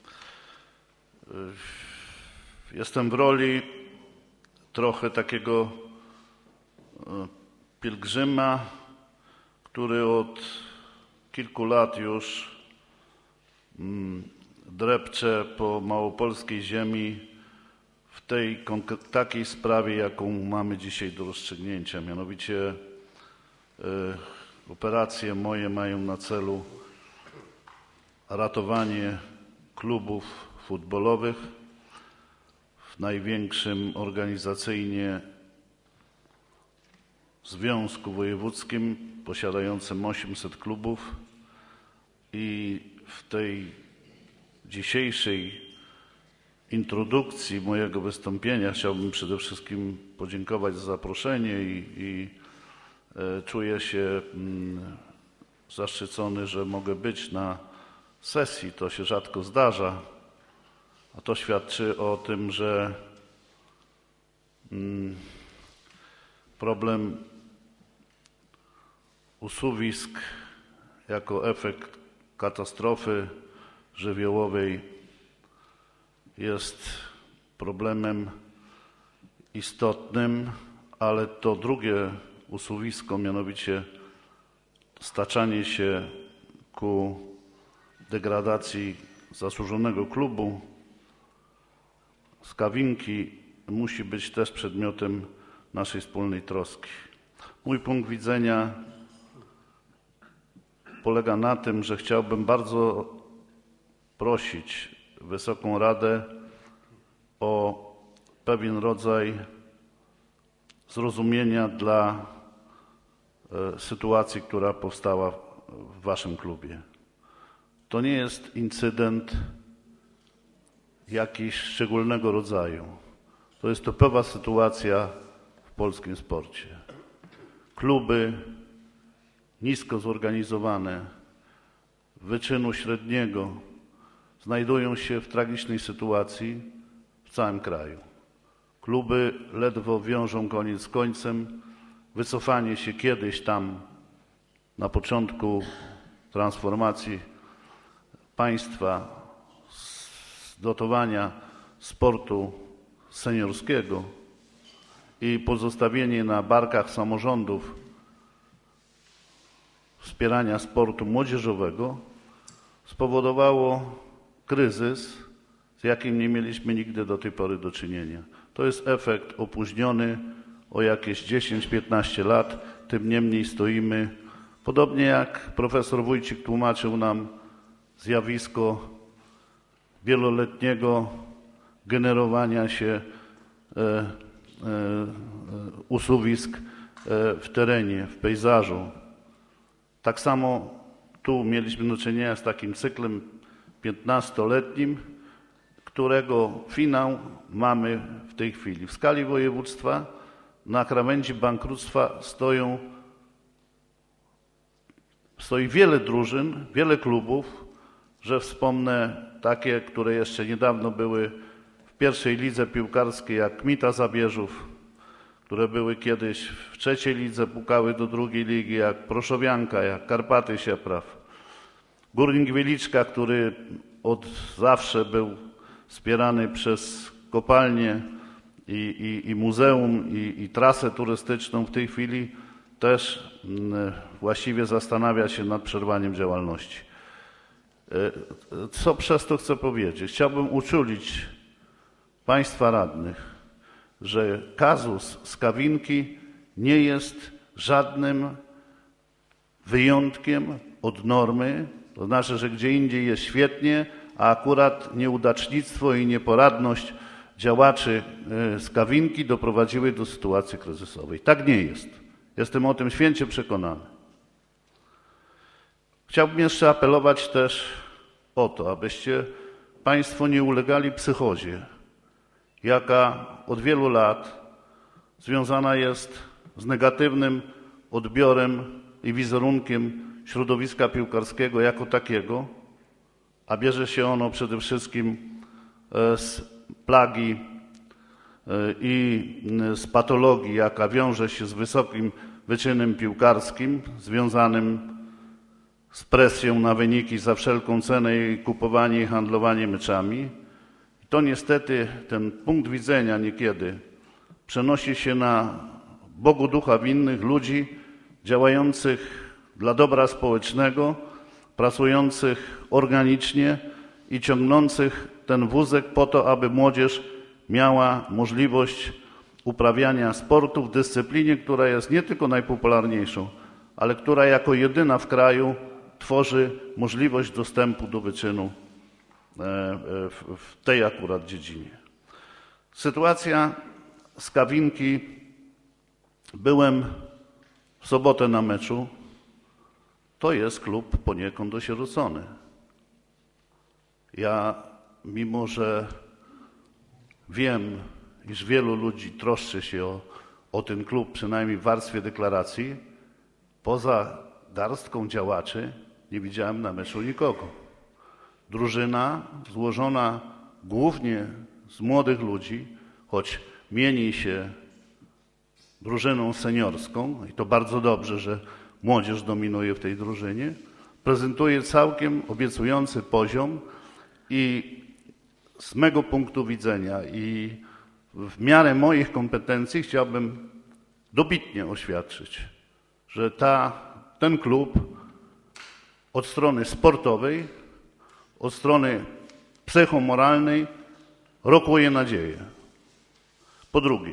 jestem w roli trochę takiego pielgrzyma, który od kilku lat już drepcze po małopolskiej ziemi w tej takiej sprawie, jaką mamy dzisiaj do rozstrzygnięcia. Mianowicie operacje moje mają na celu ratowanie klubów futbolowych w największym organizacyjnie związku wojewódzkim posiadającym 800 klubów i w tej dzisiejszej introdukcji mojego wystąpienia chciałbym przede wszystkim podziękować za zaproszenie i czuję się zaszczycony, że mogę być na sesji. To się rzadko zdarza, a to świadczy o tym, że problem usuwisk jako efekt katastrofy żywiołowej jest problemem istotnym, ale to drugie usuwisko, mianowicie staczanie się ku degradacji zasłużonego klubu Skawinki, musi być też przedmiotem naszej wspólnej troski. Mój punkt widzenia polega na tym, że chciałbym bardzo prosić Wysoką Radę o pewien rodzaj zrozumienia dla sytuacji, która powstała w Waszym klubie. To nie jest incydent jakiś szczególnego rodzaju. To jest topowa sytuacja w polskim sporcie. Kluby nisko zorganizowane, wyczynu średniego, znajdują się w tragicznej sytuacji w całym kraju. Kluby ledwo wiążą koniec z końcem. Wycofanie się kiedyś tam na początku transformacji państwa z dotowania sportu seniorskiego i pozostawienie na barkach samorządów wspierania sportu młodzieżowego spowodowało kryzys, z jakim nie mieliśmy nigdy do tej pory do czynienia. To jest efekt opóźniony o jakieś 10-15 lat, tym niemniej stoimy Podobnie jak profesor Wójcik tłumaczył nam zjawisko wieloletniego generowania się usuwisk w terenie, w pejzażu. Tak samo tu mieliśmy do czynienia z takim cyklem 15-letnim, którego finał mamy w tej chwili. W skali województwa na krawędzi bankructwa stoi wiele drużyn, wiele klubów, że wspomnę takie, które jeszcze niedawno były w pierwszej lidze piłkarskiej, jak Kmita Zabierzów, które były kiedyś w trzeciej lidze, pukały do drugiej ligi, jak Proszowianka, jak Karpaty Siepraw. Górnik Wieliczka, który od zawsze był wspierany przez kopalnię i muzeum i trasę turystyczną, w tej chwili też właściwie zastanawia się nad przerwaniem działalności. Co przez to chcę powiedzieć? Chciałbym uczulić Państwa radnych, że kazus Skawinki nie jest żadnym wyjątkiem od normy, to znaczy, że gdzie indziej jest świetnie, a akurat nieudacznictwo i nieporadność działaczy Skawinki doprowadziły do sytuacji kryzysowej. Tak nie jest. Jestem o tym święcie przekonany. Chciałbym jeszcze apelować też o to, abyście Państwo nie ulegali psychozie, jaka od wielu lat związana jest z negatywnym odbiorem i wizerunkiem środowiska piłkarskiego jako takiego, a bierze się ono przede wszystkim z plagi i z patologii, jaka wiąże się z wysokim wyczynem piłkarskim, związanym z presją na wyniki za wszelką cenę i kupowanie i handlowanie meczami. To niestety ten punkt widzenia niekiedy przenosi się na Bogu ducha winnych ludzi działających dla dobra społecznego, pracujących organicznie i ciągnących ten wózek po to, aby młodzież miała możliwość uprawiania sportu w dyscyplinie, która jest nie tylko najpopularniejszą, ale która jako jedyna w kraju tworzy możliwość dostępu do wyczynu w tej akurat dziedzinie. Sytuacja Skawinki. Byłem w sobotę na meczu. To jest klub poniekąd osierocony. Ja, mimo że wiem, iż wielu ludzi troszczy się o ten klub, przynajmniej w warstwie deklaracji, poza garstką działaczy nie widziałem na meczu nikogo. Drużyna złożona głównie z młodych ludzi, choć mieni się drużyną seniorską, i to bardzo dobrze, że młodzież dominuje w tej drużynie, prezentuje całkiem obiecujący poziom i z mego punktu widzenia i w miarę moich kompetencji chciałbym dobitnie oświadczyć, że ten klub od strony sportowej, od strony psychomoralnej rokuje nadzieję. Po drugie,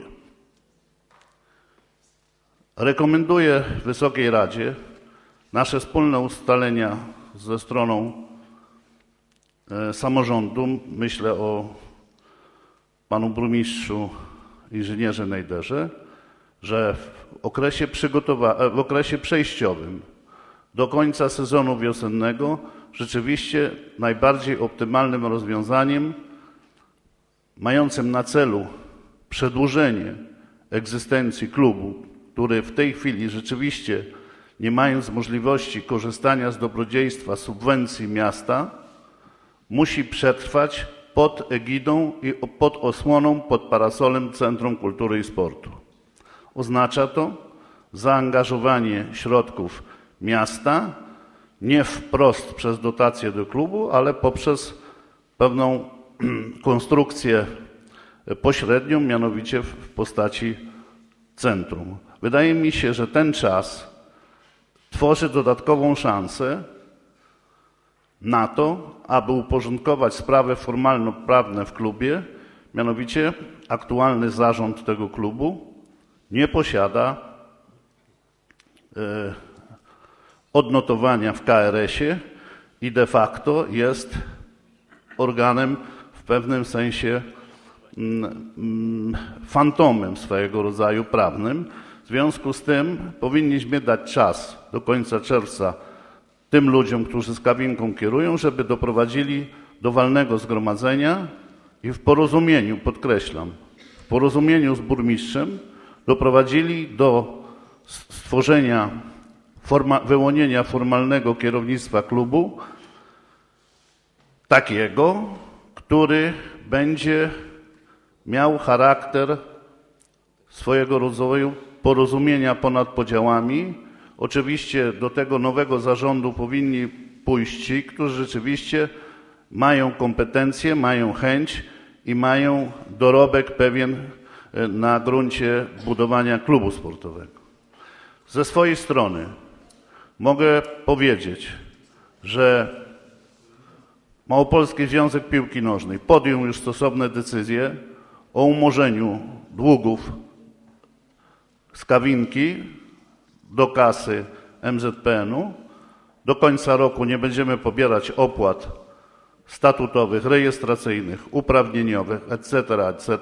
rekomenduję Wysokiej Radzie nasze wspólne ustalenia ze stroną samorządu, myślę o panu burmistrzu inżynierze Nejderze, że w okresie przejściowym do końca sezonu wiosennego rzeczywiście najbardziej optymalnym rozwiązaniem mającym na celu przedłużenie egzystencji klubu, który w tej chwili rzeczywiście, nie mając możliwości korzystania z dobrodziejstwa subwencji miasta, musi przetrwać pod egidą i pod osłoną, pod parasolem Centrum Kultury i Sportu. Oznacza to zaangażowanie środków miasta, nie wprost przez dotacje do klubu, ale poprzez pewną konstrukcję pośrednią, mianowicie w postaci centrum. Wydaje mi się, że ten czas tworzy dodatkową szansę na to, aby uporządkować sprawy formalno-prawne w klubie, mianowicie aktualny zarząd tego klubu nie posiada odnotowania w KRS-ie i de facto jest organem w pewnym sensie fantomem swojego rodzaju prawnym. W związku z tym powinniśmy dać czas do końca czerwca tym ludziom, którzy Skawinką kierują, żeby doprowadzili do walnego zgromadzenia i w porozumieniu, podkreślam, w porozumieniu z burmistrzem doprowadzili do stworzenia, wyłonienia formalnego kierownictwa klubu takiego, który będzie miał charakter swojego rodzaju porozumienia ponad podziałami. Oczywiście do tego nowego zarządu powinni pójść ci, którzy rzeczywiście mają kompetencje, mają chęć i mają dorobek pewien na gruncie budowania klubu sportowego. Ze swojej strony mogę powiedzieć, że Małopolski Związek Piłki Nożnej podjął już stosowne decyzje o umorzeniu długów Skawinki do kasy MZPN-u. Do końca roku nie będziemy pobierać opłat statutowych, rejestracyjnych, uprawnieniowych, etc., etc.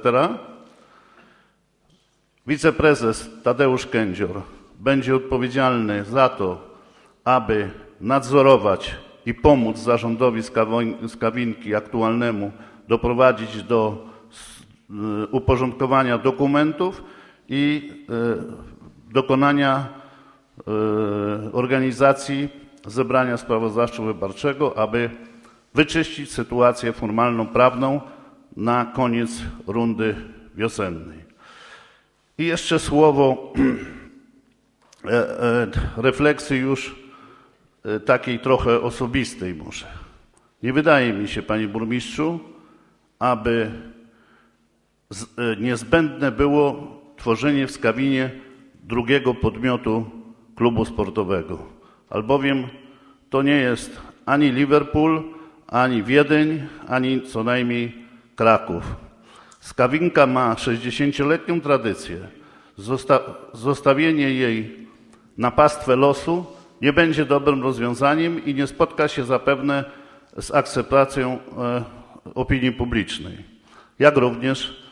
Wiceprezes Tadeusz Kędzior będzie odpowiedzialny za to, aby nadzorować i pomóc zarządowi Skawinki aktualnemu doprowadzić do uporządkowania dokumentów i dokonania organizacji zebrania sprawozdawczo-wyborczego, aby wyczyścić sytuację formalną, prawną na koniec rundy wiosennej. I jeszcze słowo refleksji już takiej trochę osobistej może. Nie wydaje mi się, panie burmistrzu, aby niezbędne było tworzenie w Skawinie drugiego podmiotu klubu sportowego, albowiem to nie jest ani Liverpool, ani Wiedeń, ani co najmniej Kraków. Skawinka ma 60-letnią tradycję. Zostawienie jej na pastwę losu nie będzie dobrym rozwiązaniem i nie spotka się zapewne z akceptacją opinii publicznej, jak również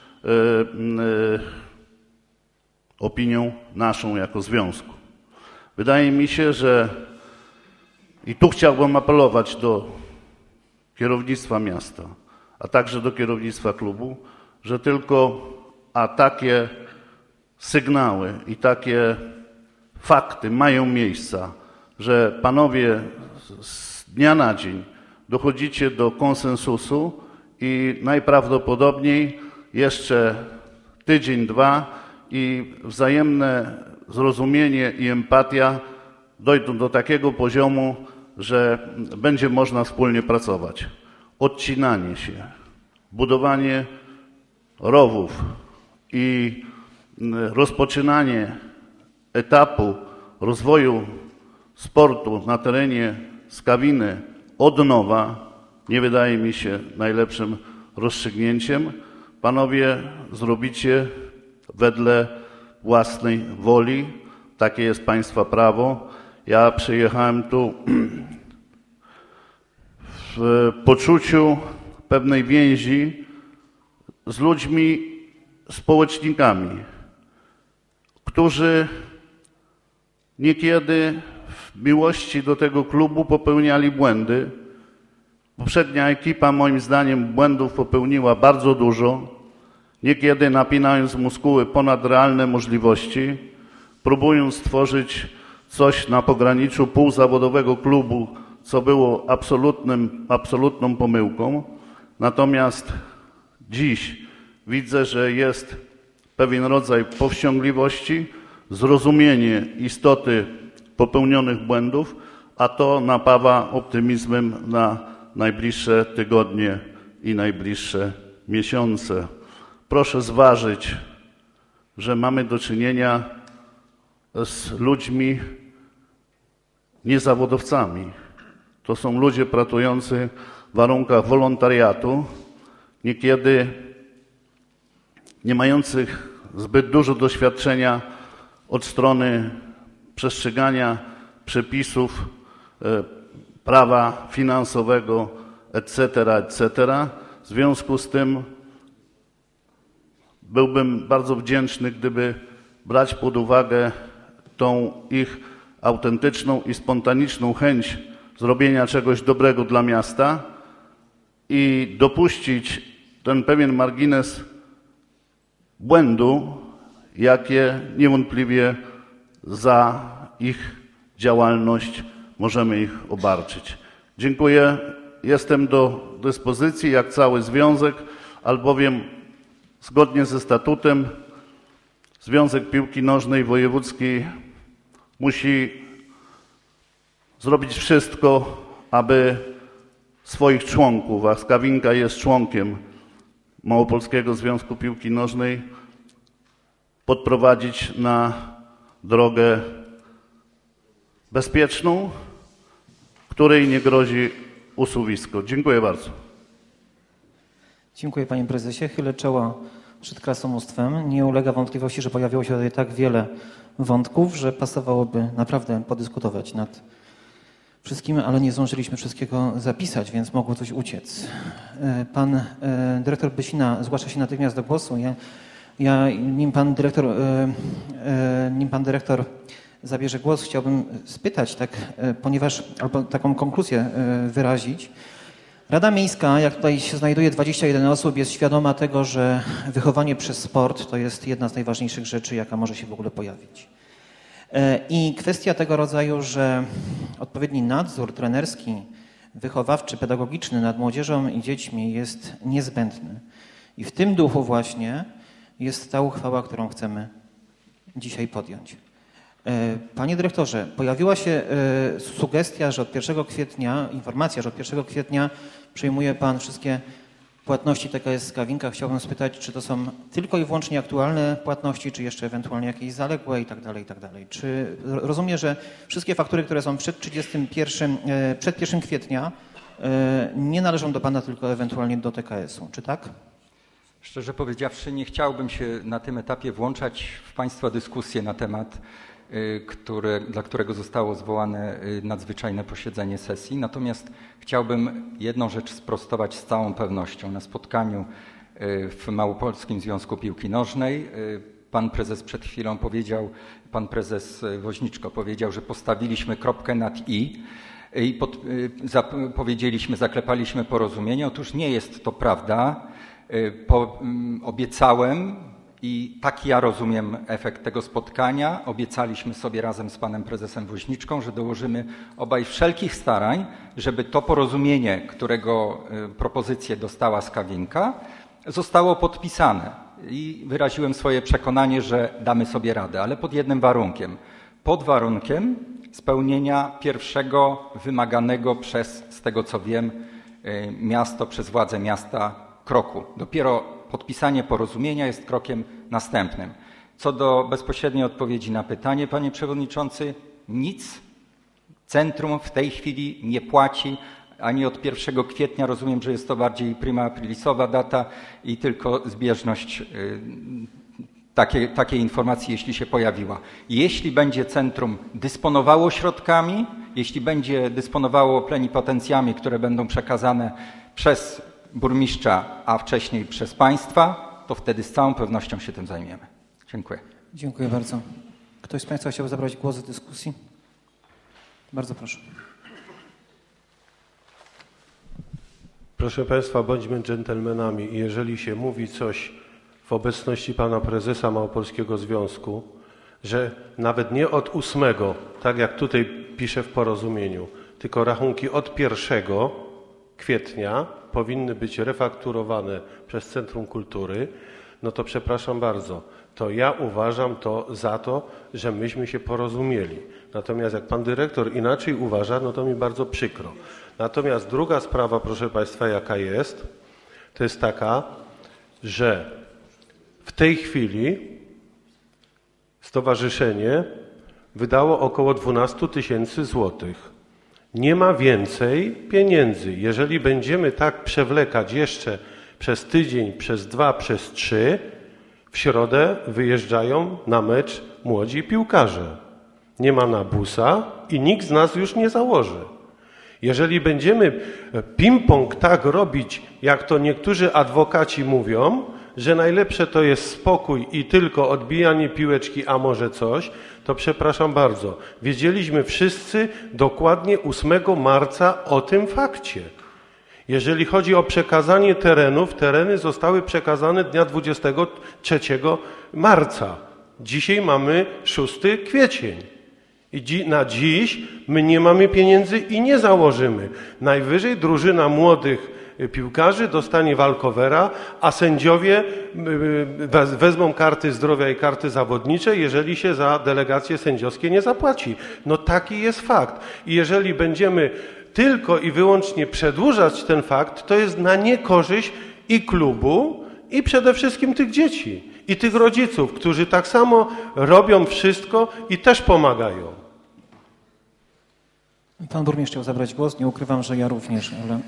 opinią naszą jako związku. Wydaje mi się, że i tu chciałbym apelować do kierownictwa miasta, a także do kierownictwa klubu, że tylko takie sygnały i takie fakty mają miejsca, że panowie z dnia na dzień dochodzicie do konsensusu i najprawdopodobniej jeszcze tydzień, dwa i wzajemne zrozumienie i empatia dojdą do takiego poziomu, że będzie można wspólnie pracować. Odcinanie się, budowanie rowów i rozpoczynanie etapu rozwoju sportu na terenie Skawiny od nowa nie wydaje mi się najlepszym rozstrzygnięciem. Panowie zrobicie wedle własnej woli. Takie jest państwa prawo. Ja przyjechałem tu w poczuciu pewnej więzi z ludźmi, społecznikami, którzy niekiedy w miłości do tego klubu popełniali błędy. Poprzednia ekipa moim zdaniem błędów popełniła bardzo dużo, niekiedy napinając muskuły ponad realne możliwości, próbując stworzyć coś na pograniczu półzawodowego klubu, co było absolutną pomyłką. Natomiast dziś widzę, że jest pewien rodzaj powściągliwości, zrozumienie istoty popełnionych błędów, a to napawa optymizmem na najbliższe tygodnie i najbliższe miesiące. Proszę zważyć, że mamy do czynienia z ludźmi niezawodowcami. To są ludzie pracujący w warunkach wolontariatu, niekiedy nie mających zbyt dużo doświadczenia od strony przestrzegania przepisów prawa finansowego, etc., etc. W związku z tym byłbym bardzo wdzięczny, gdyby brać pod uwagę tą ich autentyczną i spontaniczną chęć zrobienia czegoś dobrego dla miasta i dopuścić ten pewien margines błędu, jakie niewątpliwie za ich działalność możemy ich obarczyć. Dziękuję. Jestem do dyspozycji jak cały związek, albowiem zgodnie ze statutem Związek Piłki Nożnej Wojewódzkiej musi zrobić wszystko, aby swoich członków, a Skawinka jest członkiem Małopolskiego Związku Piłki Nożnej, podprowadzić na drogę bezpieczną, której nie grozi usuwisko. Dziękuję bardzo. Dziękuję panie prezesie. Chylę czoła przed krasomóstwem. Nie ulega wątpliwości, że pojawiło się tutaj tak wiele wątków, że pasowałoby naprawdę podyskutować nad wszystkim, ale nie zdążyliśmy wszystkiego zapisać, więc mogło coś uciec. Pan dyrektor Bysina zgłasza się natychmiast do głosu. Nim pan dyrektor zabierze głos, chciałbym spytać, ponieważ, albo taką konkluzję wyrazić. Rada Miejska, jak tutaj się znajduje 21 osób, jest świadoma tego, że wychowanie przez sport to jest jedna z najważniejszych rzeczy, jaka może się w ogóle pojawić. I kwestia tego rodzaju, że odpowiedni nadzór trenerski, wychowawczy, pedagogiczny nad młodzieżą i dziećmi jest niezbędny. I w tym duchu właśnie jest ta uchwała, którą chcemy dzisiaj podjąć. Panie dyrektorze, pojawiła się sugestia, że od 1 kwietnia, informacja, że od 1 kwietnia przejmuje pan wszystkie płatności TKS Skawinka. Chciałbym spytać, czy to są tylko i wyłącznie aktualne płatności, czy jeszcze ewentualnie jakieś zaległe i tak dalej, i tak dalej. Czy rozumiem, że wszystkie faktury, które są przed 1 kwietnia nie należą do pana, tylko ewentualnie do TKS-u, czy tak? Szczerze powiedziawszy, nie chciałbym się na tym etapie włączać w państwa dyskusję na temat, dla którego zostało zwołane nadzwyczajne posiedzenie sesji. Natomiast chciałbym jedną rzecz sprostować z całą pewnością. Na spotkaniu w Małopolskim Związku Piłki Nożnej pan prezes przed chwilą powiedział, pan prezes Woźniczko powiedział, że postawiliśmy kropkę nad i zaklepaliśmy porozumienie. Otóż nie jest to prawda. Obiecałem i tak ja rozumiem efekt tego spotkania. Obiecaliśmy sobie razem z panem prezesem Woźniczką, że dołożymy obaj wszelkich starań, żeby to porozumienie, którego propozycję dostała Skawinka, zostało podpisane. I wyraziłem swoje przekonanie, że damy sobie radę, ale pod jednym warunkiem. Pod warunkiem spełnienia pierwszego wymaganego przez, z tego co wiem, miasto, przez władze miasta kroku. Dopiero podpisanie porozumienia jest krokiem następnym. Co do bezpośredniej odpowiedzi na pytanie, panie przewodniczący, nic centrum w tej chwili nie płaci ani od 1 kwietnia. Rozumiem, że jest to bardziej prima aprilisowa data i tylko zbieżność takiej informacji, jeśli się pojawiła. Jeśli będzie centrum dysponowało środkami, jeśli będzie dysponowało plenipotencjami, które będą przekazane przez burmistrza, a wcześniej przez państwa, to wtedy z całą pewnością się tym zajmiemy. Dziękuję. Dziękuję bardzo. Ktoś z państwa chciałby zabrać głos w dyskusji? Bardzo proszę. Proszę państwa, bądźmy dżentelmenami i jeżeli się mówi coś w obecności pana prezesa Małopolskiego Związku, że nawet nie od 8, tak jak tutaj pisze w porozumieniu, tylko rachunki od 1 kwietnia powinny być refakturowane przez Centrum Kultury, no to przepraszam bardzo, to ja uważam to za to, że myśmy się porozumieli. Natomiast jak pan dyrektor inaczej uważa, no to mi bardzo przykro. Natomiast druga sprawa, proszę państwa, jaka jest, to jest taka, że w tej chwili stowarzyszenie wydało około 12 000 złotych. Nie ma więcej pieniędzy. Jeżeli będziemy tak przewlekać jeszcze przez tydzień, przez 2, przez 3, w środę wyjeżdżają na mecz młodzi piłkarze. nie ma na busa i nikt z nas już nie założy. Jeżeli będziemy ping-pong tak robić, jak to niektórzy adwokaci mówią, że najlepsze to jest spokój i tylko odbijanie piłeczki, a może coś, to przepraszam bardzo. Wiedzieliśmy wszyscy dokładnie 8 marca o tym fakcie. Jeżeli chodzi o przekazanie terenów, tereny zostały przekazane dnia 23 marca. Dzisiaj mamy 6 kwiecień. I na dziś my nie mamy pieniędzy i nie założymy. Najwyżej drużyna młodych piłkarzy dostanie walkowera, a sędziowie wezmą karty zdrowia i karty zawodnicze, jeżeli się za delegacje sędziowskie nie zapłaci. No taki jest fakt. I jeżeli będziemy tylko i wyłącznie przedłużać ten fakt, to jest na niekorzyść i klubu, i przede wszystkim tych dzieci. I tych rodziców, którzy tak samo robią wszystko i też pomagają. Pan burmistrz chciał zabrać głos. Nie ukrywam, że ja również, ale...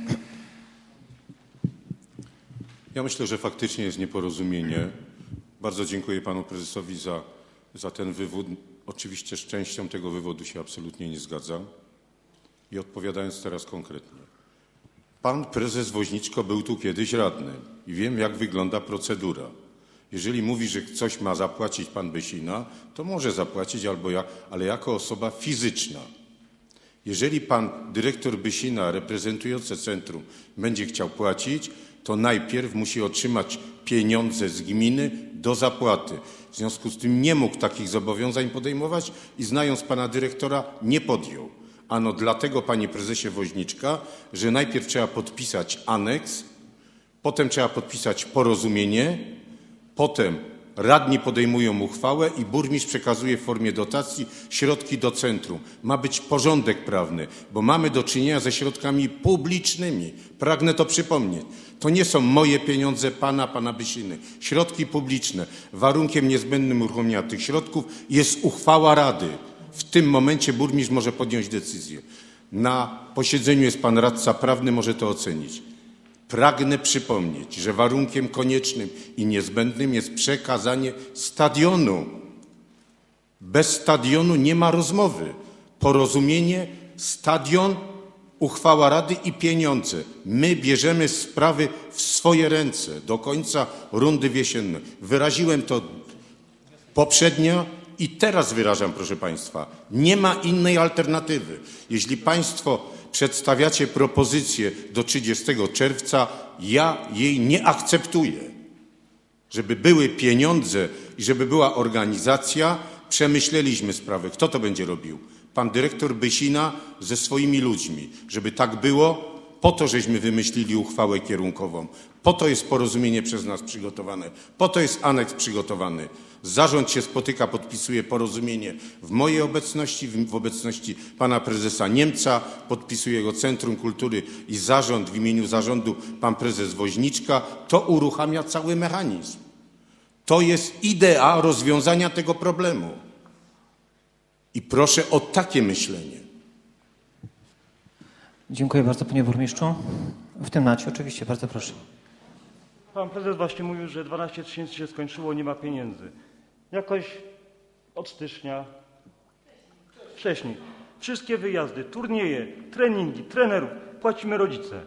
Ja myślę, że faktycznie jest nieporozumienie. Bardzo dziękuję panu prezesowi za ten wywód. Oczywiście z częścią tego wywodu się absolutnie nie zgadzam. I odpowiadając teraz konkretnie. Pan prezes Woźniczko był tu kiedyś radnym i wiem, jak wygląda procedura. Jeżeli mówi, że coś ma zapłacić pan Bysina, to może zapłacić, ale jako osoba fizyczna. Jeżeli pan dyrektor Bysina reprezentujący centrum będzie chciał płacić, to najpierw musi otrzymać pieniądze z gminy do zapłaty. W związku z tym nie mógł takich zobowiązań podejmować i znając pana dyrektora nie podjął. Ano dlatego, panie prezesie Woźniczka, że najpierw trzeba podpisać aneks, potem trzeba podpisać porozumienie, potem radni podejmują uchwałę i burmistrz przekazuje w formie dotacji środki do centrum. Ma być porządek prawny, bo mamy do czynienia ze środkami publicznymi. Pragnę to przypomnieć. To nie są moje pieniądze, pana Bysiny. Środki publiczne. Warunkiem niezbędnym uruchomienia tych środków jest uchwała rady. W tym momencie burmistrz może podjąć decyzję. Na posiedzeniu jest pan radca prawny, może to ocenić. Pragnę przypomnieć, że warunkiem koniecznym i niezbędnym jest przekazanie stadionu. Bez stadionu nie ma rozmowy. Porozumienie, stadion, uchwała rady i pieniądze. My bierzemy sprawy w swoje ręce do końca rundy wiosennej. Wyraziłem to poprzednio i teraz wyrażam, proszę państwa. Nie ma innej alternatywy. Jeśli państwo przedstawiacie propozycję do 30 czerwca, ja jej nie akceptuję. Żeby były pieniądze i żeby była organizacja, przemyśleliśmy sprawę. Kto to będzie robił? Pan dyrektor Bysina ze swoimi ludźmi. Żeby tak było, po to żeśmy wymyślili uchwałę kierunkową. Po to jest porozumienie przez nas przygotowane. Po to jest aneks przygotowany. Zarząd się spotyka, podpisuje porozumienie w mojej obecności, w obecności pana prezesa Niemca, podpisuje go Centrum Kultury i zarząd, w imieniu zarządu pan prezes Woźniczka. To uruchamia cały mechanizm. To jest idea rozwiązania tego problemu. I proszę o takie myślenie. Dziękuję bardzo, panie burmistrzu. W temacie oczywiście, bardzo proszę. Pan prezes właśnie mówił, że 12 tysięcy się skończyło, nie ma pieniędzy. Jakoś od stycznia, wcześniej, wszystkie wyjazdy, turnieje, treningi, trenerów płacimy rodzice.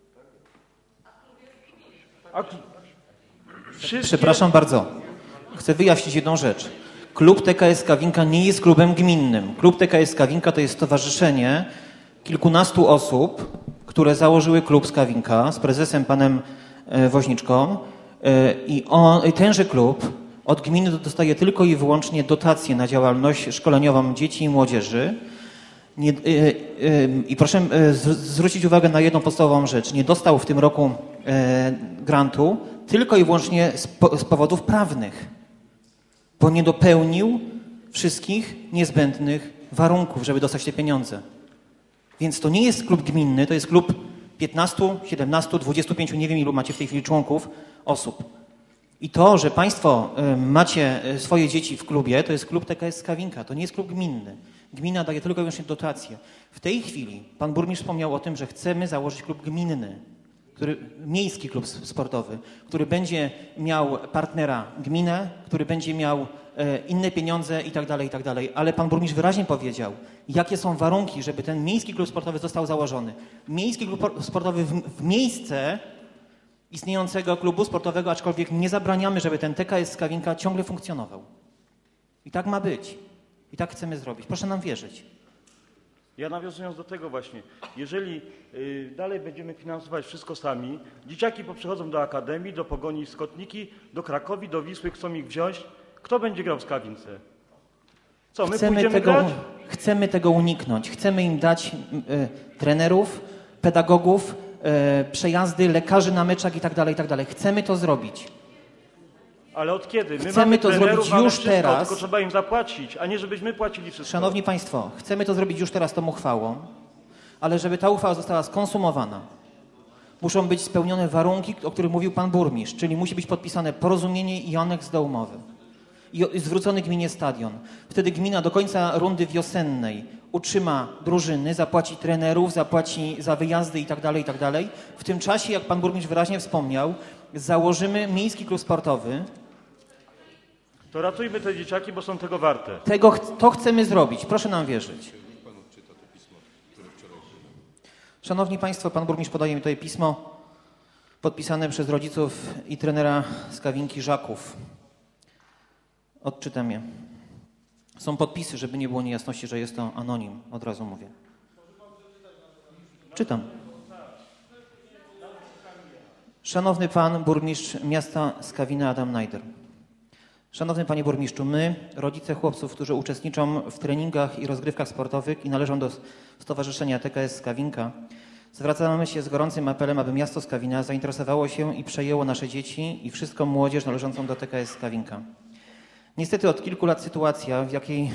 Przepraszam bardzo. Chcę wyjaśnić jedną rzecz. Klub TKS Kawinka nie jest klubem gminnym. Klub TKS Kawinka to jest stowarzyszenie kilkunastu osób, które założyły klub z Kawinka z prezesem panem Woźniczką i tenże klub od gminy dostaje tylko i wyłącznie dotacje na działalność szkoleniową dzieci i młodzieży. I proszę zwrócić uwagę na jedną podstawową rzecz. Nie dostał w tym roku grantu tylko i wyłącznie z powodów prawnych, bo nie dopełnił wszystkich niezbędnych warunków, żeby dostać te pieniądze. Więc to nie jest klub gminny, to jest klub 15, 17, 25, nie wiem ilu macie w tej chwili członków, osób. I to, że państwo macie swoje dzieci w klubie, to jest klub TKS Kawinka, to nie jest klub gminny. Gmina daje tylko i wyłącznie dotacje. W tej chwili pan burmistrz wspomniał o tym, że chcemy założyć klub gminny, miejski klub sportowy, który będzie miał partnera gminę, który będzie miał inne pieniądze i tak dalej, ale pan burmistrz wyraźnie powiedział, jakie są warunki, żeby ten miejski klub sportowy został założony. Miejski klub sportowy w miejsce istniejącego klubu sportowego, aczkolwiek nie zabraniamy, żeby ten TKS Skawinka ciągle funkcjonował. I tak ma być. I tak chcemy zrobić. Proszę nam wierzyć. Ja nawiązując do tego właśnie, jeżeli dalej będziemy finansować wszystko sami, dzieciaki poprzychodzą do Akademii, do Pogoni Skotniki, do Krakowi, do Wisły, chcą ich wziąć, kto będzie grał w Skawince? Co, my pójdziemy grać? Chcemy tego uniknąć. Chcemy im dać trenerów, pedagogów, przejazdy, lekarzy na meczach i tak dalej. Chcemy to zrobić. Ale od kiedy? My chcemy mamy to trenerów, zrobić mamy już wszystko, teraz. tylko trzeba im zapłacić, a nie żebyśmy płacili wszystko. Szanowni Państwo, chcemy to zrobić już teraz tą uchwałą, ale żeby ta uchwała została skonsumowana, muszą być spełnione warunki, o których mówił pan burmistrz, czyli musi być podpisane porozumienie i aneks do umowy. I zwrócony gminie stadion. Wtedy gmina do końca rundy wiosennej utrzyma drużyny, zapłaci trenerów, zapłaci za wyjazdy i tak dalej. W tym czasie, jak pan burmistrz wyraźnie wspomniał, założymy miejski klub sportowy. To ratujmy te dzieciaki, bo są tego warte. To chcemy zrobić. Proszę nam wierzyć. Szanowni Państwo, pan burmistrz podaje mi tutaj pismo podpisane przez rodziców i trenera Skawinki Żaków. Odczytam je. Są podpisy, żeby nie było niejasności, że jest to anonim. Od razu mówię. Czytam. Szanowny pan burmistrz miasta Skawina Adam Najder. Szanowny panie burmistrzu, my, rodzice chłopców, którzy uczestniczą w treningach i rozgrywkach sportowych i należą do Stowarzyszenia TKS Skawinka, zwracamy się z gorącym apelem, aby miasto Skawina zainteresowało się i przejęło nasze dzieci i wszystką młodzież należącą do TKS Skawinka. Niestety od kilku lat sytuacja, w jakiej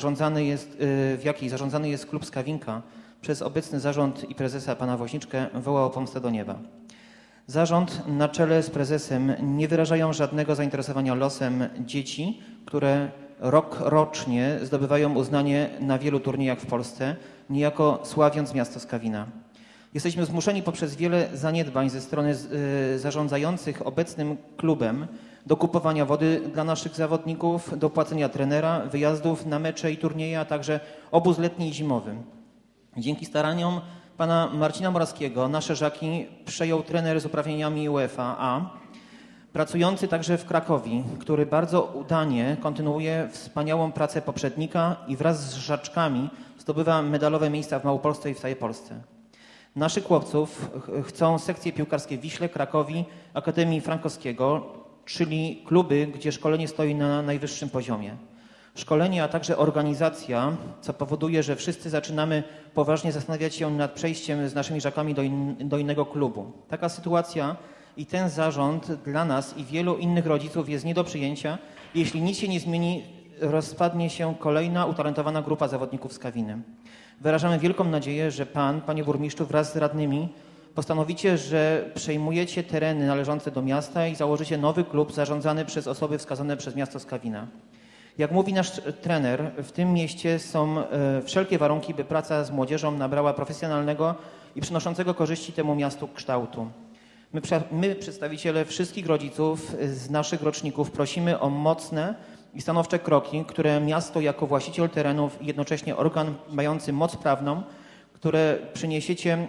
zarządzany jest klub Skawinka przez obecny zarząd i prezesa pana Woźniczkę, woła o pomstę do nieba. Zarząd na czele z prezesem nie wyrażają żadnego zainteresowania losem dzieci, które rocznie zdobywają uznanie na wielu turniejach w Polsce, niejako sławiąc miasto Skawina. Jesteśmy zmuszeni poprzez wiele zaniedbań ze strony zarządzających obecnym klubem do kupowania wody dla naszych zawodników, do płacenia trenera, wyjazdów na mecze i turnieje, a także obóz letni i zimowy. Dzięki staraniom pana Marcina Morawskiego nasze Żaki przejął trener z uprawnieniami UEFA A, pracujący także w Krakowie, który bardzo udanie kontynuuje wspaniałą pracę poprzednika i wraz z Żaczkami zdobywa medalowe miejsca w Małopolsce i w całej Polsce. Naszych chłopców chcą sekcje piłkarskie w Wiśle, Krakowie, Akademii Frankowskiego, czyli kluby, gdzie szkolenie stoi na najwyższym poziomie. Szkolenie, a także organizacja, co powoduje, że wszyscy zaczynamy poważnie zastanawiać się nad przejściem z naszymi Żakami do innego klubu. Taka sytuacja i ten zarząd dla nas i wielu innych rodziców jest nie do przyjęcia. Jeśli nic się nie zmieni, rozpadnie się kolejna utalentowana grupa zawodników z Skawiny. Wyrażamy wielką nadzieję, że pan, panie burmistrzu, wraz z radnymi postanowicie, że przejmujecie tereny należące do miasta i założycie nowy klub zarządzany przez osoby wskazane przez miasto Skawina. Jak mówi nasz trener, w tym mieście są wszelkie warunki, by praca z młodzieżą nabrała profesjonalnego i przynoszącego korzyści temu miastu kształtu. My, przedstawiciele wszystkich rodziców z naszych roczników, prosimy o mocne i stanowcze kroki, które miasto jako właściciel terenów i jednocześnie organ mający moc prawną, które przyniesiecie,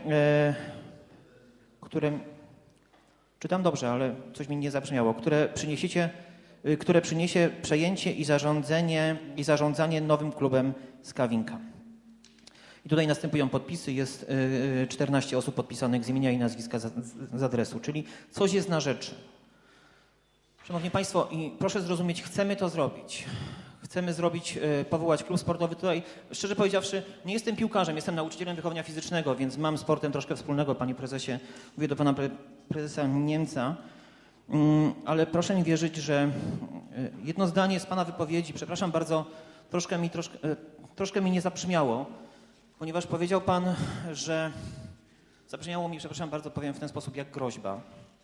czytam dobrze, ale coś mi nie zabrzmiało, które przyniesie przejęcie i zarządzanie nowym klubem Skawinka. I tutaj następują podpisy, jest 14 osób podpisanych z imienia i nazwiska z adresu, czyli coś jest na rzeczy. Szanowni Państwo, i proszę zrozumieć, chcemy to zrobić. Chcemy powołać klub sportowy. Tutaj, szczerze powiedziawszy, nie jestem piłkarzem, jestem nauczycielem wychowania fizycznego, więc mam z sportem troszkę wspólnego, panie prezesie. Mówię do pana prezesa Niemca, ale proszę mi wierzyć, że jedno zdanie z pana wypowiedzi, przepraszam bardzo, troszkę mi nie zabrzmiało, ponieważ powiedział pan, że zabrzmiało mi, przepraszam bardzo, powiem w ten sposób, jak groźba,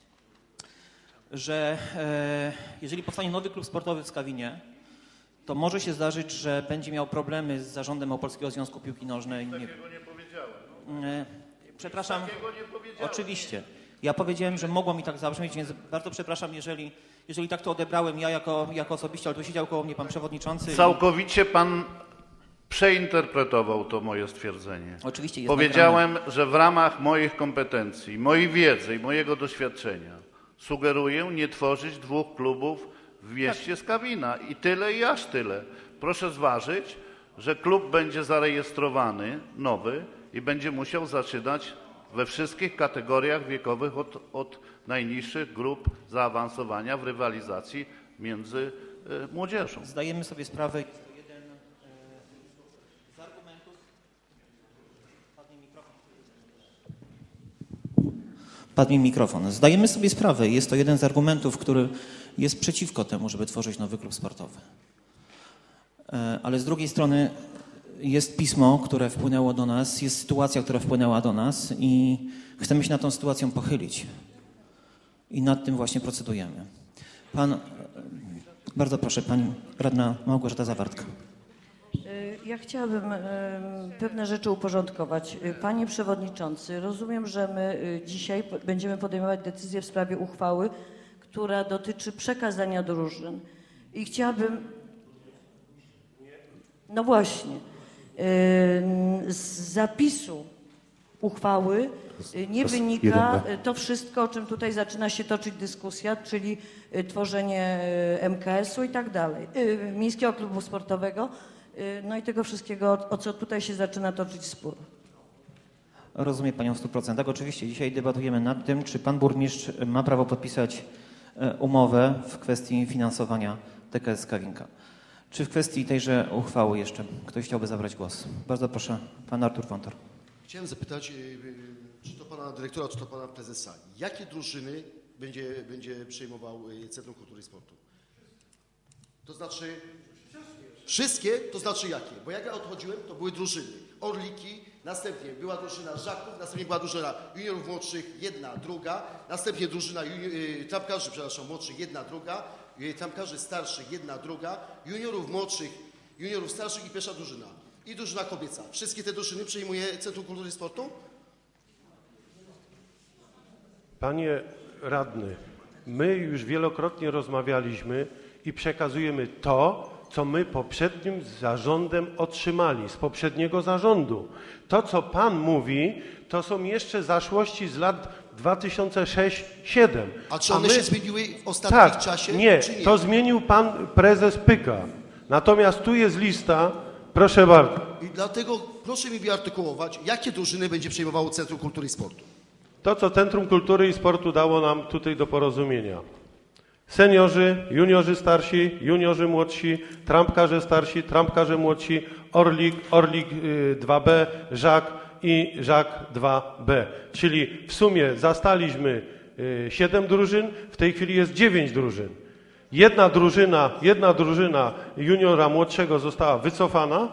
że jeżeli powstanie nowy klub sportowy w Skawinie, to może się zdarzyć, że będzie miał problemy z zarządem Małopolskiego Związku Piłki Nożnej. Takiego nie powiedziałem. Przepraszam. Takiego nie powiedziałem. Oczywiście. Ja powiedziałem, że mogło mi tak zabrzmieć, więc bardzo przepraszam, jeżeli tak to odebrałem ja jako osobiście, ale tu siedział koło mnie pan przewodniczący. Całkowicie pan przeinterpretował to moje stwierdzenie. Oczywiście jest Powiedziałem, że w ramach moich kompetencji, mojej wiedzy i mojego doświadczenia sugeruję nie tworzyć 2 klubów w mieście Skawina. I tyle i aż tyle. Proszę zważyć, że klub będzie zarejestrowany, nowy, i będzie musiał zaczynać we wszystkich kategoriach wiekowych od najniższych grup zaawansowania w rywalizacji między młodzieżą. Zdajemy sobie sprawę, jeden z argumentów... Padł mi mikrofon. Zdajemy sobie sprawę, jest to jeden z argumentów, który jest przeciwko temu, żeby tworzyć nowy klub sportowy. Ale z drugiej strony jest pismo, które wpłynęło do nas, jest sytuacja, która wpłynęła do nas i chcemy się nad tą sytuacją pochylić. I nad tym właśnie procedujemy. Bardzo proszę, pani radna Małgorzata Zawartka. Ja chciałabym pewne rzeczy uporządkować. Panie Przewodniczący, rozumiem, że my dzisiaj będziemy podejmować decyzję w sprawie uchwały, która dotyczy przekazania drużyn. I chciałabym... No właśnie. Z zapisu uchwały nie wynika to wszystko, o czym tutaj zaczyna się toczyć dyskusja, czyli tworzenie MKS-u i tak dalej, Miejskiego Klubu Sportowego, no i tego wszystkiego, o co tutaj się zaczyna toczyć spór. Rozumiem panią w 100%. Oczywiście dzisiaj debatujemy nad tym, czy pan burmistrz ma prawo podpisać umowę w kwestii finansowania TKS Skawinka. Czy w kwestii tejże uchwały jeszcze ktoś chciałby zabrać głos? Bardzo proszę, pan Artur Wątor. Chciałem zapytać, czy to pana dyrektora, czy to pana prezesa. Jakie drużyny będzie przejmował Centrum Kultury i Sportu? To znaczy... Wszystkie? To znaczy jakie? Bo jak ja odchodziłem, to były drużyny. Orliki, następnie była drużyna Żaków, następnie była drużyna juniorów młodszych, 1, 2, następnie drużyna trampkarzy, młodszych, 1, 2, trampkarzy starszych, 1, 2, juniorów młodszych, juniorów starszych i pierwsza drużyna. I drużyna kobieca. Wszystkie te drużyny przejmuje Centrum Kultury i Sportu? Panie radny, my już wielokrotnie rozmawialiśmy i przekazujemy to, co my poprzednim zarządem otrzymali, z poprzedniego zarządu. To, co pan mówi, to są jeszcze zaszłości z lat 2006-2007. A czy one się zmieniły w ostatnim czasie? Nie, czy nie, to zmienił pan prezes Pyka. Natomiast tu jest lista, proszę bardzo. I dlatego proszę mi wyartykułować, jakie drużyny będzie przejmowało Centrum Kultury i Sportu. To, co Centrum Kultury i Sportu dało nam tutaj do porozumienia. Seniorzy, juniorzy starsi, juniorzy młodsi, trampkarze starsi, trampkarze młodsi, Orlik 2B, Żak i Żak 2B. Czyli w sumie zastaliśmy 7 drużyn, w tej chwili jest 9 drużyn. Jedna drużyna juniora młodszego została wycofana.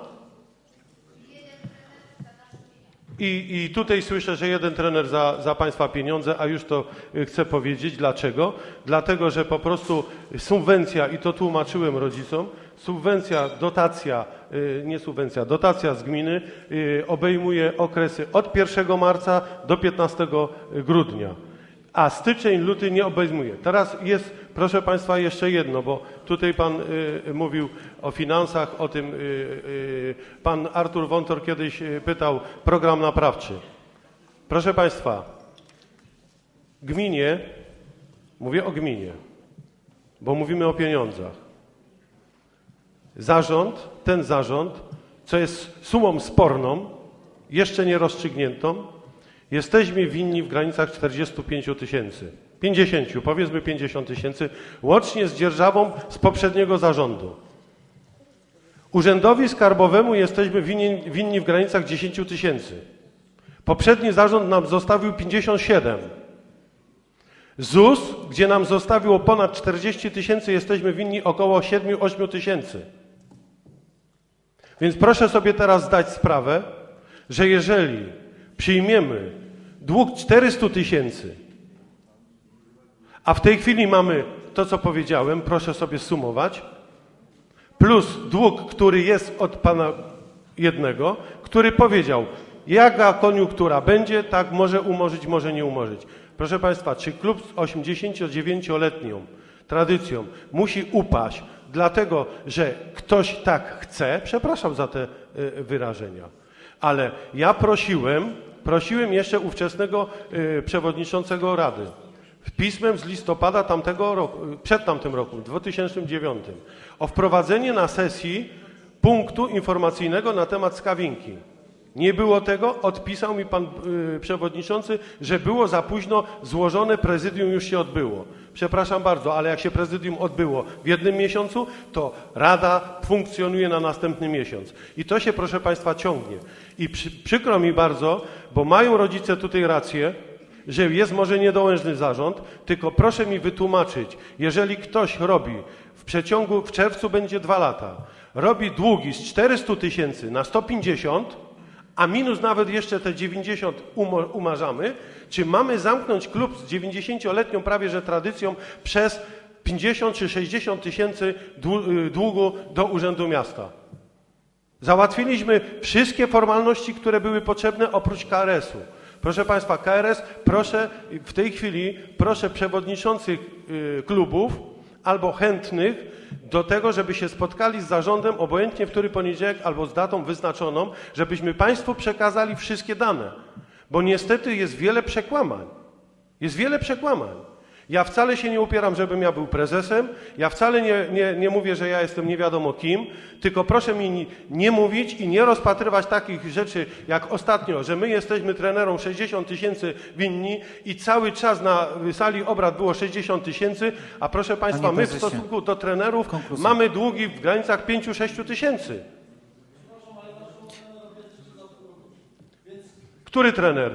I tutaj słyszę, że jeden trener za państwa pieniądze, a już to chcę powiedzieć. Dlaczego? Dlatego, że po prostu subwencja, i to tłumaczyłem rodzicom, dotacja z gminy obejmuje okresy od 1 marca do 15 grudnia. A styczeń, luty nie obejmuje. Teraz jest, proszę państwa, jeszcze jedno, bo tutaj pan mówił o finansach, o tym pan Artur Wątor kiedyś pytał, program naprawczy. Proszę państwa, gminie, mówię o gminie, bo mówimy o pieniądzach. Ten zarząd, co jest sumą sporną, jeszcze nie rozstrzygniętą, jesteśmy winni w granicach 45 000, 50, powiedzmy 50 000, łącznie z dzierżawą z poprzedniego zarządu. Urzędowi Skarbowemu jesteśmy winni w granicach 10 000. Poprzedni zarząd nam zostawił 57. ZUS, gdzie nam zostawiło ponad 40 000, jesteśmy winni około 7-8 tysięcy. Więc proszę sobie teraz zdać sprawę, że jeżeli przyjmiemy dług 400 000, a w tej chwili mamy to, co powiedziałem, proszę sobie sumować, plus dług, który jest od pana jednego, który powiedział, jaka koniunktura będzie, tak może umorzyć, może nie umorzyć. Proszę Państwa, czy klub z 89-letnią tradycją musi upaść, dlatego że ktoś tak chce? Przepraszam za te wyrażenia. Ale ja prosiłem jeszcze ówczesnego przewodniczącego Rady pismem z listopada tamtego roku, przed tamtym rokiem, 2009, o wprowadzenie na sesji punktu informacyjnego na temat Skawinki. Nie było tego, odpisał mi pan przewodniczący, że było za późno złożone, prezydium już się odbyło. Przepraszam bardzo, ale jak się prezydium odbyło w jednym miesiącu, to Rada funkcjonuje na następny miesiąc. I to się, proszę Państwa, ciągnie. I przykro mi bardzo, bo mają rodzice tutaj rację, że jest może niedołężny zarząd, tylko proszę mi wytłumaczyć, jeżeli ktoś robi w czerwcu będzie 2 lata, robi długi z 400 000 na 150, a minus nawet jeszcze te 90 umarzamy, czy mamy zamknąć klub z 90-letnią prawie że tradycją przez 50 czy 60 tysięcy długu do Urzędu Miasta? Załatwiliśmy wszystkie formalności, które były potrzebne oprócz KRS-u. Proszę Państwa, KRS, proszę w tej chwili, proszę przewodniczących klubów albo chętnych do tego, żeby się spotkali z zarządem, obojętnie w który poniedziałek albo z datą wyznaczoną, żebyśmy Państwu przekazali wszystkie dane. Bo niestety jest wiele przekłamań. Jest wiele przekłamań. Ja wcale się nie upieram, żebym ja był prezesem, ja wcale nie mówię, że ja jestem nie wiadomo kim, tylko proszę mi nie mówić i nie rozpatrywać takich rzeczy jak ostatnio, że my jesteśmy trenerom 60 000 winni i cały czas na sali obrad było 60 000, a proszę Państwa, my w stosunku do trenerów mamy długi w granicach 5-6 tysięcy. Który trener?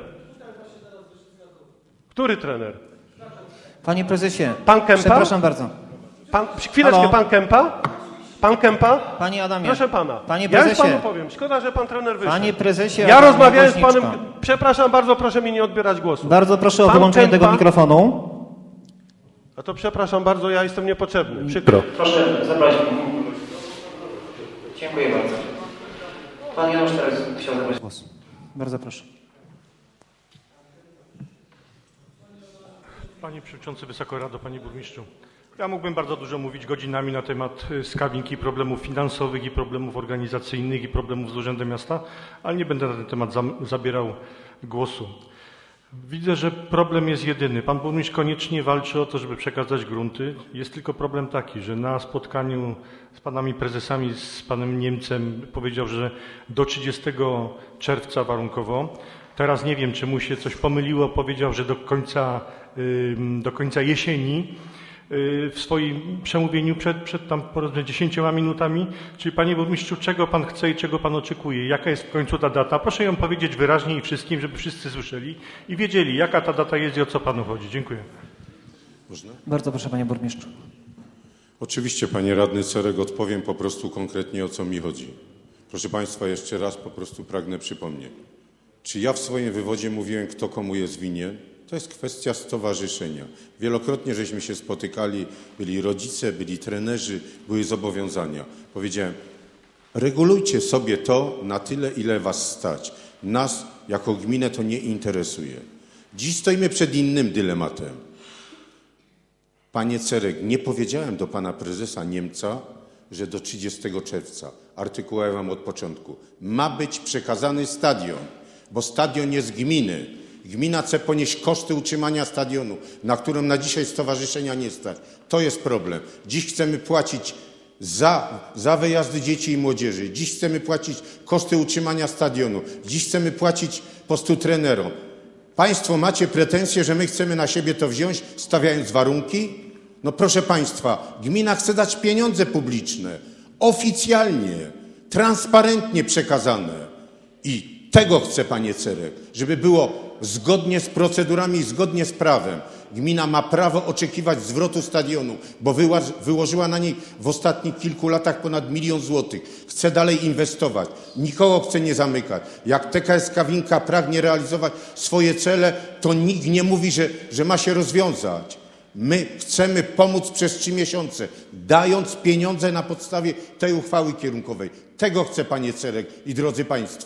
Który trener? Panie prezesie, pan Kępa? Przepraszam bardzo. Chwileczkę, halo? Pan Kępa? Pan Kępa? Panie Adamie. Proszę pana. Panie prezesie. Ja już panu powiem. Szkoda, że pan trener wyszedł. Panie prezesie. Ja rozmawiałem z panem. Przepraszam bardzo, proszę mi nie odbierać głosu. Bardzo proszę o wyłączenie tego mikrofonu. A to przepraszam bardzo, ja jestem niepotrzebny. Przykro. Proszę zabrać. Dziękuję bardzo. Pan Janusz teraz chciał zabrać głos. Bardzo proszę. Panie Przewodniczący, Wysoka Rado, Panie Burmistrzu. Ja mógłbym bardzo dużo mówić godzinami na temat Skawinki, problemów finansowych i problemów organizacyjnych i problemów z Urzędem Miasta, ale nie będę na ten temat zabierał głosu. Widzę, że problem jest jedyny. Pan burmistrz koniecznie walczy o to, żeby przekazać grunty. Jest tylko problem taki, że na spotkaniu z panami prezesami, z panem Niemcem powiedział, że do 30 czerwca warunkowo. Teraz nie wiem, czy mu się coś pomyliło. Powiedział, że do końca jesieni w swoim przemówieniu przed tam powiedzmy 10 minutami. Czyli panie burmistrzu, czego pan chce i czego pan oczekuje? Jaka jest w końcu ta data? Proszę ją powiedzieć wyraźnie i wszystkim, żeby wszyscy słyszeli i wiedzieli, jaka ta data jest i o co panu chodzi. Dziękuję. Można? Bardzo proszę, panie burmistrzu. Oczywiście, panie radny Cerek, odpowiem po prostu konkretnie, o co mi chodzi. Proszę państwa, jeszcze raz po prostu pragnę przypomnieć. Czy ja w swoim wywodzie mówiłem, kto komu jest winien? To jest kwestia stowarzyszenia. Wielokrotnie żeśmy się spotykali, byli rodzice, byli trenerzy, były zobowiązania. Powiedziałem, regulujcie sobie to na tyle, ile was stać. Nas jako gminę to nie interesuje. Dziś stoimy przed innym dylematem. Panie Cerek, nie powiedziałem do pana prezesa Niemca, że do 30 czerwca, artykułowałem wam od początku, ma być przekazany stadion, bo stadion jest gminy. Gmina chce ponieść koszty utrzymania stadionu, na którym na dzisiaj stowarzyszenia nie stać. To jest problem. Dziś chcemy płacić za wyjazdy dzieci i młodzieży. Dziś chcemy płacić koszty utrzymania stadionu. Dziś chcemy płacić po prostu trenerom. Państwo macie pretensje, że my chcemy na siebie to wziąć, stawiając warunki? No proszę państwa, gmina chce dać pieniądze publiczne, oficjalnie, transparentnie przekazane. I tego chce, panie Cerek, żeby było zgodnie z procedurami i zgodnie z prawem. Gmina ma prawo oczekiwać zwrotu stadionu, bo wyłożyła na niej w ostatnich kilku latach ponad 1 000 000 złotych. Chce dalej inwestować. Nikogo chce nie zamykać. Jak TKS Skawinka pragnie realizować swoje cele, to nikt nie mówi, że ma się rozwiązać. My chcemy pomóc przez 3 miesiące, dając pieniądze na podstawie tej uchwały kierunkowej. Tego chce, panie Cerek i drodzy państwo.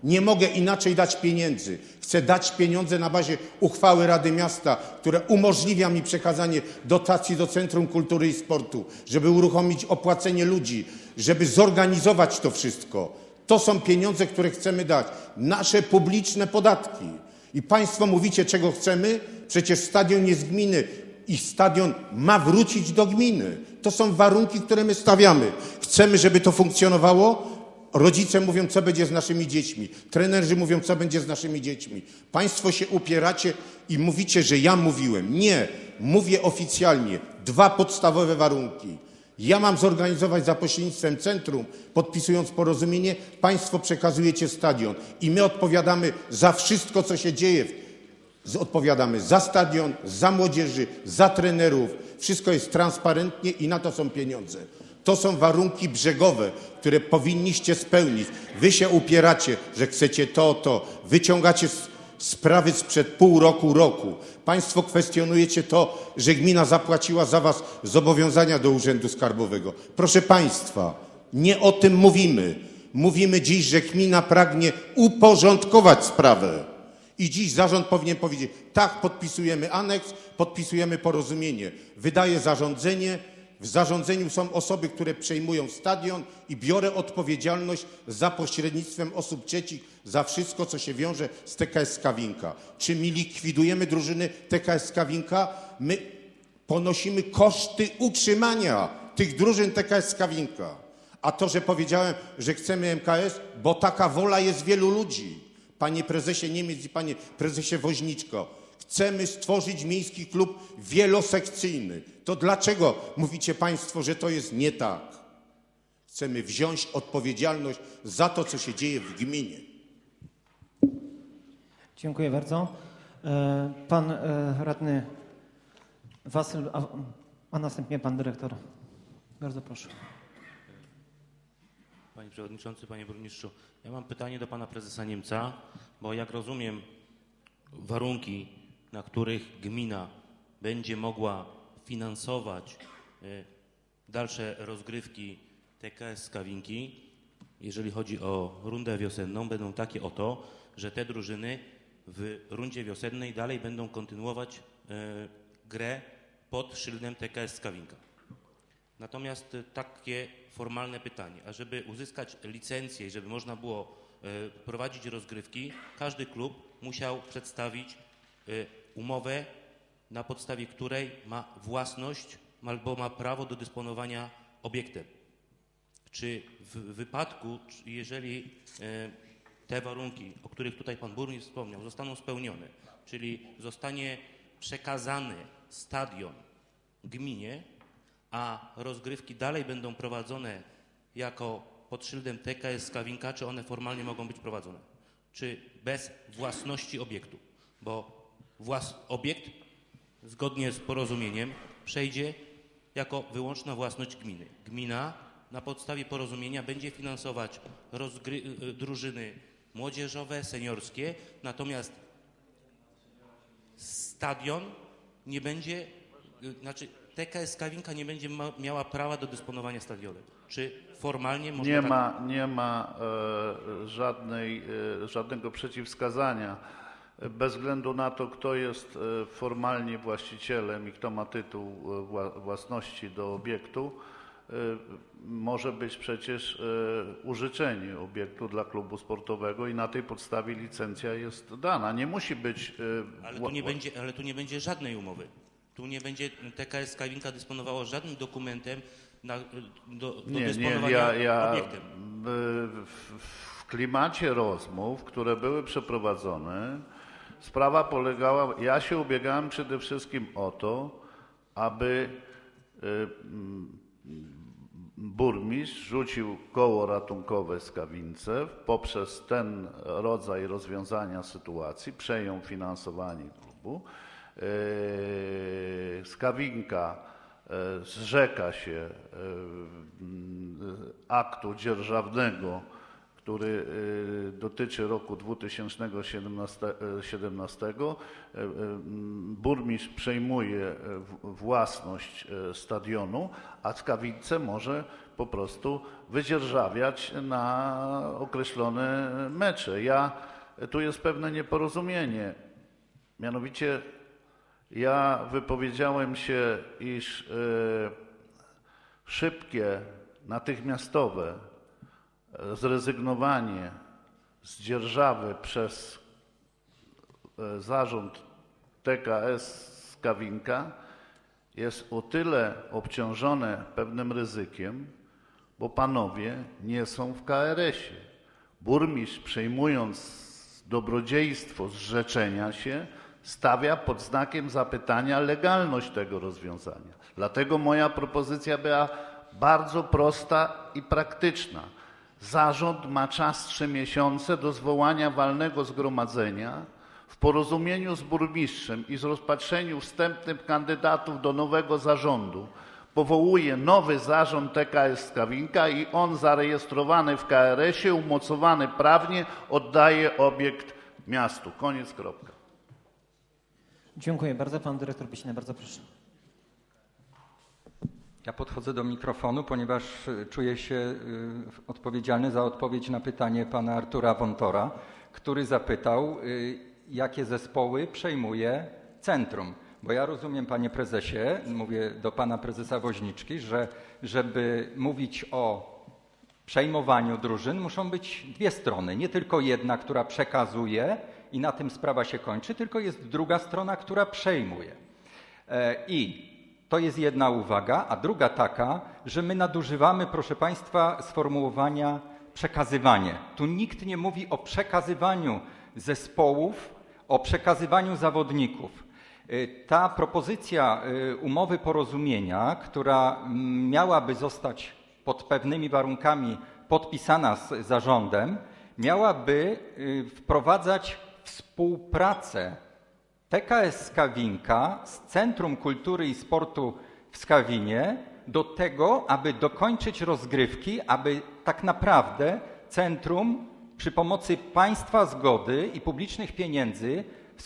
Nie mogę inaczej dać pieniędzy. Chcę dać pieniądze na bazie uchwały Rady Miasta, która umożliwia mi przekazanie dotacji do Centrum Kultury i Sportu, żeby uruchomić opłacenie ludzi, żeby zorganizować to wszystko. To są pieniądze, które chcemy dać. Nasze publiczne podatki. I państwo mówicie, czego chcemy? Przecież stadion jest gminy i stadion ma wrócić do gminy. To są warunki, które my stawiamy. Chcemy, żeby to funkcjonowało. Rodzice mówią, co będzie z naszymi dziećmi. Trenerzy mówią, co będzie z naszymi dziećmi. Państwo się upieracie i mówicie, że ja mówiłem. Nie, mówię oficjalnie. 2 podstawowe warunki. Ja mam zorganizować za pośrednictwem centrum, podpisując porozumienie, państwo przekazujecie stadion i my odpowiadamy za wszystko, co się dzieje. Odpowiadamy za stadion, za młodzieży, za trenerów. Wszystko jest transparentnie i na to są pieniądze. To są warunki brzegowe, które powinniście spełnić. Wy się upieracie, że chcecie to. Wyciągacie sprawy sprzed pół roku. Państwo kwestionujecie to, że gmina zapłaciła za was zobowiązania do Urzędu Skarbowego. Proszę państwa, nie o tym mówimy. Mówimy dziś, że gmina pragnie uporządkować sprawę. I dziś zarząd powinien powiedzieć, tak, podpisujemy aneks, podpisujemy porozumienie. Wydaje zarządzenie. W zarządzeniu są osoby, które przejmują stadion i biorę odpowiedzialność za pośrednictwem osób trzecich za wszystko, co się wiąże z TKS Skawinka. Czy my likwidujemy drużyny TKS Skawinka? My ponosimy koszty utrzymania tych drużyn TKS Skawinka. A to, że powiedziałem, że chcemy MKS, bo taka wola jest wielu ludzi. Panie prezesie Niemiec i panie prezesie Woźniczko, chcemy stworzyć miejski klub wielosekcyjny. To dlaczego mówicie państwo, że to jest nie tak? Chcemy wziąć odpowiedzialność za to, co się dzieje w gminie. Dziękuję bardzo. Pan radny Wasyl, a następnie pan dyrektor. Bardzo proszę. Panie Przewodniczący, Panie Burmistrzu, ja mam pytanie do Pana Prezesa Niemca, bo jak rozumiem warunki, na których gmina będzie mogła finansować dalsze rozgrywki TKS Skawinki, jeżeli chodzi o rundę wiosenną, będą takie oto, że te drużyny w rundzie wiosennej dalej będą kontynuować grę pod szyldem TKS Skawinka. Natomiast takie formalne pytanie, ażeby uzyskać licencję i żeby można było prowadzić rozgrywki, każdy klub musiał przedstawić umowę, na podstawie której ma własność albo ma prawo do dysponowania obiektem. Czy w wypadku, jeżeli te warunki, o których tutaj pan burmistrz wspomniał, zostaną spełnione, czyli zostanie przekazany stadion gminie, a rozgrywki dalej będą prowadzone jako pod szyldem TKS Skawinka, czy one formalnie mogą być prowadzone? Czy bez własności obiektu? Bo obiekt zgodnie z porozumieniem przejdzie jako wyłączna własność gminy. Gmina na podstawie porozumienia będzie finansować drużyny młodzieżowe, seniorskie, natomiast stadion nie będzie, TKS Skawinka nie będzie miała prawa do dysponowania stadionem. Czy formalnie można... Nie ma żadnego przeciwwskazania. Bez względu na to, kto jest formalnie właścicielem i kto ma tytuł własności do obiektu, może być przecież użyczenie obiektu dla klubu sportowego i na tej podstawie licencja jest dana. Nie musi być... Ale tu nie będzie żadnej umowy. Tu nie będzie TKS Skawinka dysponowało żadnym dokumentem do dysponowania obiektem. W klimacie rozmów, które były przeprowadzone, sprawa polegała, ja się ubiegałem przede wszystkim o to, aby burmistrz rzucił koło ratunkowe Skawince poprzez ten rodzaj rozwiązania sytuacji, przejął finansowanie klubu. Skawinka zrzeka się aktu dzierżawnego, który dotyczy roku 2017, burmistrz przejmuje własność stadionu, a Skawince może po prostu wydzierżawiać na określone mecze. Tu jest pewne nieporozumienie. Mianowicie ja wypowiedziałem się, iż szybkie, natychmiastowe zrezygnowanie z dzierżawy przez zarząd TKS Skawinka jest o tyle obciążone pewnym ryzykiem, bo panowie nie są w KRS-ie. Burmistrz, przejmując dobrodziejstwo zrzeczenia się, stawia pod znakiem zapytania legalność tego rozwiązania. Dlatego moja propozycja była bardzo prosta i praktyczna. Zarząd ma czas 3 miesiące do zwołania walnego zgromadzenia w porozumieniu z burmistrzem i z rozpatrzeniu wstępnych kandydatów do nowego zarządu. Powołuje nowy zarząd TKS Skawinka i on zarejestrowany w KRS-ie, umocowany prawnie, oddaje obiekt miastu. Koniec, kropka. Dziękuję bardzo. Pan dyrektor Bycina, bardzo proszę. Ja podchodzę do mikrofonu, ponieważ czuję się odpowiedzialny za odpowiedź na pytanie pana Artura Wątora, który zapytał, jakie zespoły przejmuje centrum. Bo ja rozumiem, panie prezesie, mówię do pana prezesa Woźniczki, że żeby mówić o przejmowaniu drużyn, muszą być 2 strony. Nie tylko jedna, która przekazuje i na tym sprawa się kończy, tylko jest druga strona, która przejmuje. I to jest jedna uwaga, a druga taka, że my nadużywamy, proszę państwa, sformułowania przekazywanie. Tu nikt nie mówi o przekazywaniu zespołów, o przekazywaniu zawodników. Ta propozycja umowy porozumienia, która miałaby zostać pod pewnymi warunkami podpisana z zarządem, miałaby wprowadzać współpracę TKS Skawinka z Centrum Kultury i Sportu w Skawinie do tego, aby dokończyć rozgrywki, aby tak naprawdę centrum przy pomocy państwa zgody i publicznych pieniędzy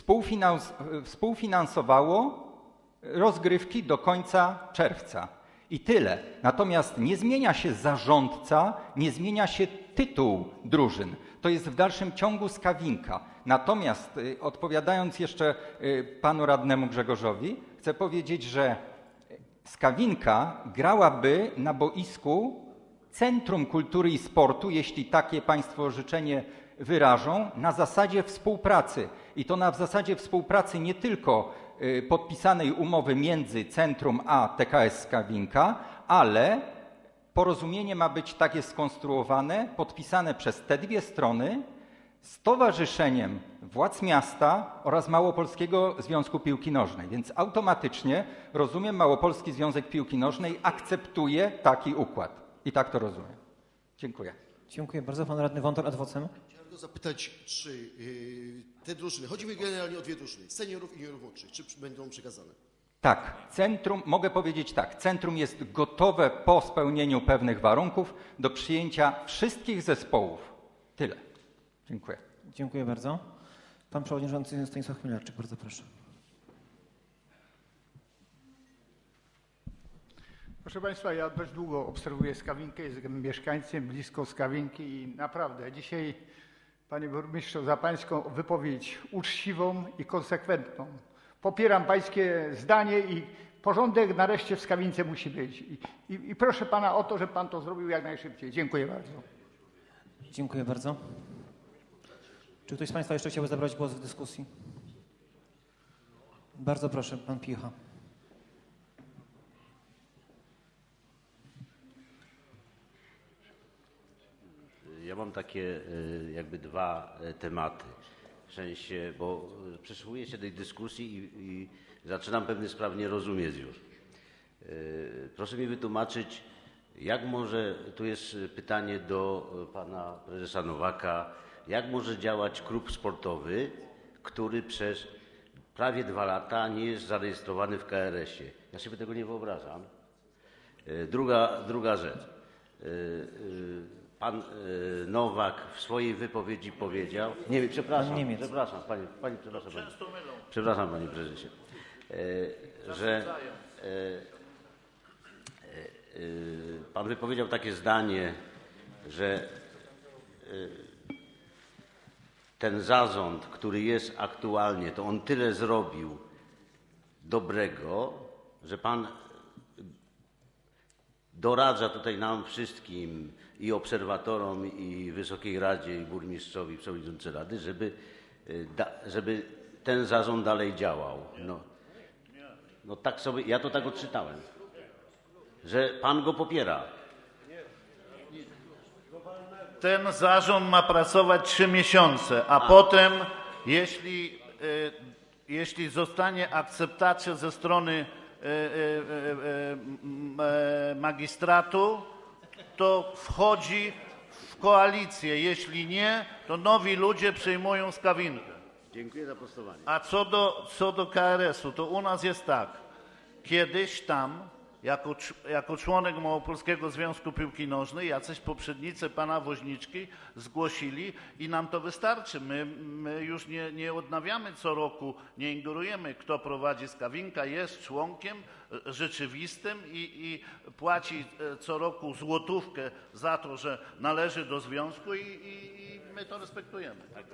współfinansowało rozgrywki do końca czerwca. I tyle. Natomiast nie zmienia się zarządca, nie zmienia się tytuł drużyn. To jest w dalszym ciągu Skawinka. Natomiast odpowiadając jeszcze panu radnemu Grzegorzowi, chcę powiedzieć, że Skawinka grałaby na boisku Centrum Kultury i Sportu, jeśli takie państwo życzenie wyrażą, na zasadzie współpracy. I to na zasadzie współpracy nie tylko podpisanej umowy między Centrum a TKS Skawinka, ale porozumienie ma być takie skonstruowane, podpisane przez te 2 strony z Towarzyszeniem Władz Miasta oraz Małopolskiego Związku Piłki Nożnej. Więc automatycznie, rozumiem, Małopolski Związek Piłki Nożnej akceptuje taki układ. I tak to rozumiem. Dziękuję. Dziękuję bardzo. Pan radny Wątor, ad vocem. Chciałem go zapytać, czy te drużyny, chodzi mi generalnie o 2 drużyny, seniorów i juniorów młodszych, czy będą przekazane? Tak, centrum, mogę powiedzieć tak, centrum jest gotowe po spełnieniu pewnych warunków do przyjęcia wszystkich zespołów. Tyle. Dziękuję. Dziękuję bardzo. Pan przewodniczący Stanisław Chmielarczyk, bardzo proszę. Proszę Państwa, ja dość długo obserwuję Skawinkę, jestem mieszkańcem blisko Skawinki i naprawdę dzisiaj, panie burmistrzu, za pańską wypowiedź uczciwą i konsekwentną. Popieram pańskie zdanie i porządek nareszcie w Skawince musi być. I proszę pana o to, żeby pan to zrobił jak najszybciej. Dziękuję bardzo. Dziękuję bardzo. Czy ktoś z państwa jeszcze chciałby zabrać głos w dyskusji? Bardzo proszę, pan Picha. Ja mam takie jakby 2 tematy. W sensie, bo przysłuchuję się tej dyskusji i zaczynam pewnych spraw nie rozumieć już. Proszę mi wytłumaczyć, jak może, tu jest pytanie do pana prezesa Nowaka, jak może działać klub sportowy, który przez prawie 2 lata nie jest zarejestrowany w KRS-ie? Ja sobie tego nie wyobrażam. Druga rzecz. pan Nowak w swojej wypowiedzi powiedział, nie, przepraszam, przepraszam panie prezesie, że pan wypowiedział takie zdanie, że ten zarząd, który jest aktualnie, to on tyle zrobił dobrego, że pan doradza tutaj nam wszystkim, i obserwatorom, i Wysokiej Radzie, i burmistrzowi, przewodniczący Rady, żeby ten zarząd dalej działał. No tak sobie, ja to tak odczytałem, że pan go popiera. Ten zarząd ma pracować 3 miesiące, a potem, jeśli zostanie akceptacja ze strony magistratu, to wchodzi w koalicję. Jeśli nie, to nowi ludzie przejmują Skawinkę. Dziękuję za prostowanie. A co do KRS-u, to u nas jest tak. Kiedyś tam, jako członek Małopolskiego Związku Piłki Nożnej, jacyś poprzednicy pana Woźniczki zgłosili i nam to wystarczy. My już nie odnawiamy co roku, nie ingerujemy, kto prowadzi Skawinka, jest członkiem rzeczywistym i płaci co roku złotówkę za to, że należy do związku i my to respektujemy. Tak,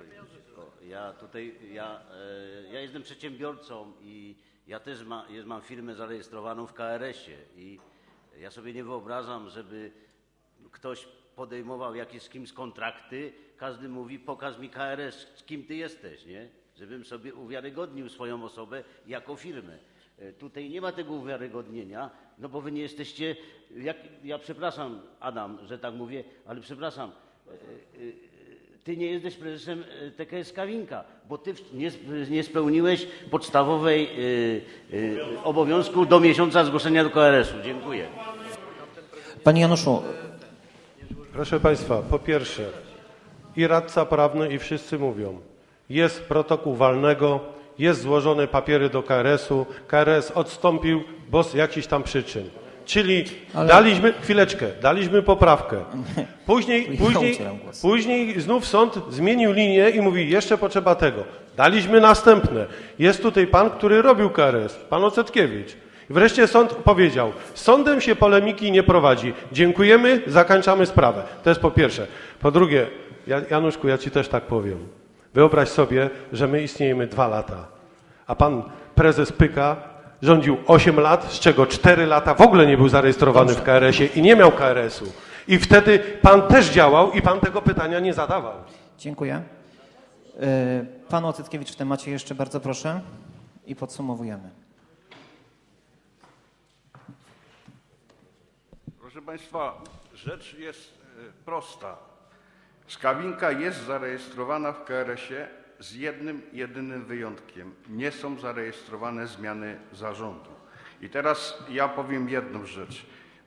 ja jestem przedsiębiorcą i ja też mam firmę zarejestrowaną w KRS-ie i ja sobie nie wyobrażam, żeby ktoś podejmował jakieś z kimś kontrakty, każdy mówi, pokaż mi KRS, z kim ty jesteś, nie? Żebym sobie uwiarygodnił swoją osobę jako firmę. Tutaj nie ma tego uwiarygodnienia, no bo wy nie jesteście, ja przepraszam Adam, że tak mówię, ale przepraszam, ty nie jesteś prezesem TKS Skawinka, bo ty nie spełniłeś podstawowej obowiązku do miesiąca zgłoszenia do KRS-u. Dziękuję. Panie Januszu. Proszę Państwa, po pierwsze i radca prawny i wszyscy mówią, jest protokół walnego, jest złożone papiery do KRS-u, KRS odstąpił, bo z jakichś tam przyczyn. Czyli daliśmy poprawkę. Później znów sąd zmienił linię i mówi, jeszcze potrzeba tego. Daliśmy następne. Jest tutaj pan, który robił KRS, pan Ocetkiewicz. I wreszcie sąd powiedział, z sądem się polemiki nie prowadzi. Dziękujemy, zakończamy sprawę. To jest po pierwsze. Po drugie, Januszku, ja ci też tak powiem. Wyobraź sobie, że my istniejemy 2 lata, a pan prezes Pyka rządził 8 lat, z czego 4 lata w ogóle nie był zarejestrowany w KRS-ie i nie miał KRS-u. I wtedy pan też działał i pan tego pytania nie zadawał. Dziękuję. Pan Ocetkiewicz w temacie jeszcze bardzo proszę i podsumowujemy. Proszę Państwa, rzecz jest prosta. Skawinka jest zarejestrowana w KRS-ie z jednym, jedynym wyjątkiem. Nie są zarejestrowane zmiany zarządu. I teraz ja powiem jedną rzecz.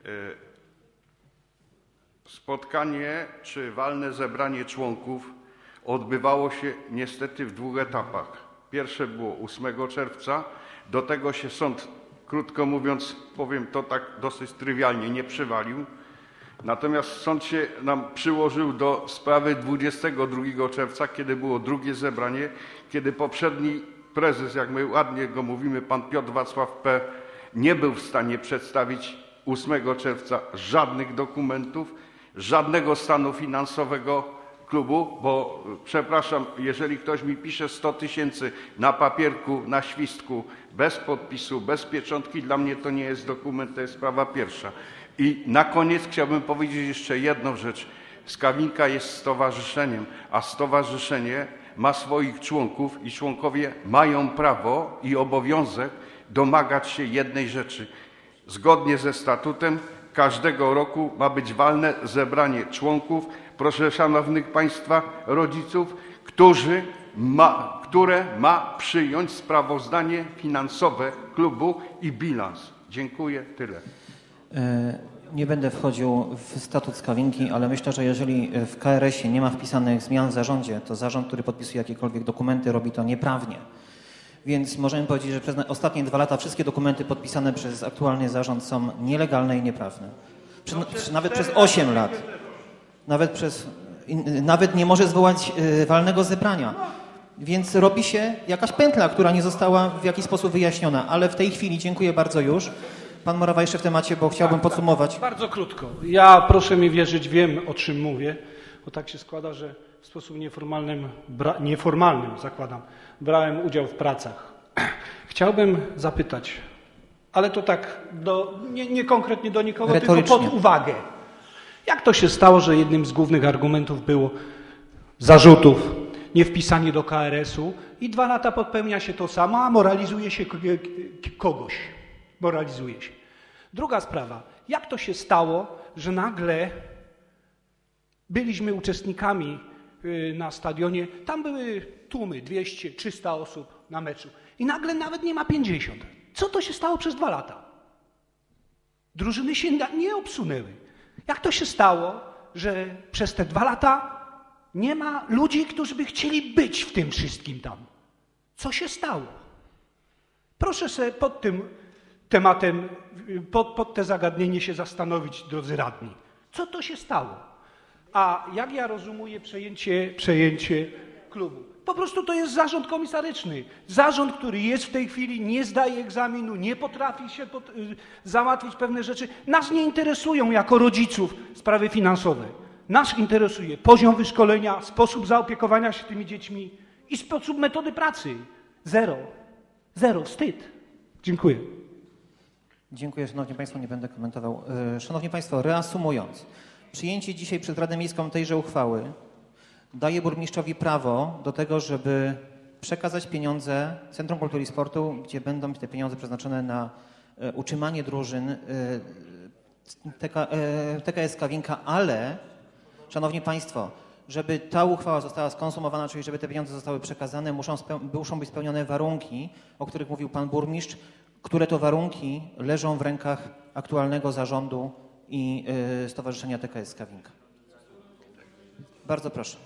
Spotkanie czy walne zebranie członków odbywało się niestety w 2 etapach. Pierwsze było 8 czerwca. Do tego się sąd, krótko mówiąc, powiem to tak dosyć trywialnie, nie przywalił. Natomiast sąd się nam przyłożył do sprawy 22 czerwca, kiedy było drugie zebranie, kiedy poprzedni prezes, jak my ładnie go mówimy, pan Piotr Wacław P., nie był w stanie przedstawić 8 czerwca żadnych dokumentów, żadnego stanu finansowego klubu, bo przepraszam, jeżeli ktoś mi pisze 100 000 na papierku, na świstku, bez podpisu, bez pieczątki, dla mnie to nie jest dokument, to jest sprawa pierwsza. I na koniec chciałbym powiedzieć jeszcze jedną rzecz. Skawinka jest stowarzyszeniem, a stowarzyszenie ma swoich członków i członkowie mają prawo i obowiązek domagać się jednej rzeczy. Zgodnie ze statutem każdego roku ma być walne zebranie członków, proszę szanownych Państwa rodziców, które ma przyjąć sprawozdanie finansowe klubu i bilans. Dziękuję, tyle. Nie będę wchodził w statut Skawinki, ale myślę, że jeżeli w KRS-ie nie ma wpisanych zmian w zarządzie, to zarząd, który podpisuje jakiekolwiek dokumenty, robi to nieprawnie. Więc możemy powiedzieć, że przez ostatnie 2 lata wszystkie dokumenty podpisane przez aktualny zarząd są nielegalne i nieprawne. Nawet przez 8 lat. nawet nie może zwołać walnego zebrania. Więc robi się jakaś pętla, która nie została w jakiś sposób wyjaśniona. Ale w tej chwili dziękuję bardzo już. Pan Morawa jeszcze w temacie, bo chciałbym podsumować. Bardzo krótko. Ja, proszę mi wierzyć, wiem, o czym mówię, bo tak się składa, że w sposób nieformalnym, zakładam, brałem udział w pracach. Chciałbym zapytać, ale to tak nie konkretnie do nikogo, tylko pod uwagę. Jak to się stało, że jednym z głównych argumentów było zarzutów niewpisanie do KRS-u i 2 lata popełnia się to samo, a moralizuje się kogoś. Moralizuje się. Druga sprawa. Jak to się stało, że nagle byliśmy uczestnikami na stadionie, tam były tłumy, 200, 300 osób na meczu i nagle nawet nie ma 50. Co to się stało przez 2 lata? Drużyny się nie obsunęły. Jak to się stało, że przez te 2 lata nie ma ludzi, którzy by chcieli być w tym wszystkim tam? Co się stało? Proszę sobie pod tym tematem, pod te zagadnienie się zastanowić, drodzy radni. Co to się stało? A jak ja rozumuję przejęcie klubu? Po prostu to jest zarząd komisaryczny. Zarząd, który jest w tej chwili, nie zdaje egzaminu, nie potrafi się załatwić pewne rzeczy. Nas nie interesują jako rodziców sprawy finansowe. Nas interesuje poziom wyszkolenia, sposób zaopiekowania się tymi dziećmi i sposób metody pracy. Zero. Zero. Wstyd. Dziękuję. Dziękuję, Szanowni Państwo, nie będę komentował. Szanowni Państwo, reasumując, przyjęcie dzisiaj przez Radę Miejską tejże uchwały daje burmistrzowi prawo do tego, żeby przekazać pieniądze Centrum Kultury i Sportu, gdzie będą te pieniądze przeznaczone na utrzymanie drużyn TKS Kawinka, ale, Szanowni Państwo, żeby ta uchwała została skonsumowana, czyli żeby te pieniądze zostały przekazane, muszą być spełnione warunki, o których mówił Pan Burmistrz, które to warunki leżą w rękach aktualnego zarządu i Stowarzyszenia TKS Kawinka. Bardzo proszę.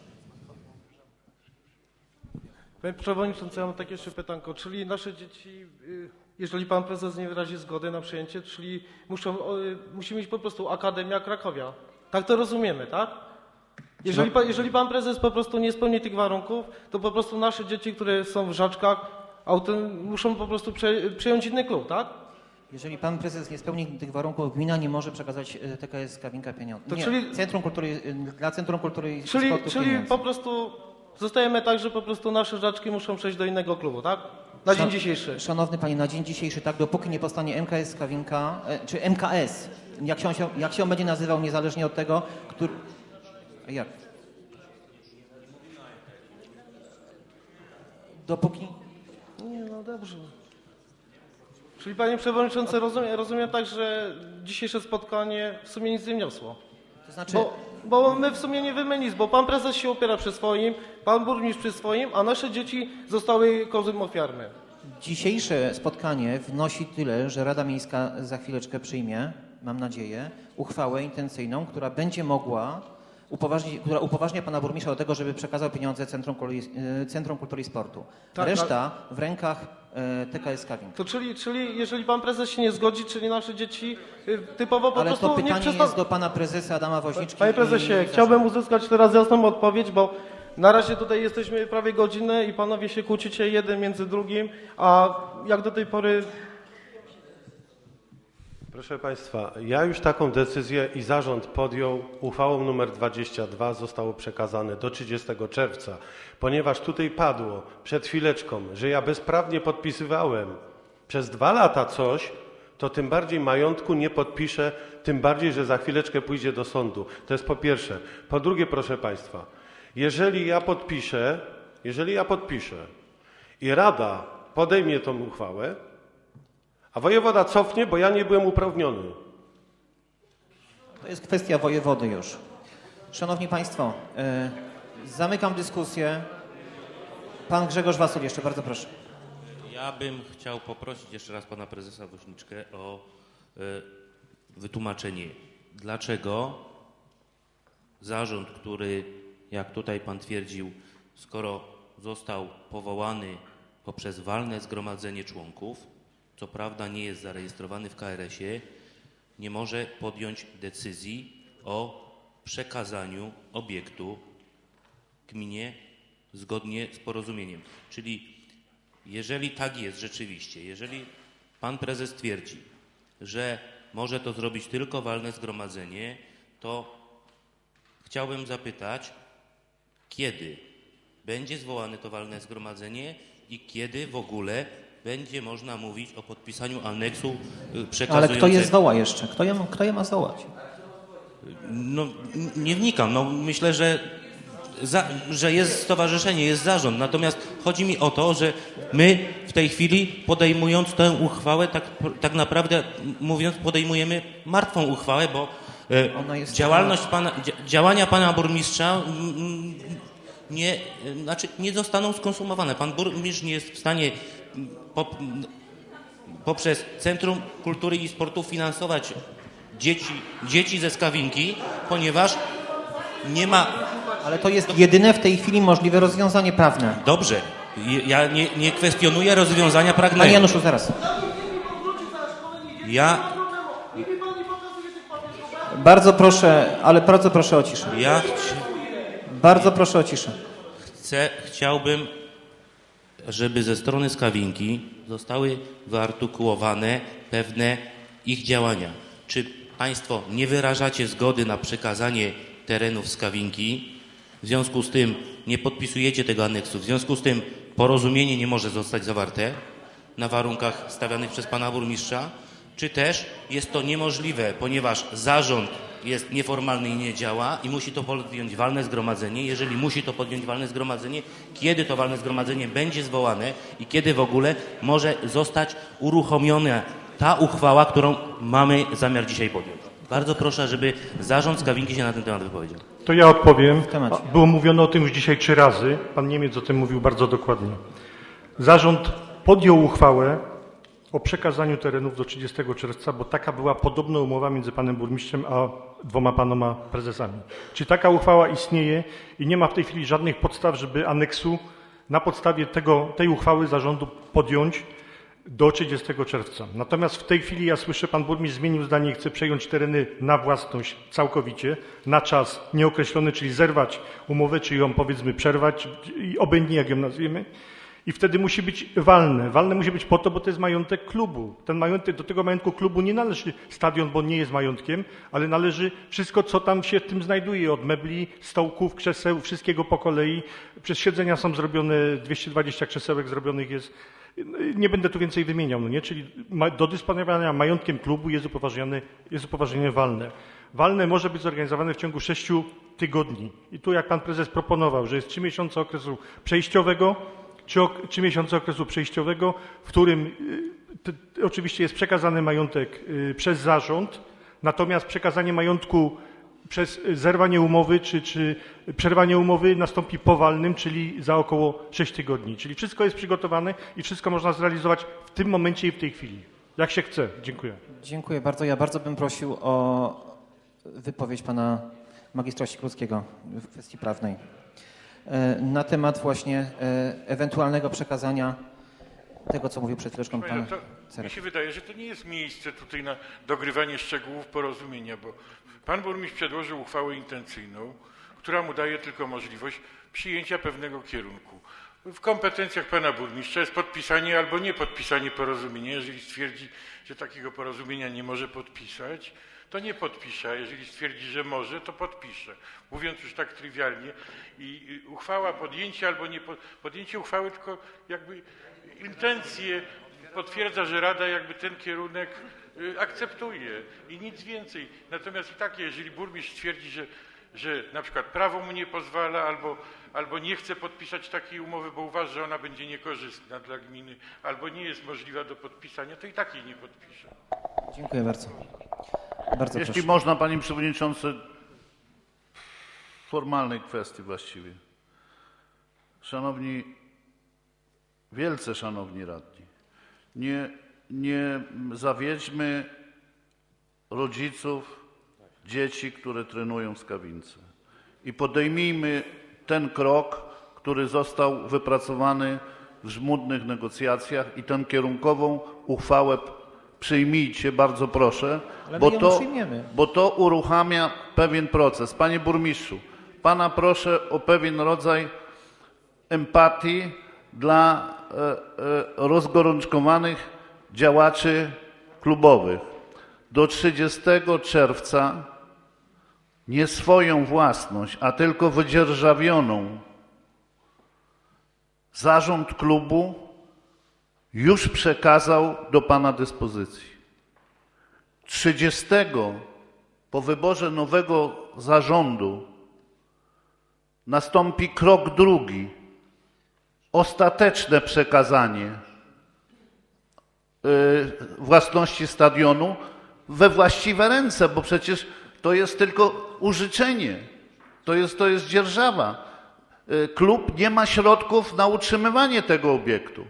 Panie Przewodniczący, ja mam takie jeszcze pytanko, czyli nasze dzieci, jeżeli Pan Prezes nie wyrazi zgody na przyjęcie, czyli musi mieć po prostu Akademia Krakowia. Tak to rozumiemy, tak? Jeżeli Pan Prezes po prostu nie spełni tych warunków, to po prostu nasze dzieci, które są w Żaczkach, muszą po prostu przyjąć inny klub, tak? Jeżeli Pan Prezes nie spełni tych warunków, gmina nie może przekazać TKS Kawinka pieniędzy. Dla Centrum Kultury i Sportu Czyli po prostu zostajemy tak, że po prostu nasze Żaczki muszą przejść do innego klubu, tak? Na dzień dzisiejszy. Szanowny Panie, na dzień dzisiejszy, tak, dopóki nie powstanie MKS Kawinka, czy MKS, jak się on będzie nazywał, niezależnie od tego, który... Jak? Dopóki... Nie, no dobrze. Czyli Panie Przewodniczący, rozumiem tak, że dzisiejsze spotkanie w sumie nic nie wniosło. To znaczy... Bo my w sumie nie wiemy nic, bo Pan Prezes się opiera przy swoim, Pan Burmistrz przy swoim, a nasze dzieci zostały kozłem ofiarnym. Dzisiejsze spotkanie wnosi tyle, że Rada Miejska za chwileczkę przyjmie, mam nadzieję, uchwałę intencyjną, która będzie mogła która upoważnia Pana Burmistrza do tego, żeby przekazał pieniądze Centrum Kultury i Sportu. Tak, Reszta w rękach TKS Kawinka. To czyli jeżeli Pan Prezes się nie zgodzi, czyli nasze dzieci typowo po prostu... Ale to pytanie jest do Pana Prezesa Adama Woźniczki. Panie Prezesie, chciałbym uzyskać teraz jasną odpowiedź, bo na razie tutaj jesteśmy prawie godzinę i Panowie się kłócicie jeden między drugim, a jak do tej pory... Proszę Państwa, ja już taką decyzję i zarząd podjął, uchwałą nr 22 zostało przekazane do 30 czerwca, ponieważ tutaj padło przed chwileczką, że ja bezprawnie podpisywałem przez 2 lata coś, to tym bardziej majątku nie podpiszę, tym bardziej, że za chwileczkę pójdzie do sądu. To jest po pierwsze. Po drugie, proszę Państwa, jeżeli ja podpiszę i Rada podejmie tą uchwałę, a wojewoda cofnie, bo ja nie byłem uprawniony. To jest kwestia wojewody już. Szanowni Państwo, zamykam dyskusję. Pan Grzegorz Wasul jeszcze, bardzo proszę. Ja bym chciał poprosić jeszcze raz Pana Prezesa Woźniczkę o wytłumaczenie, dlaczego zarząd, który, jak tutaj Pan twierdził, skoro został powołany poprzez walne zgromadzenie członków, co prawda nie jest zarejestrowany w KRS-ie, nie może podjąć decyzji o przekazaniu obiektu gminie zgodnie z porozumieniem. Czyli jeżeli tak jest rzeczywiście, jeżeli pan prezes twierdzi, że może to zrobić tylko walne zgromadzenie, to chciałbym zapytać, kiedy będzie zwołane to walne zgromadzenie i kiedy w ogóle będzie można mówić o podpisaniu aneksu przekazującego... Ale kto je zwoła jeszcze? Kto je ma zwołać? No, nie wnikam. No, myślę, że jest stowarzyszenie, jest zarząd. Natomiast chodzi mi o to, że my w tej chwili, podejmując tę uchwałę, tak naprawdę mówiąc, podejmujemy martwą uchwałę, bo działania pana burmistrza nie zostaną skonsumowane. Pan burmistrz nie jest w stanie poprzez Centrum Kultury i Sportu finansować dzieci ze Skawinki, ponieważ nie ma... Ale to jest jedyne w tej chwili możliwe rozwiązanie prawne. Dobrze. Ja nie kwestionuję rozwiązania prawnego. Panie Januszu, zaraz. Bardzo proszę, ale bardzo proszę o ciszę. Bardzo proszę o ciszę. Chciałbym, żeby ze strony Skawinki zostały wyartykułowane pewne ich działania. Czy państwo nie wyrażacie zgody na przekazanie terenów Skawinki? W związku z tym nie podpisujecie tego aneksu. W związku z tym porozumienie nie może zostać zawarte na warunkach stawianych przez pana burmistrza. Czy też jest to niemożliwe, ponieważ zarząd jest nieformalny i nie działa i musi to podjąć walne zgromadzenie. Jeżeli musi to podjąć walne zgromadzenie, kiedy to walne zgromadzenie będzie zwołane i kiedy w ogóle może zostać uruchomiona ta uchwała, którą mamy zamiar dzisiaj podjąć. Bardzo proszę, żeby zarząd Skawinki się na ten temat wypowiedział. To ja odpowiem. Było mówione o tym już dzisiaj 3 razy. Pan Niemiec o tym mówił bardzo dokładnie. Zarząd podjął uchwałę o przekazaniu terenów do 30 czerwca, bo taka była podobna umowa między panem burmistrzem a 2 panoma prezesami. Czy taka uchwała istnieje i nie ma w tej chwili żadnych podstaw, żeby aneksu na podstawie tej uchwały zarządu podjąć do 30 czerwca. Natomiast w tej chwili ja słyszę, pan burmistrz zmienił zdanie i chce przejąć tereny na własność całkowicie, na czas nieokreślony, czyli zerwać umowę, czy ją powiedzmy przerwać, obojętnie jak ją nazwiemy. I wtedy musi być walne. Walne musi być po to, bo to jest majątek klubu. Do tego majątku klubu nie należy stadion, bo nie jest majątkiem, ale należy wszystko, co tam się w tym znajduje. Od mebli, stołków, krzeseł, wszystkiego po kolei. Przez siedzenia są zrobione, 220 krzesełek zrobionych jest. Nie będę tu więcej wymieniał, no nie? Czyli do dysponowania majątkiem klubu jest upoważnienie walne. Walne może być zorganizowane w ciągu 6 tygodni. I tu jak pan prezes proponował, że jest 3 miesiące okresu przejściowego, 3 miesiące okresu przejściowego, w którym oczywiście jest przekazany majątek przez zarząd, natomiast przekazanie majątku przez zerwanie umowy czy przerwanie umowy nastąpi po walnym, czyli za około 6 tygodni. Czyli wszystko jest przygotowane i wszystko można zrealizować w tym momencie i w tej chwili. Jak się chce. Dziękuję. Dziękuję bardzo. Ja bardzo bym prosił o wypowiedź pana magistra Sikulskiego w kwestii prawnej na temat właśnie ewentualnego przekazania tego, co mówił przed chwileczką pan Cerek. Mi się wydaje, że to nie jest miejsce tutaj na dogrywanie szczegółów porozumienia, bo pan burmistrz przedłożył uchwałę intencyjną, która mu daje tylko możliwość przyjęcia pewnego kierunku. W kompetencjach pana burmistrza jest podpisanie albo nie podpisanie porozumienia. Jeżeli stwierdzi, że takiego porozumienia nie może podpisać, to nie podpisze, a jeżeli stwierdzi, że może, to podpisze. Mówiąc już tak trywialnie, i uchwała, podjęcie albo nie podjęcie uchwały, tylko jakby intencje potwierdza, że Rada jakby ten kierunek akceptuje i nic więcej. Natomiast i tak, jeżeli burmistrz stwierdzi, że na przykład prawo mu nie pozwala albo nie chce podpisać takiej umowy, bo uważa, że ona będzie niekorzystna dla gminy, albo nie jest możliwa do podpisania, to i tak jej nie podpisze. Dziękuję bardzo. Jeśli proszę. można, panie przewodniczący, w formalnej kwestii właściwie. Wielce szanowni radni, nie zawiedźmy rodziców dzieci, które trenują w Skawince i podejmijmy ten krok, który został wypracowany w żmudnych negocjacjach i tę kierunkową uchwałę przyjmijcie, bardzo proszę, Ale my ją przyjmiemy. bo to uruchamia pewien proces. Panie burmistrzu, pana proszę o pewien rodzaj empatii dla rozgorączkowanych działaczy klubowych. Do 30 czerwca nie swoją własność, a tylko wydzierżawioną zarząd klubu już przekazał do pana dyspozycji. 30 po wyborze nowego zarządu nastąpi krok drugi, ostateczne przekazanie własności stadionu we właściwe ręce, bo przecież to jest tylko użyczenie, to jest dzierżawa. Klub nie ma środków na utrzymywanie tego obiektu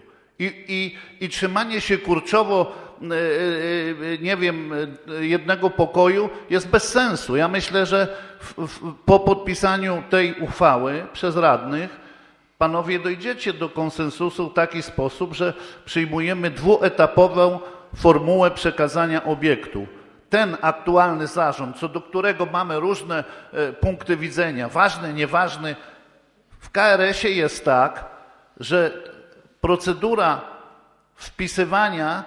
i trzymanie się kurczowo, nie wiem, jednego pokoju jest bez sensu. Ja myślę, że po podpisaniu tej uchwały przez radnych panowie dojdziecie do konsensusu w taki sposób, że przyjmujemy dwuetapową formułę przekazania obiektu. Ten aktualny zarząd, co do którego mamy różne punkty widzenia, ważny, nieważny, w KRS-ie jest tak, że procedura wpisywania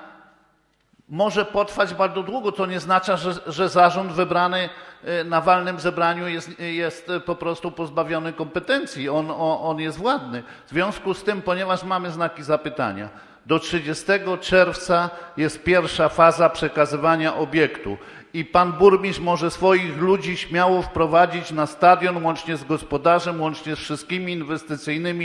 może potrwać bardzo długo, co nie oznacza, że zarząd wybrany na walnym zebraniu jest po prostu pozbawiony kompetencji. On jest władny. W związku z tym, ponieważ mamy znaki zapytania, do 30 czerwca jest pierwsza faza przekazywania obiektu i pan burmistrz może swoich ludzi śmiało wprowadzić na stadion, łącznie z gospodarzem, łącznie z wszystkimi inwestycyjnymi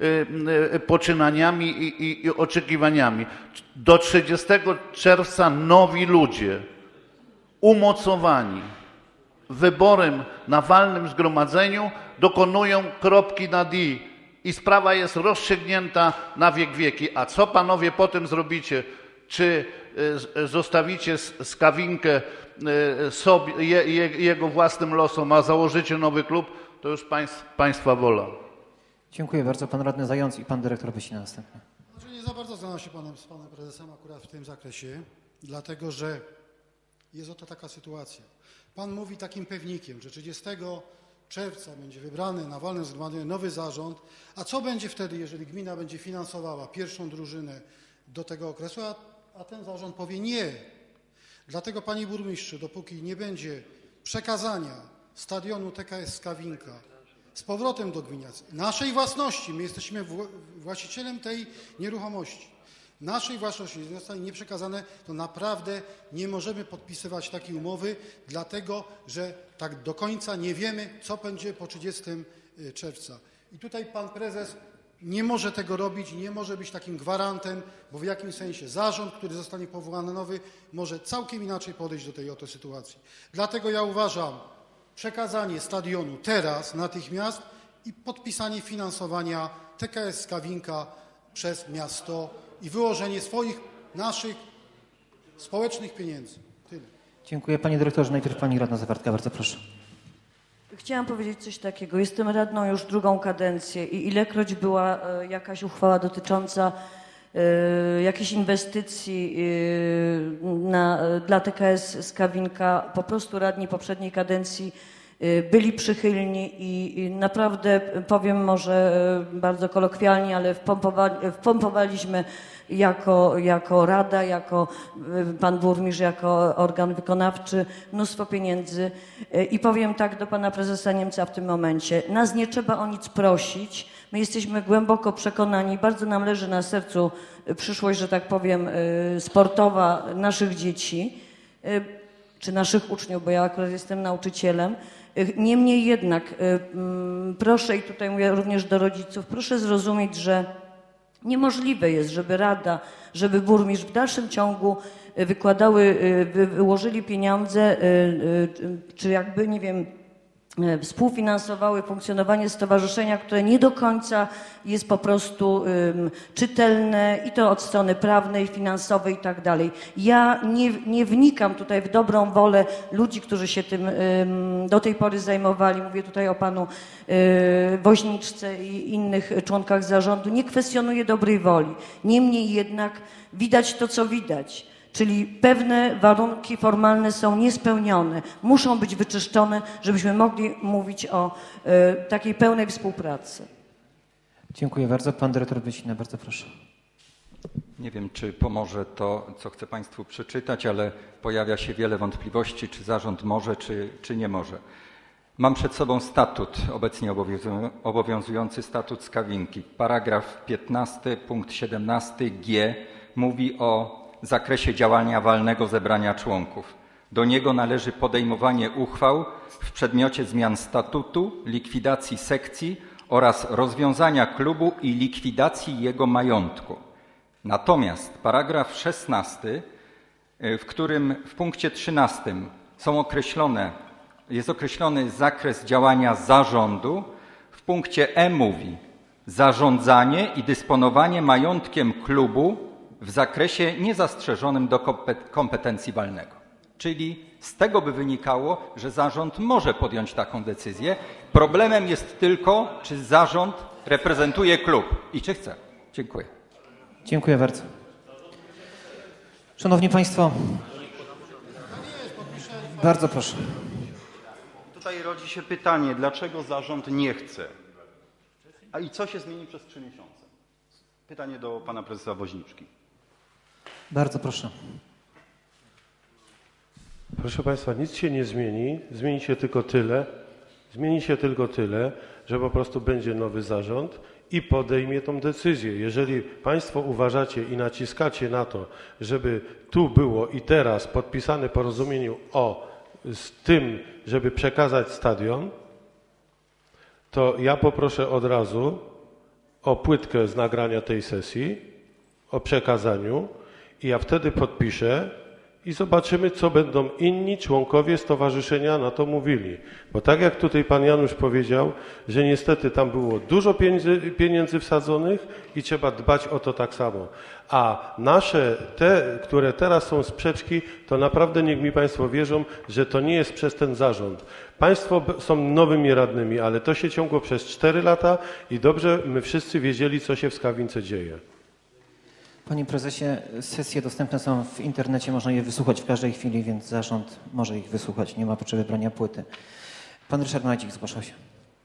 poczynaniami i oczekiwaniami. Do 30 czerwca nowi ludzie, umocowani wyborem na walnym zgromadzeniu, dokonują kropki nad i sprawa jest rozstrzygnięta na wiek wieki. A co panowie potem zrobicie? Czy zostawicie skawinkę sobie, jego własnym losom, a założycie nowy klub? To już państwa wola. Dziękuję bardzo. Pan radny Zając i pan dyrektor Wysina następny. Znaczy nie za bardzo znam się z panem prezesem akurat w tym zakresie, dlatego że jest oto taka sytuacja. Pan mówi takim pewnikiem, że 30 czerwca będzie wybrany na walnym zgromadzeniu nowy zarząd, a co będzie wtedy, jeżeli gmina będzie finansowała pierwszą drużynę do tego okresu, a ten zarząd powie nie. Dlatego, panie burmistrzu, dopóki nie będzie przekazania stadionu TKS Skawinka z powrotem do gminy, naszej własności, my jesteśmy właścicielem tej nieruchomości, naszej własności zostanie nieprzekazane, to naprawdę nie możemy podpisywać takiej umowy, dlatego że tak do końca nie wiemy, co będzie po 30 czerwca. I tutaj pan prezes nie może tego robić, nie może być takim gwarantem, bo w jakimś sensie zarząd, który zostanie powołany nowy, może całkiem inaczej podejść do tej oto sytuacji. Dlatego ja uważam, przekazanie stadionu teraz, natychmiast i podpisanie finansowania TKS Skawinka przez miasto i wyłożenie swoich, naszych społecznych pieniędzy. Tyle. Dziękuję panie dyrektorze. Najpierw pani radna Zawartka, bardzo proszę. Chciałam powiedzieć coś takiego. Jestem radną już drugą kadencję i ilekroć była jakaś uchwała dotycząca jakiejś inwestycji dla TKS Skawinka, po prostu radni poprzedniej kadencji byli przychylni i naprawdę, powiem może bardzo kolokwialnie, ale wpompowaliśmy jako rada, jako pan burmistrz, jako organ wykonawczy mnóstwo pieniędzy i powiem tak do pana prezesa Niemca w tym momencie. Nas nie trzeba o nic prosić. My jesteśmy głęboko przekonani, bardzo nam leży na sercu przyszłość, że tak powiem, sportowa naszych dzieci czy naszych uczniów, bo ja akurat jestem nauczycielem. Niemniej jednak proszę, i tutaj mówię również do rodziców, proszę zrozumieć, że niemożliwe jest, żeby rada, żeby burmistrz w dalszym ciągu wyłożyli pieniądze, czy jakby, nie wiem, współfinansowały funkcjonowanie stowarzyszenia, które nie do końca jest po prostu czytelne i to od strony prawnej, finansowej i tak dalej. Ja nie wnikam tutaj w dobrą wolę ludzi, którzy się tym do tej pory zajmowali. Mówię tutaj o panu Woźniczce i innych członkach zarządu. Nie kwestionuję dobrej woli. Niemniej jednak widać to, co widać. czyli pewne warunki formalne są niespełnione, muszą być wyczyszczone, żebyśmy mogli mówić o takiej pełnej współpracy. Dziękuję bardzo. Pan dyrektor Wysina, bardzo proszę. Nie wiem, czy pomoże to, co chcę Państwu przeczytać, ale pojawia się wiele wątpliwości, czy zarząd może, czy nie może. Mam przed sobą statut, obecnie obowiązujący statut Skawinki. Paragraf 15, punkt 17g mówi o zakresie działania walnego zebrania członków. Do niego należy podejmowanie uchwał w przedmiocie zmian statutu, likwidacji sekcji oraz rozwiązania klubu i likwidacji jego majątku. Natomiast paragraf 16, w którym w punkcie 13 jest określony zakres działania zarządu, w punkcie E mówi: zarządzanie i dysponowanie majątkiem klubu w zakresie niezastrzeżonym do kompetencji walnego. Czyli z tego by wynikało, że zarząd może podjąć taką decyzję. Problemem jest tylko, czy zarząd reprezentuje klub i czy chce. Dziękuję. Dziękuję bardzo. Szanowni Państwo, bardzo proszę. Tutaj rodzi się pytanie, dlaczego zarząd nie chce? A i co się zmieni przez 3 miesiące? Pytanie do pana prezesa Woźniczki. Bardzo proszę. Proszę Państwa, nic się nie zmieni. Zmieni się tylko tyle, że po prostu będzie nowy zarząd i podejmie tą decyzję. Jeżeli Państwo uważacie i naciskacie na to, żeby tu było i teraz podpisane porozumienie z tym, żeby przekazać stadion, to ja poproszę od razu o płytkę z nagrania tej sesji, o przekazaniu i ja wtedy podpiszę i zobaczymy, co będą inni członkowie stowarzyszenia na to mówili. Bo tak jak tutaj pan Janusz powiedział, że niestety tam było dużo pieniędzy wsadzonych i trzeba dbać o to tak samo. A nasze, te, które teraz są sprzeczki, to naprawdę niech mi Państwo wierzą, że to nie jest przez ten zarząd. Państwo są nowymi radnymi, ale to się ciągło przez 4 lata i dobrze my wszyscy wiedzieli, co się w Skawince dzieje. Panie prezesie, sesje dostępne są w internecie, można je wysłuchać w każdej chwili, więc zarząd może ich wysłuchać, nie ma potrzeby brania płyty. Pan Ryszard Madzik zgłaszał się.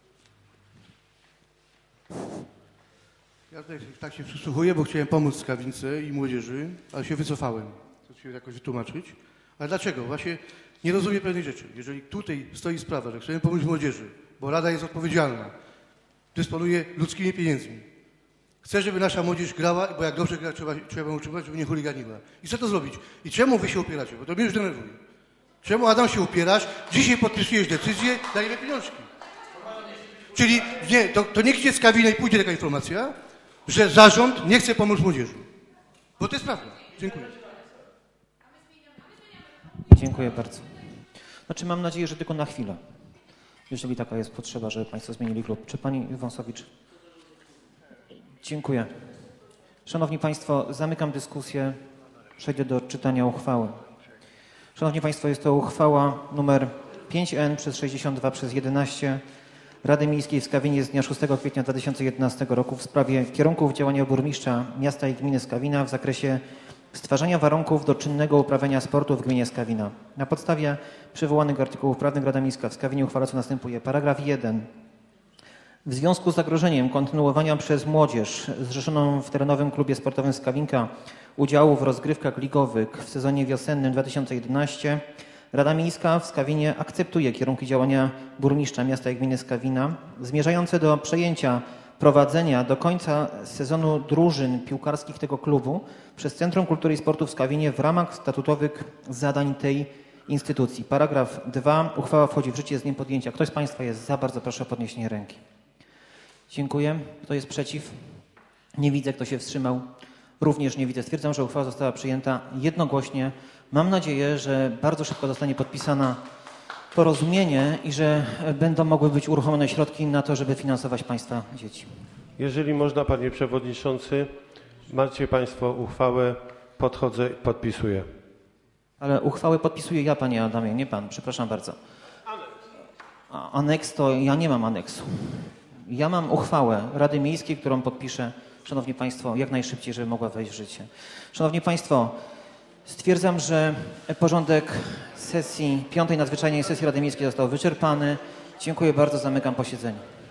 Ja tak się przysłuchuję, bo chciałem pomóc Skawince i młodzieży, ale się wycofałem. Chcę się jakoś wytłumaczyć. Ale dlaczego? Właśnie nie rozumiem pewnej rzeczy. Jeżeli tutaj stoi sprawa, że chcemy pomóc młodzieży, bo Rada jest odpowiedzialna, dysponuje ludzkimi pieniędzmi, chcę, żeby nasza młodzież grała, bo jak dobrze gra, trzeba ją utrzymać, żeby nie chuliganiła. I chcę to zrobić. I czemu wy się upieracie? Bo to mnie już denerwuje. Czemu, Adam, się upierasz? Dzisiaj podpisujesz decyzję, dajemy pieniążki. Czyli nie, to niech się z Kawiny pójdzie taka informacja, że zarząd nie chce pomóc młodzieży. Bo to jest prawda. Dziękuję. Dziękuję bardzo. Znaczy mam nadzieję, że tylko na chwilę. Jeżeli taka jest potrzeba, żeby Państwo zmienili klub. Czy Pani Wąsowicz? Dziękuję. Szanowni Państwo, zamykam dyskusję. Przejdę do czytania uchwały. Szanowni Państwo, jest to uchwała numer 5N/62/11 Rady Miejskiej w Skawinie z dnia 6 kwietnia 2011 roku w sprawie kierunków działania burmistrza miasta i gminy Skawina w zakresie stwarzania warunków do czynnego uprawiania sportu w gminie Skawina. Na podstawie przywołanych artykułów prawnych Rada Miejska w Skawinie uchwala, co następuje. Paragraf 1. W związku z zagrożeniem kontynuowania przez młodzież zrzeszoną w terenowym klubie sportowym Skawinka udziału w rozgrywkach ligowych w sezonie wiosennym 2011 Rada Miejska w Skawinie akceptuje kierunki działania burmistrza miasta i gminy Skawina zmierzające do przejęcia prowadzenia do końca sezonu drużyn piłkarskich tego klubu przez Centrum Kultury i Sportu w Skawinie w ramach statutowych zadań tej instytucji. Paragraf 2. Uchwała wchodzi w życie z dniem podjęcia. Ktoś z Państwa jest za? Bardzo proszę o podniesienie ręki. Dziękuję. Kto jest przeciw? Nie widzę. Kto się wstrzymał? Również nie widzę. Stwierdzam, że uchwała została przyjęta jednogłośnie. Mam nadzieję, że bardzo szybko zostanie podpisana porozumienie i że będą mogły być uruchomione środki na to, żeby finansować Państwa dzieci. Jeżeli można, Panie Przewodniczący, macie Państwo uchwałę, podchodzę i podpisuję. Ale uchwałę podpisuję ja, Panie Adamie, nie Pan. Przepraszam bardzo. Aneks to ja nie mam aneksu. Ja mam uchwałę Rady Miejskiej, którą podpiszę, Szanowni Państwo, jak najszybciej, żeby mogła wejść w życie. Szanowni Państwo, Stwierdzam, że porządek sesji, 5. nadzwyczajnej sesji Rady Miejskiej został wyczerpany. Dziękuję bardzo, zamykam posiedzenie.